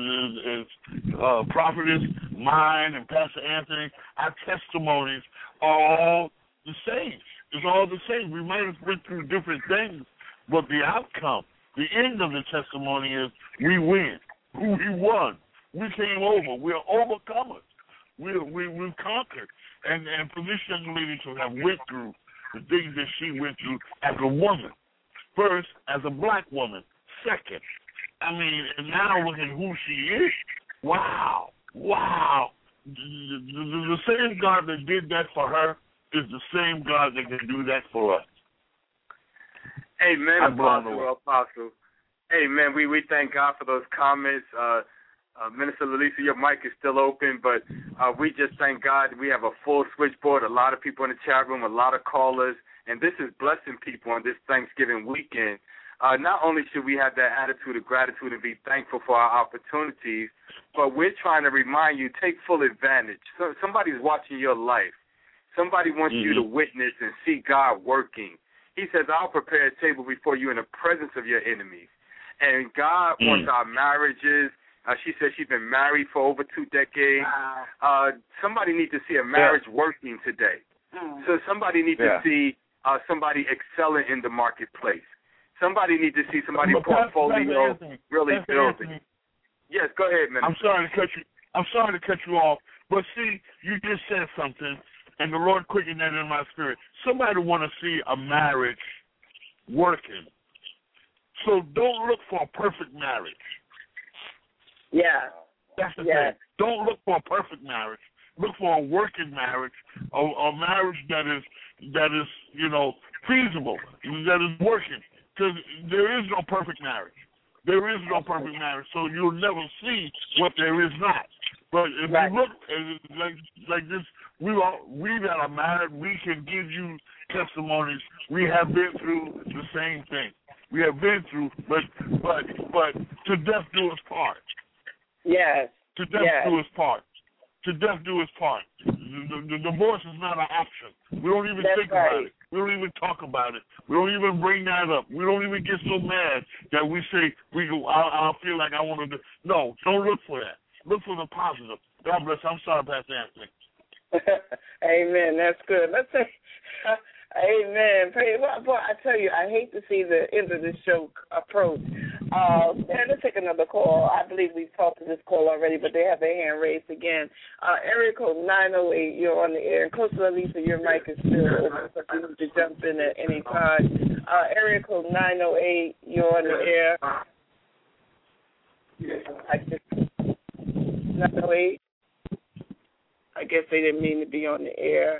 Speaker 4: uh, uh, Prophetess, mine, and Pastor Anthony, our testimonies are all the same. It's all the same. We might have went through different things, but the outcome The end of the testimony is we win. We won. We came over. We are overcomers. We we we've conquered. And and for this young lady to have went through the things that she went through as a woman, first as a black woman, second, I mean, and now look at who she is. Wow, wow. The, the, the, the same God that did that for her is the same God that can do that for us.
Speaker 2: Amen,
Speaker 4: I'm blown
Speaker 2: Apostle,
Speaker 4: away.
Speaker 2: Apostle. Amen. We we thank God for those comments. Uh, uh, Minister Lalisa, your mic is still open, but uh, we just thank God we have a full switchboard, a lot of people in the chat room, a lot of callers, and this is blessing people on this Thanksgiving weekend. Uh, not only should we have that attitude of gratitude and be thankful for our opportunities, but we're trying to remind you, take full advantage. So, somebody's watching your life. Somebody wants
Speaker 4: Mm-hmm.
Speaker 2: you to witness and see God working. He says, I'll prepare a table before you in the presence of your enemies. And God
Speaker 4: Mm.
Speaker 2: wants our marriages. Uh, she said she's been married for over two decades.
Speaker 3: Wow.
Speaker 2: Uh, somebody needs to see a marriage working today.
Speaker 3: Mm.
Speaker 2: So somebody needs
Speaker 4: Yeah.
Speaker 2: to see uh, somebody excelling in the marketplace. Somebody needs to see somebody
Speaker 4: But Pastor-
Speaker 2: portfolio
Speaker 4: Pastor Anthony,
Speaker 2: really
Speaker 4: Pastor
Speaker 2: building.
Speaker 4: Anthony,
Speaker 2: Yes, go ahead, man.
Speaker 4: I'm sorry to cut you. I'm sorry to cut you off, but see, you just said something, and the Lord quickened that in my spirit. Somebody want to see a marriage working, so don't look for a perfect marriage.
Speaker 3: Yeah.
Speaker 4: That's the
Speaker 3: Yeah.
Speaker 4: thing. Don't look for a perfect marriage. Look for a working marriage, a, a marriage that is that is you know feasible, that is working. Because there is no perfect marriage. There is no perfect marriage, so you'll never see what there is not. But if
Speaker 3: Right.
Speaker 4: you look at, like like this, we are we that are married, we can give you testimonies. We have been through the same thing. We have been through, but but but to death do us part.
Speaker 3: Yes.
Speaker 4: To death
Speaker 3: Yes.
Speaker 4: do his part. To death do his part. The, the, the divorce is not an option. We don't even
Speaker 3: That's
Speaker 4: think about
Speaker 3: right.
Speaker 4: it. We don't even talk about it. We don't even bring that up. We don't even get so mad that we say we go. I, I feel like I want to do. No, don't look for that. Look for the positive. God bless. I'm sorry, Pastor Anthony.
Speaker 3: Amen. That's good. Let's say, amen. Pray, well, boy, I tell you, I hate to see the end of this show approach. Uh, and let's take another call. I believe we've talked to this call already, but they have their hand raised again. Uh, area code nine oh eight, you're on the air. And Coach Lisa, your mic is still open, so you need to jump in at any time. Uh, area code nine oh eight, you're on the air. I just, nine oh eight. I guess they didn't mean to be on the air.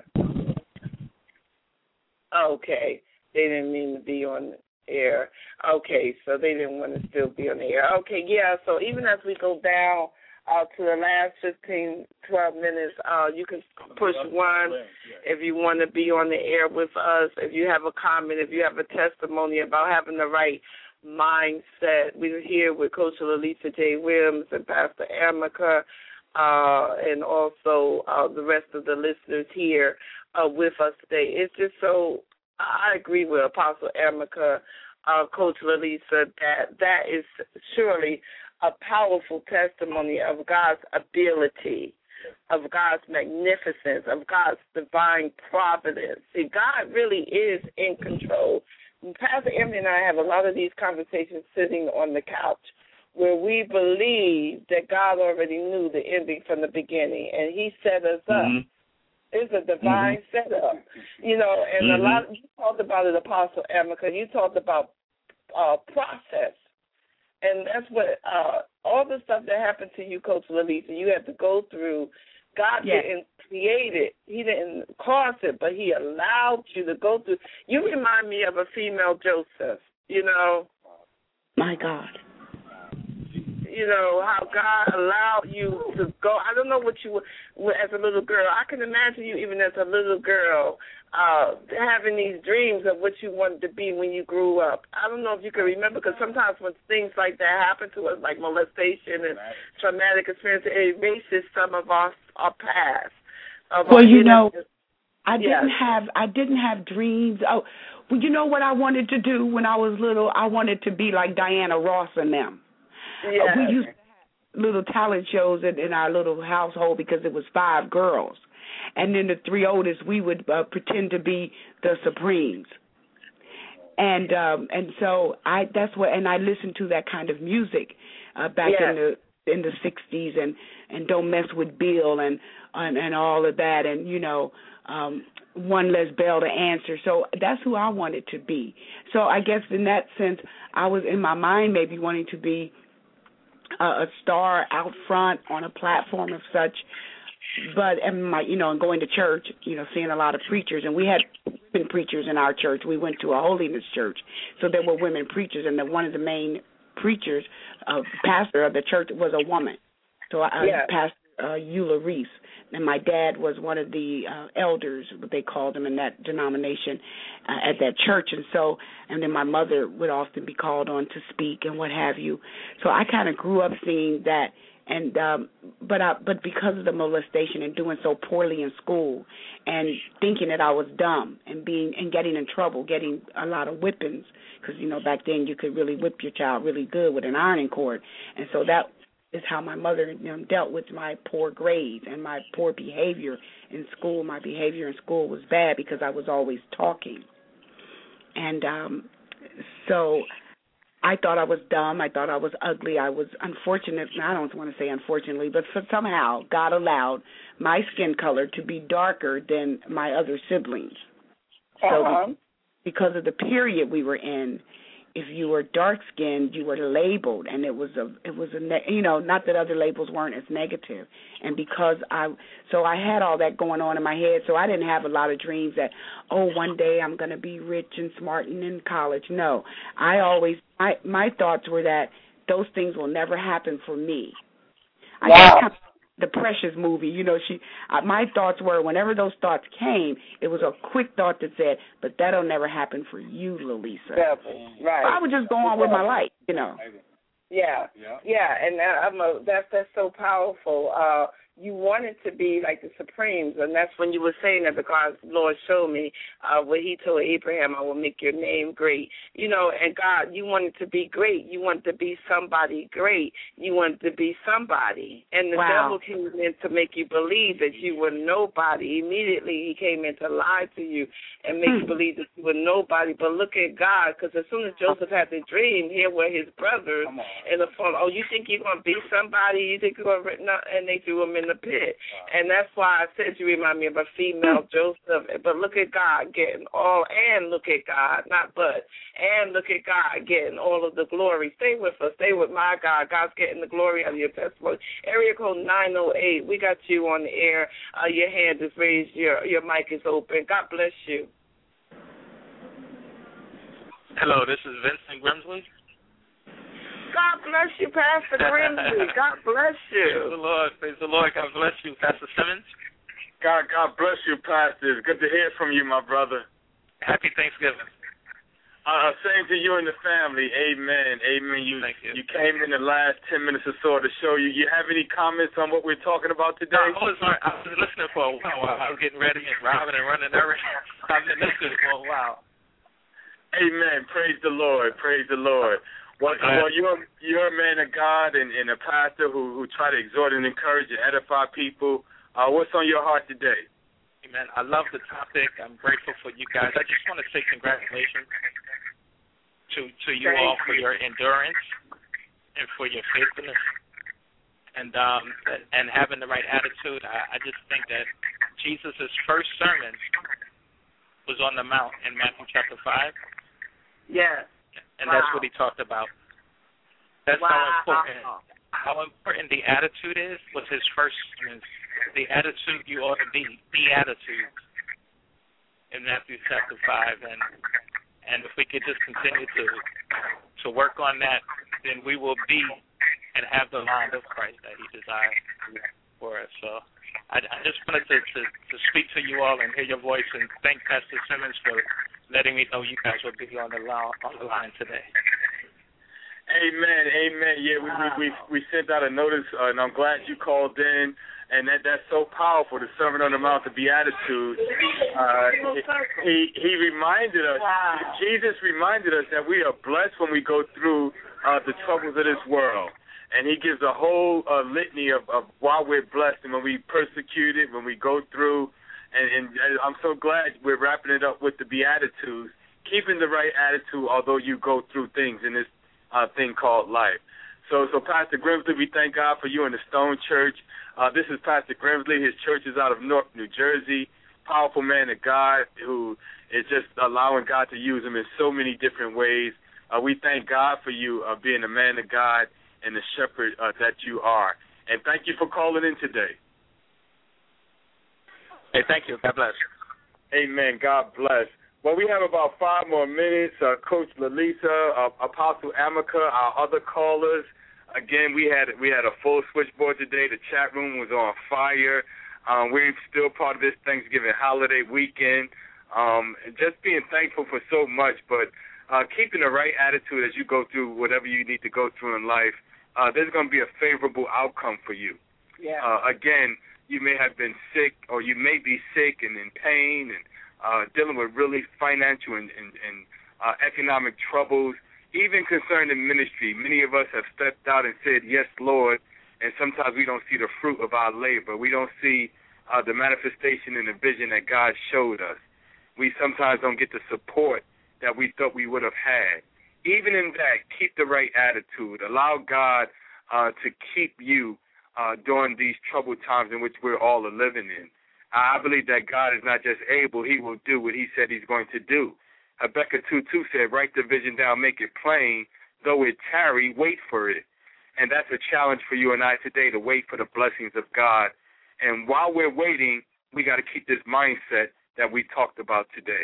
Speaker 3: Okay. They didn't mean to be on the air. Okay, so they didn't want to still be on the air. Okay, yeah, so even as we go down uh, to the last fifteen, twelve minutes, uh, you can push one if you want to be on the air with us, if you have a comment, if you have a testimony about having the right mindset. We're here with Coach Lalisa J. Williams and Pastor Amica, uh, and also uh, the rest of the listeners here uh, with us today. It's just so, I agree with Apostle Amica, uh, Coach Lalisa, that that is surely a powerful testimony of God's ability, of God's magnificence, of God's divine providence. See, God really is in control. Pastor Emily and I have a lot of these conversations sitting on the couch where we believe that God already knew the ending from the beginning, and he set us up.
Speaker 4: Mm-hmm.
Speaker 3: It's a divine mm-hmm. setup, you know, and mm-hmm. a lot of, you talked about it, Apostle Amica, you talked about uh, process, and that's what, uh, all the stuff that happened to you, Coach Lalisa, you had to go through. God yes. didn't create it. He didn't cause it, but he allowed you to go through. You remind me of a female Joseph, you know.
Speaker 8: My God.
Speaker 3: You know, how God allowed you to go. I don't know what you were as a little girl. I can imagine you even as a little girl uh, having these dreams of what you wanted to be when you grew up. I don't know if you can remember, because sometimes when things like that happen to us, like molestation and traumatic experience, it erases some of our, our past. Of
Speaker 8: well,
Speaker 3: our
Speaker 8: you know, I
Speaker 3: yes.
Speaker 8: didn't have I didn't have dreams. Oh, well, you know what I wanted to do when I was little? I wanted to be like Diana Ross and them.
Speaker 3: Yes.
Speaker 8: Uh, we used to have little talent shows in, in our little household because it was five girls. And then the three oldest, we would uh, pretend to be the Supremes. and um, and so I that's what and I listened to that kind of music uh, back
Speaker 3: Yes.
Speaker 8: in the in the sixties and and Don't Mess with Bill and and, and all of that, and you know. Um, one less bell to answer. So that's who I wanted to be. So I guess in that sense, I was in my mind maybe wanting to be a, a star out front on a platform of such. But and my, you know, and going to church, you know, seeing a lot of preachers, and we had women preachers in our church. We went to a holiness church, so there were women preachers, and the, one of the main preachers, uh, pastor of the church, was a woman. So I,
Speaker 3: Yeah.
Speaker 8: Pastor uh, Eula Reese. And my dad was one of the uh, elders, what they called him in that denomination, uh, at that church. And so, and then my mother would often be called on to speak and what have you. So I kind of grew up seeing that. And um, but I, but because of the molestation and doing so poorly in school, and thinking that I was dumb and being and getting in trouble, getting a lot of whippings, because you know back then you could really whip your child really good with an ironing cord, and so that is how my mother you know, dealt with my poor grades and my poor behavior in school. My behavior in school was bad because I was always talking. And um, so I thought I was dumb. I thought I was ugly. I was unfortunate. I don't want to say unfortunately, but for somehow God allowed my skin color to be darker than my other siblings.
Speaker 3: Uh-huh.
Speaker 8: So because of the period we were in, if you were dark skinned, you were labeled, and it was a, it was a, ne- you know, not that other labels weren't as negative. And because I, so I had all that going on in my head, so I didn't have a lot of dreams that, oh, one day I'm going to be rich and smart and in college. No, I always, my my thoughts were that those things will never happen for me. I
Speaker 3: Wow.
Speaker 8: guess kind of the Precious movie, you know, she. Uh, my thoughts were, whenever those thoughts came, it was a quick thought that said, "But that'll never happen for you, Lalisa."
Speaker 3: Right.
Speaker 8: I would just go on with my life, you know.
Speaker 3: Yeah,
Speaker 5: Yeah.
Speaker 3: yeah, and that, I'm a, that's that's so powerful. Uh, you wanted to be like the Supremes, and that's when you were saying that because Lord showed me uh, what He told Abraham, I will make your name great. You know, and God, you wanted to be great. You wanted to be somebody great. You wanted to be somebody, and the
Speaker 8: Wow.
Speaker 3: devil came in to make you believe that you were nobody. Immediately, he came in to lie to you and make you believe that you were nobody. But look at God, because as soon as Joseph had the dream, here were his brothers in the phone. Oh, you think you're going to be somebody? You think you're going to, no, and they threw him in the pit. And that's why I said you remind me of a female Joseph. But look at God getting all, and look at God, not but, and look at God getting all of the glory. Stay with us. Stay with my God. God's getting the glory out of your testimony. Area code nine oh eight. We got you on the air. Uh, your hand is raised. Your, your mic is open. God bless you.
Speaker 7: Hello, this is Vincent Grimsley.
Speaker 3: God bless you, Pastor Grimsley. God bless
Speaker 7: Praise
Speaker 3: you.
Speaker 7: the Lord. Praise the Lord. God bless you, Pastor Simmons.
Speaker 2: God, God bless you, Pastor. It's good to hear from you, my brother.
Speaker 7: Happy Thanksgiving.
Speaker 2: Uh, same to you and the family. Amen. Amen. You,
Speaker 7: Thank you.
Speaker 2: you came in the last ten minutes or so of the show. You, you have any comments on what we're talking about today?
Speaker 7: I was, I was listening for a while while I was getting ready and robbing and running everything. I've been listening for a while.
Speaker 2: Amen. Praise the Lord. Praise the Lord. Well, well you're, you're a man of God and, and a pastor who, who try to exhort and encourage and edify people. Uh, what's on your heart today?
Speaker 7: Amen. I love the topic. I'm grateful for you guys. I just want to say congratulations to, to you
Speaker 3: Thank
Speaker 7: all for
Speaker 3: you.
Speaker 7: your endurance and for your faithfulness and um, and having the right attitude. I, I just think that Jesus' first sermon was on the Mount in Matthew chapter five.
Speaker 3: Yes.
Speaker 7: And wow. That's what he talked about. That's
Speaker 3: wow.
Speaker 7: how important how important the attitude is was his first sermon. The attitude you ought to be, beatitude in Matthew chapter five. And and if we could just continue to to work on that, then we will be and have the mind of Christ that he desires for us. So I, I just wanted to, to, to speak to you all and hear your voice and thank Pastor Simmons for letting me know you guys will be on the line, on the line today.
Speaker 2: Amen, amen. Yeah, we we we, we sent out a notice, uh, and I'm glad you called in. And that that's so powerful. The Sermon on the Mount, the Beatitudes. Uh, he he reminded us. Wow. Jesus reminded us that we are blessed when we go through uh, the troubles of this world. And he gives a whole uh, litany of, of why we're blessed and when we persecuted, when we go through. And, and I'm so glad we're wrapping it up with the Beatitudes. keeping the right attitude, although you go through things in this uh, thing called life. So, so Pastor Grimsley, we thank God for you in the Stone Church. Uh, this is Pastor Grimsley. His church is out of Newark, New Jersey. Powerful man of God who is just allowing God to use him in so many different ways. Uh, we thank God for you uh, being a man of God and the shepherd uh, that you are. And thank you for calling in today.
Speaker 7: Hey, thank you. God bless.
Speaker 2: Amen. God bless. Well, we have about five more minutes. Uh, Coach Lalisa, uh, Apostle Amica, our other callers. Again, we had we had a full switchboard today. The chat room was on fire. Um, we're still part of this Thanksgiving holiday weekend. Um, just being thankful for so much, but uh, keeping the right attitude as you go through whatever you need to go through in life, uh, there's going to be a favorable outcome for you.
Speaker 3: Yeah.
Speaker 2: Uh, again, you may have been sick, or you may be sick and in pain and uh, dealing with really financial and, and, and uh, economic troubles, even concerning ministry. Many of us have stepped out and said, yes, Lord, and sometimes we don't see the fruit of our labor. We don't see uh, the manifestation and the vision that God showed us. We sometimes don't get the support that we thought we would have had. Even in that, keep the right attitude. Allow God uh, to keep you uh, during these troubled times in which we're all living in. I believe that God is not just able, he will do what he said he's going to do. Habakkuk two two said, write the vision down, make it plain. Though it tarry, wait for it. And that's a challenge for you and I today, to wait for the blessings of God. And while we're waiting, we got to keep this mindset that we talked about today.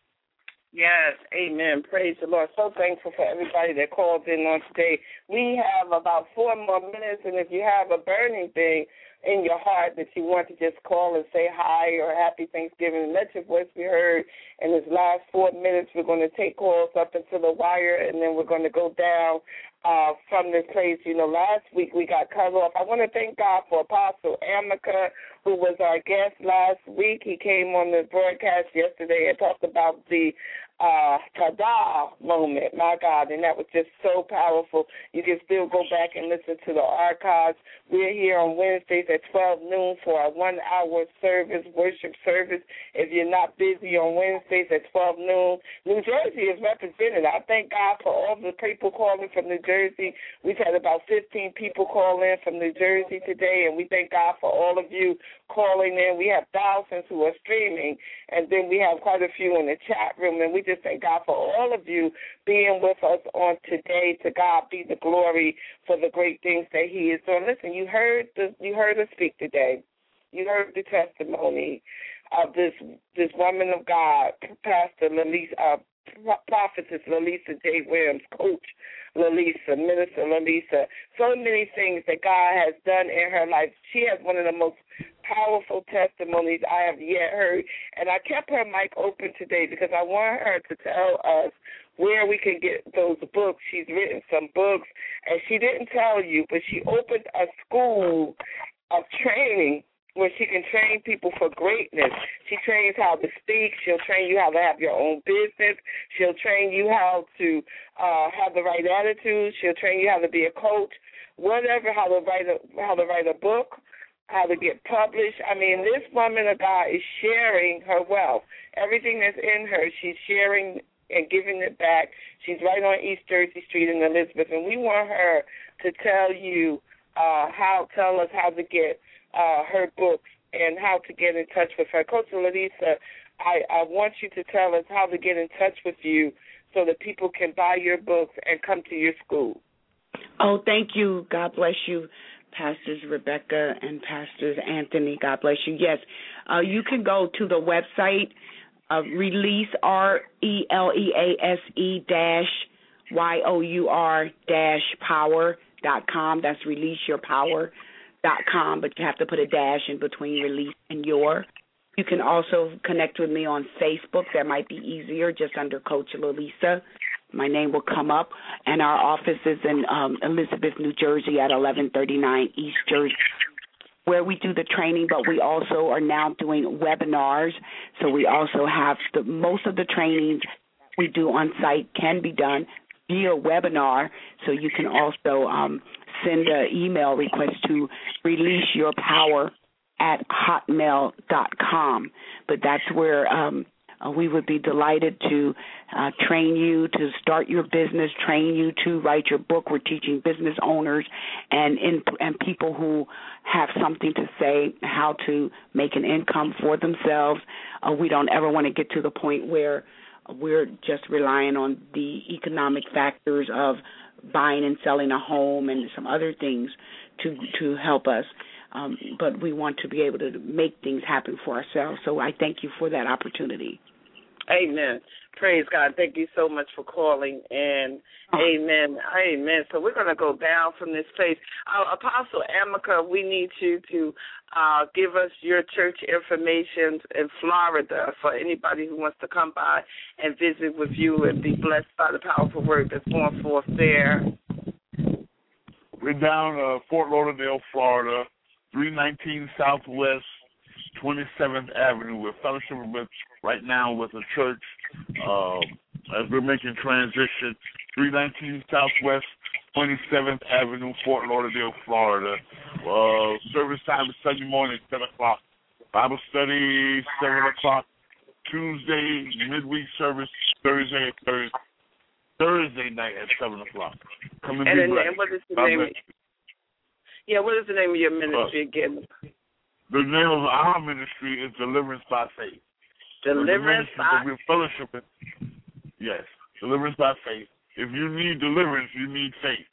Speaker 3: Yes, amen. Praise the Lord. So thankful for everybody that called in on today. We have about four more minutes, and if you have a burning thing in your heart that you want to just call and say hi or happy Thanksgiving, let your voice be heard. In this last four minutes, we're going to take calls up into the wire, and then we're going to go down uh, from this place. You know, last week we got cut off. I want to thank God for Apostle Amica, who was our guest last week. He came on the broadcast yesterday and talked about the uh, ta-da moment, my God, and that was just so powerful. You can still go back and listen to the archives. We're here on Wednesdays at twelve noon for our one-hour service, worship service. If you're not busy on Wednesdays at twelve noon, New Jersey is represented. I thank God for all the people calling from New Jersey. We've had about fifteen people call in from New Jersey today, and we thank God for all of you calling in. We have thousands who are streaming, and then we have quite a few in the chat room, and we just thank God for all of you being with us on today. To God be the glory for the great things that he is doing. Listen, you heard the, you heard us speak today. You heard the testimony of this this woman of God, Pastor Lalisa, uh, prophetess Lalisa J. Williams, Coach Lalisa, Minister Lalisa. So many things that God has done in her life. She has one of the most powerful testimonies I have yet heard. And I kept her mic open today because I want her to tell us where we can get those books. She's written some books, and she didn't tell you, but she opened a school of training where she can train people for greatness. She trains how to speak. She'll train you how to have your own business. She'll train you how to uh, have the right attitude. She'll train you how to be a coach, whatever, how to write a, how to write a book, how to get published. I mean, this woman of God is sharing her wealth. Everything that's in her, she's sharing and giving it back. She's right on East Jersey Street in Elizabeth, and we want her to tell you uh, how, tell us how to get Uh, her books and how to get in touch with her. Coach Lalisa, I, I want you to tell us how to get in touch with you so that people can buy your books and come to your school.
Speaker 8: Oh, thank you. God bless you, Pastors Rebecca and Pastors Anthony. God bless you. Yes, uh, you can go to the website, uh, release, R E L E A S E dash Y O U R dash power dot com. That's release your power. Dot com, but you have to put a dash in between release and your. You can also connect with me on Facebook. That might be easier, just under Coach Lalisa. My name will come up. And our office is in um, Elizabeth, New Jersey at eleven thirty-nine East Jersey, where we do the training, but we also are now doing webinars. So we also have the most of the trainings we do on site can be done via webinar. So you can also um, send an email request to release your power at hotmail dot com. But that's where um, uh, we would be delighted to uh, train you to start your business, train you to write your book. We're teaching business owners and in, and people who have something to say how to make an income for themselves. Uh, we don't ever want to get to the point where we're just relying on the economic factors of buying and selling a home and some other things to to help us. Um, but we want to be able to make things happen for ourselves. So I thank you for that opportunity.
Speaker 3: Amen. Praise God. Thank you so much for calling. And amen. Amen. So we're going to go down from this place. Uh, Apostle Amica, we need you to uh, give us your church information in Florida for anybody who wants to come by and visit with you and be blessed by the powerful word that's going forth there.
Speaker 4: We're down uh, Fort Lauderdale, Florida, three nineteen Southwest twenty-seventh Avenue. We're fellowshipping with right now with a church uh, as we're making transition. three nineteen Southwest twenty-seventh Avenue, Fort Lauderdale, Florida. Uh, service time is Sunday morning, ten o'clock. Bible study, seven o'clock. Tuesday, midweek service, Thursday, Thursday, Thursday night at seven o'clock. Come and,
Speaker 3: and,
Speaker 4: be
Speaker 3: and,
Speaker 4: blessed.
Speaker 3: and what is the
Speaker 4: God
Speaker 3: name? Of, yeah, what is the name of your ministry
Speaker 4: uh,
Speaker 3: again?
Speaker 4: The name of our ministry is Deliverance by Faith.
Speaker 3: Deliverance by
Speaker 4: Faith. We're fellowshipping. Yes, Deliverance by Faith. If you need deliverance, you need faith.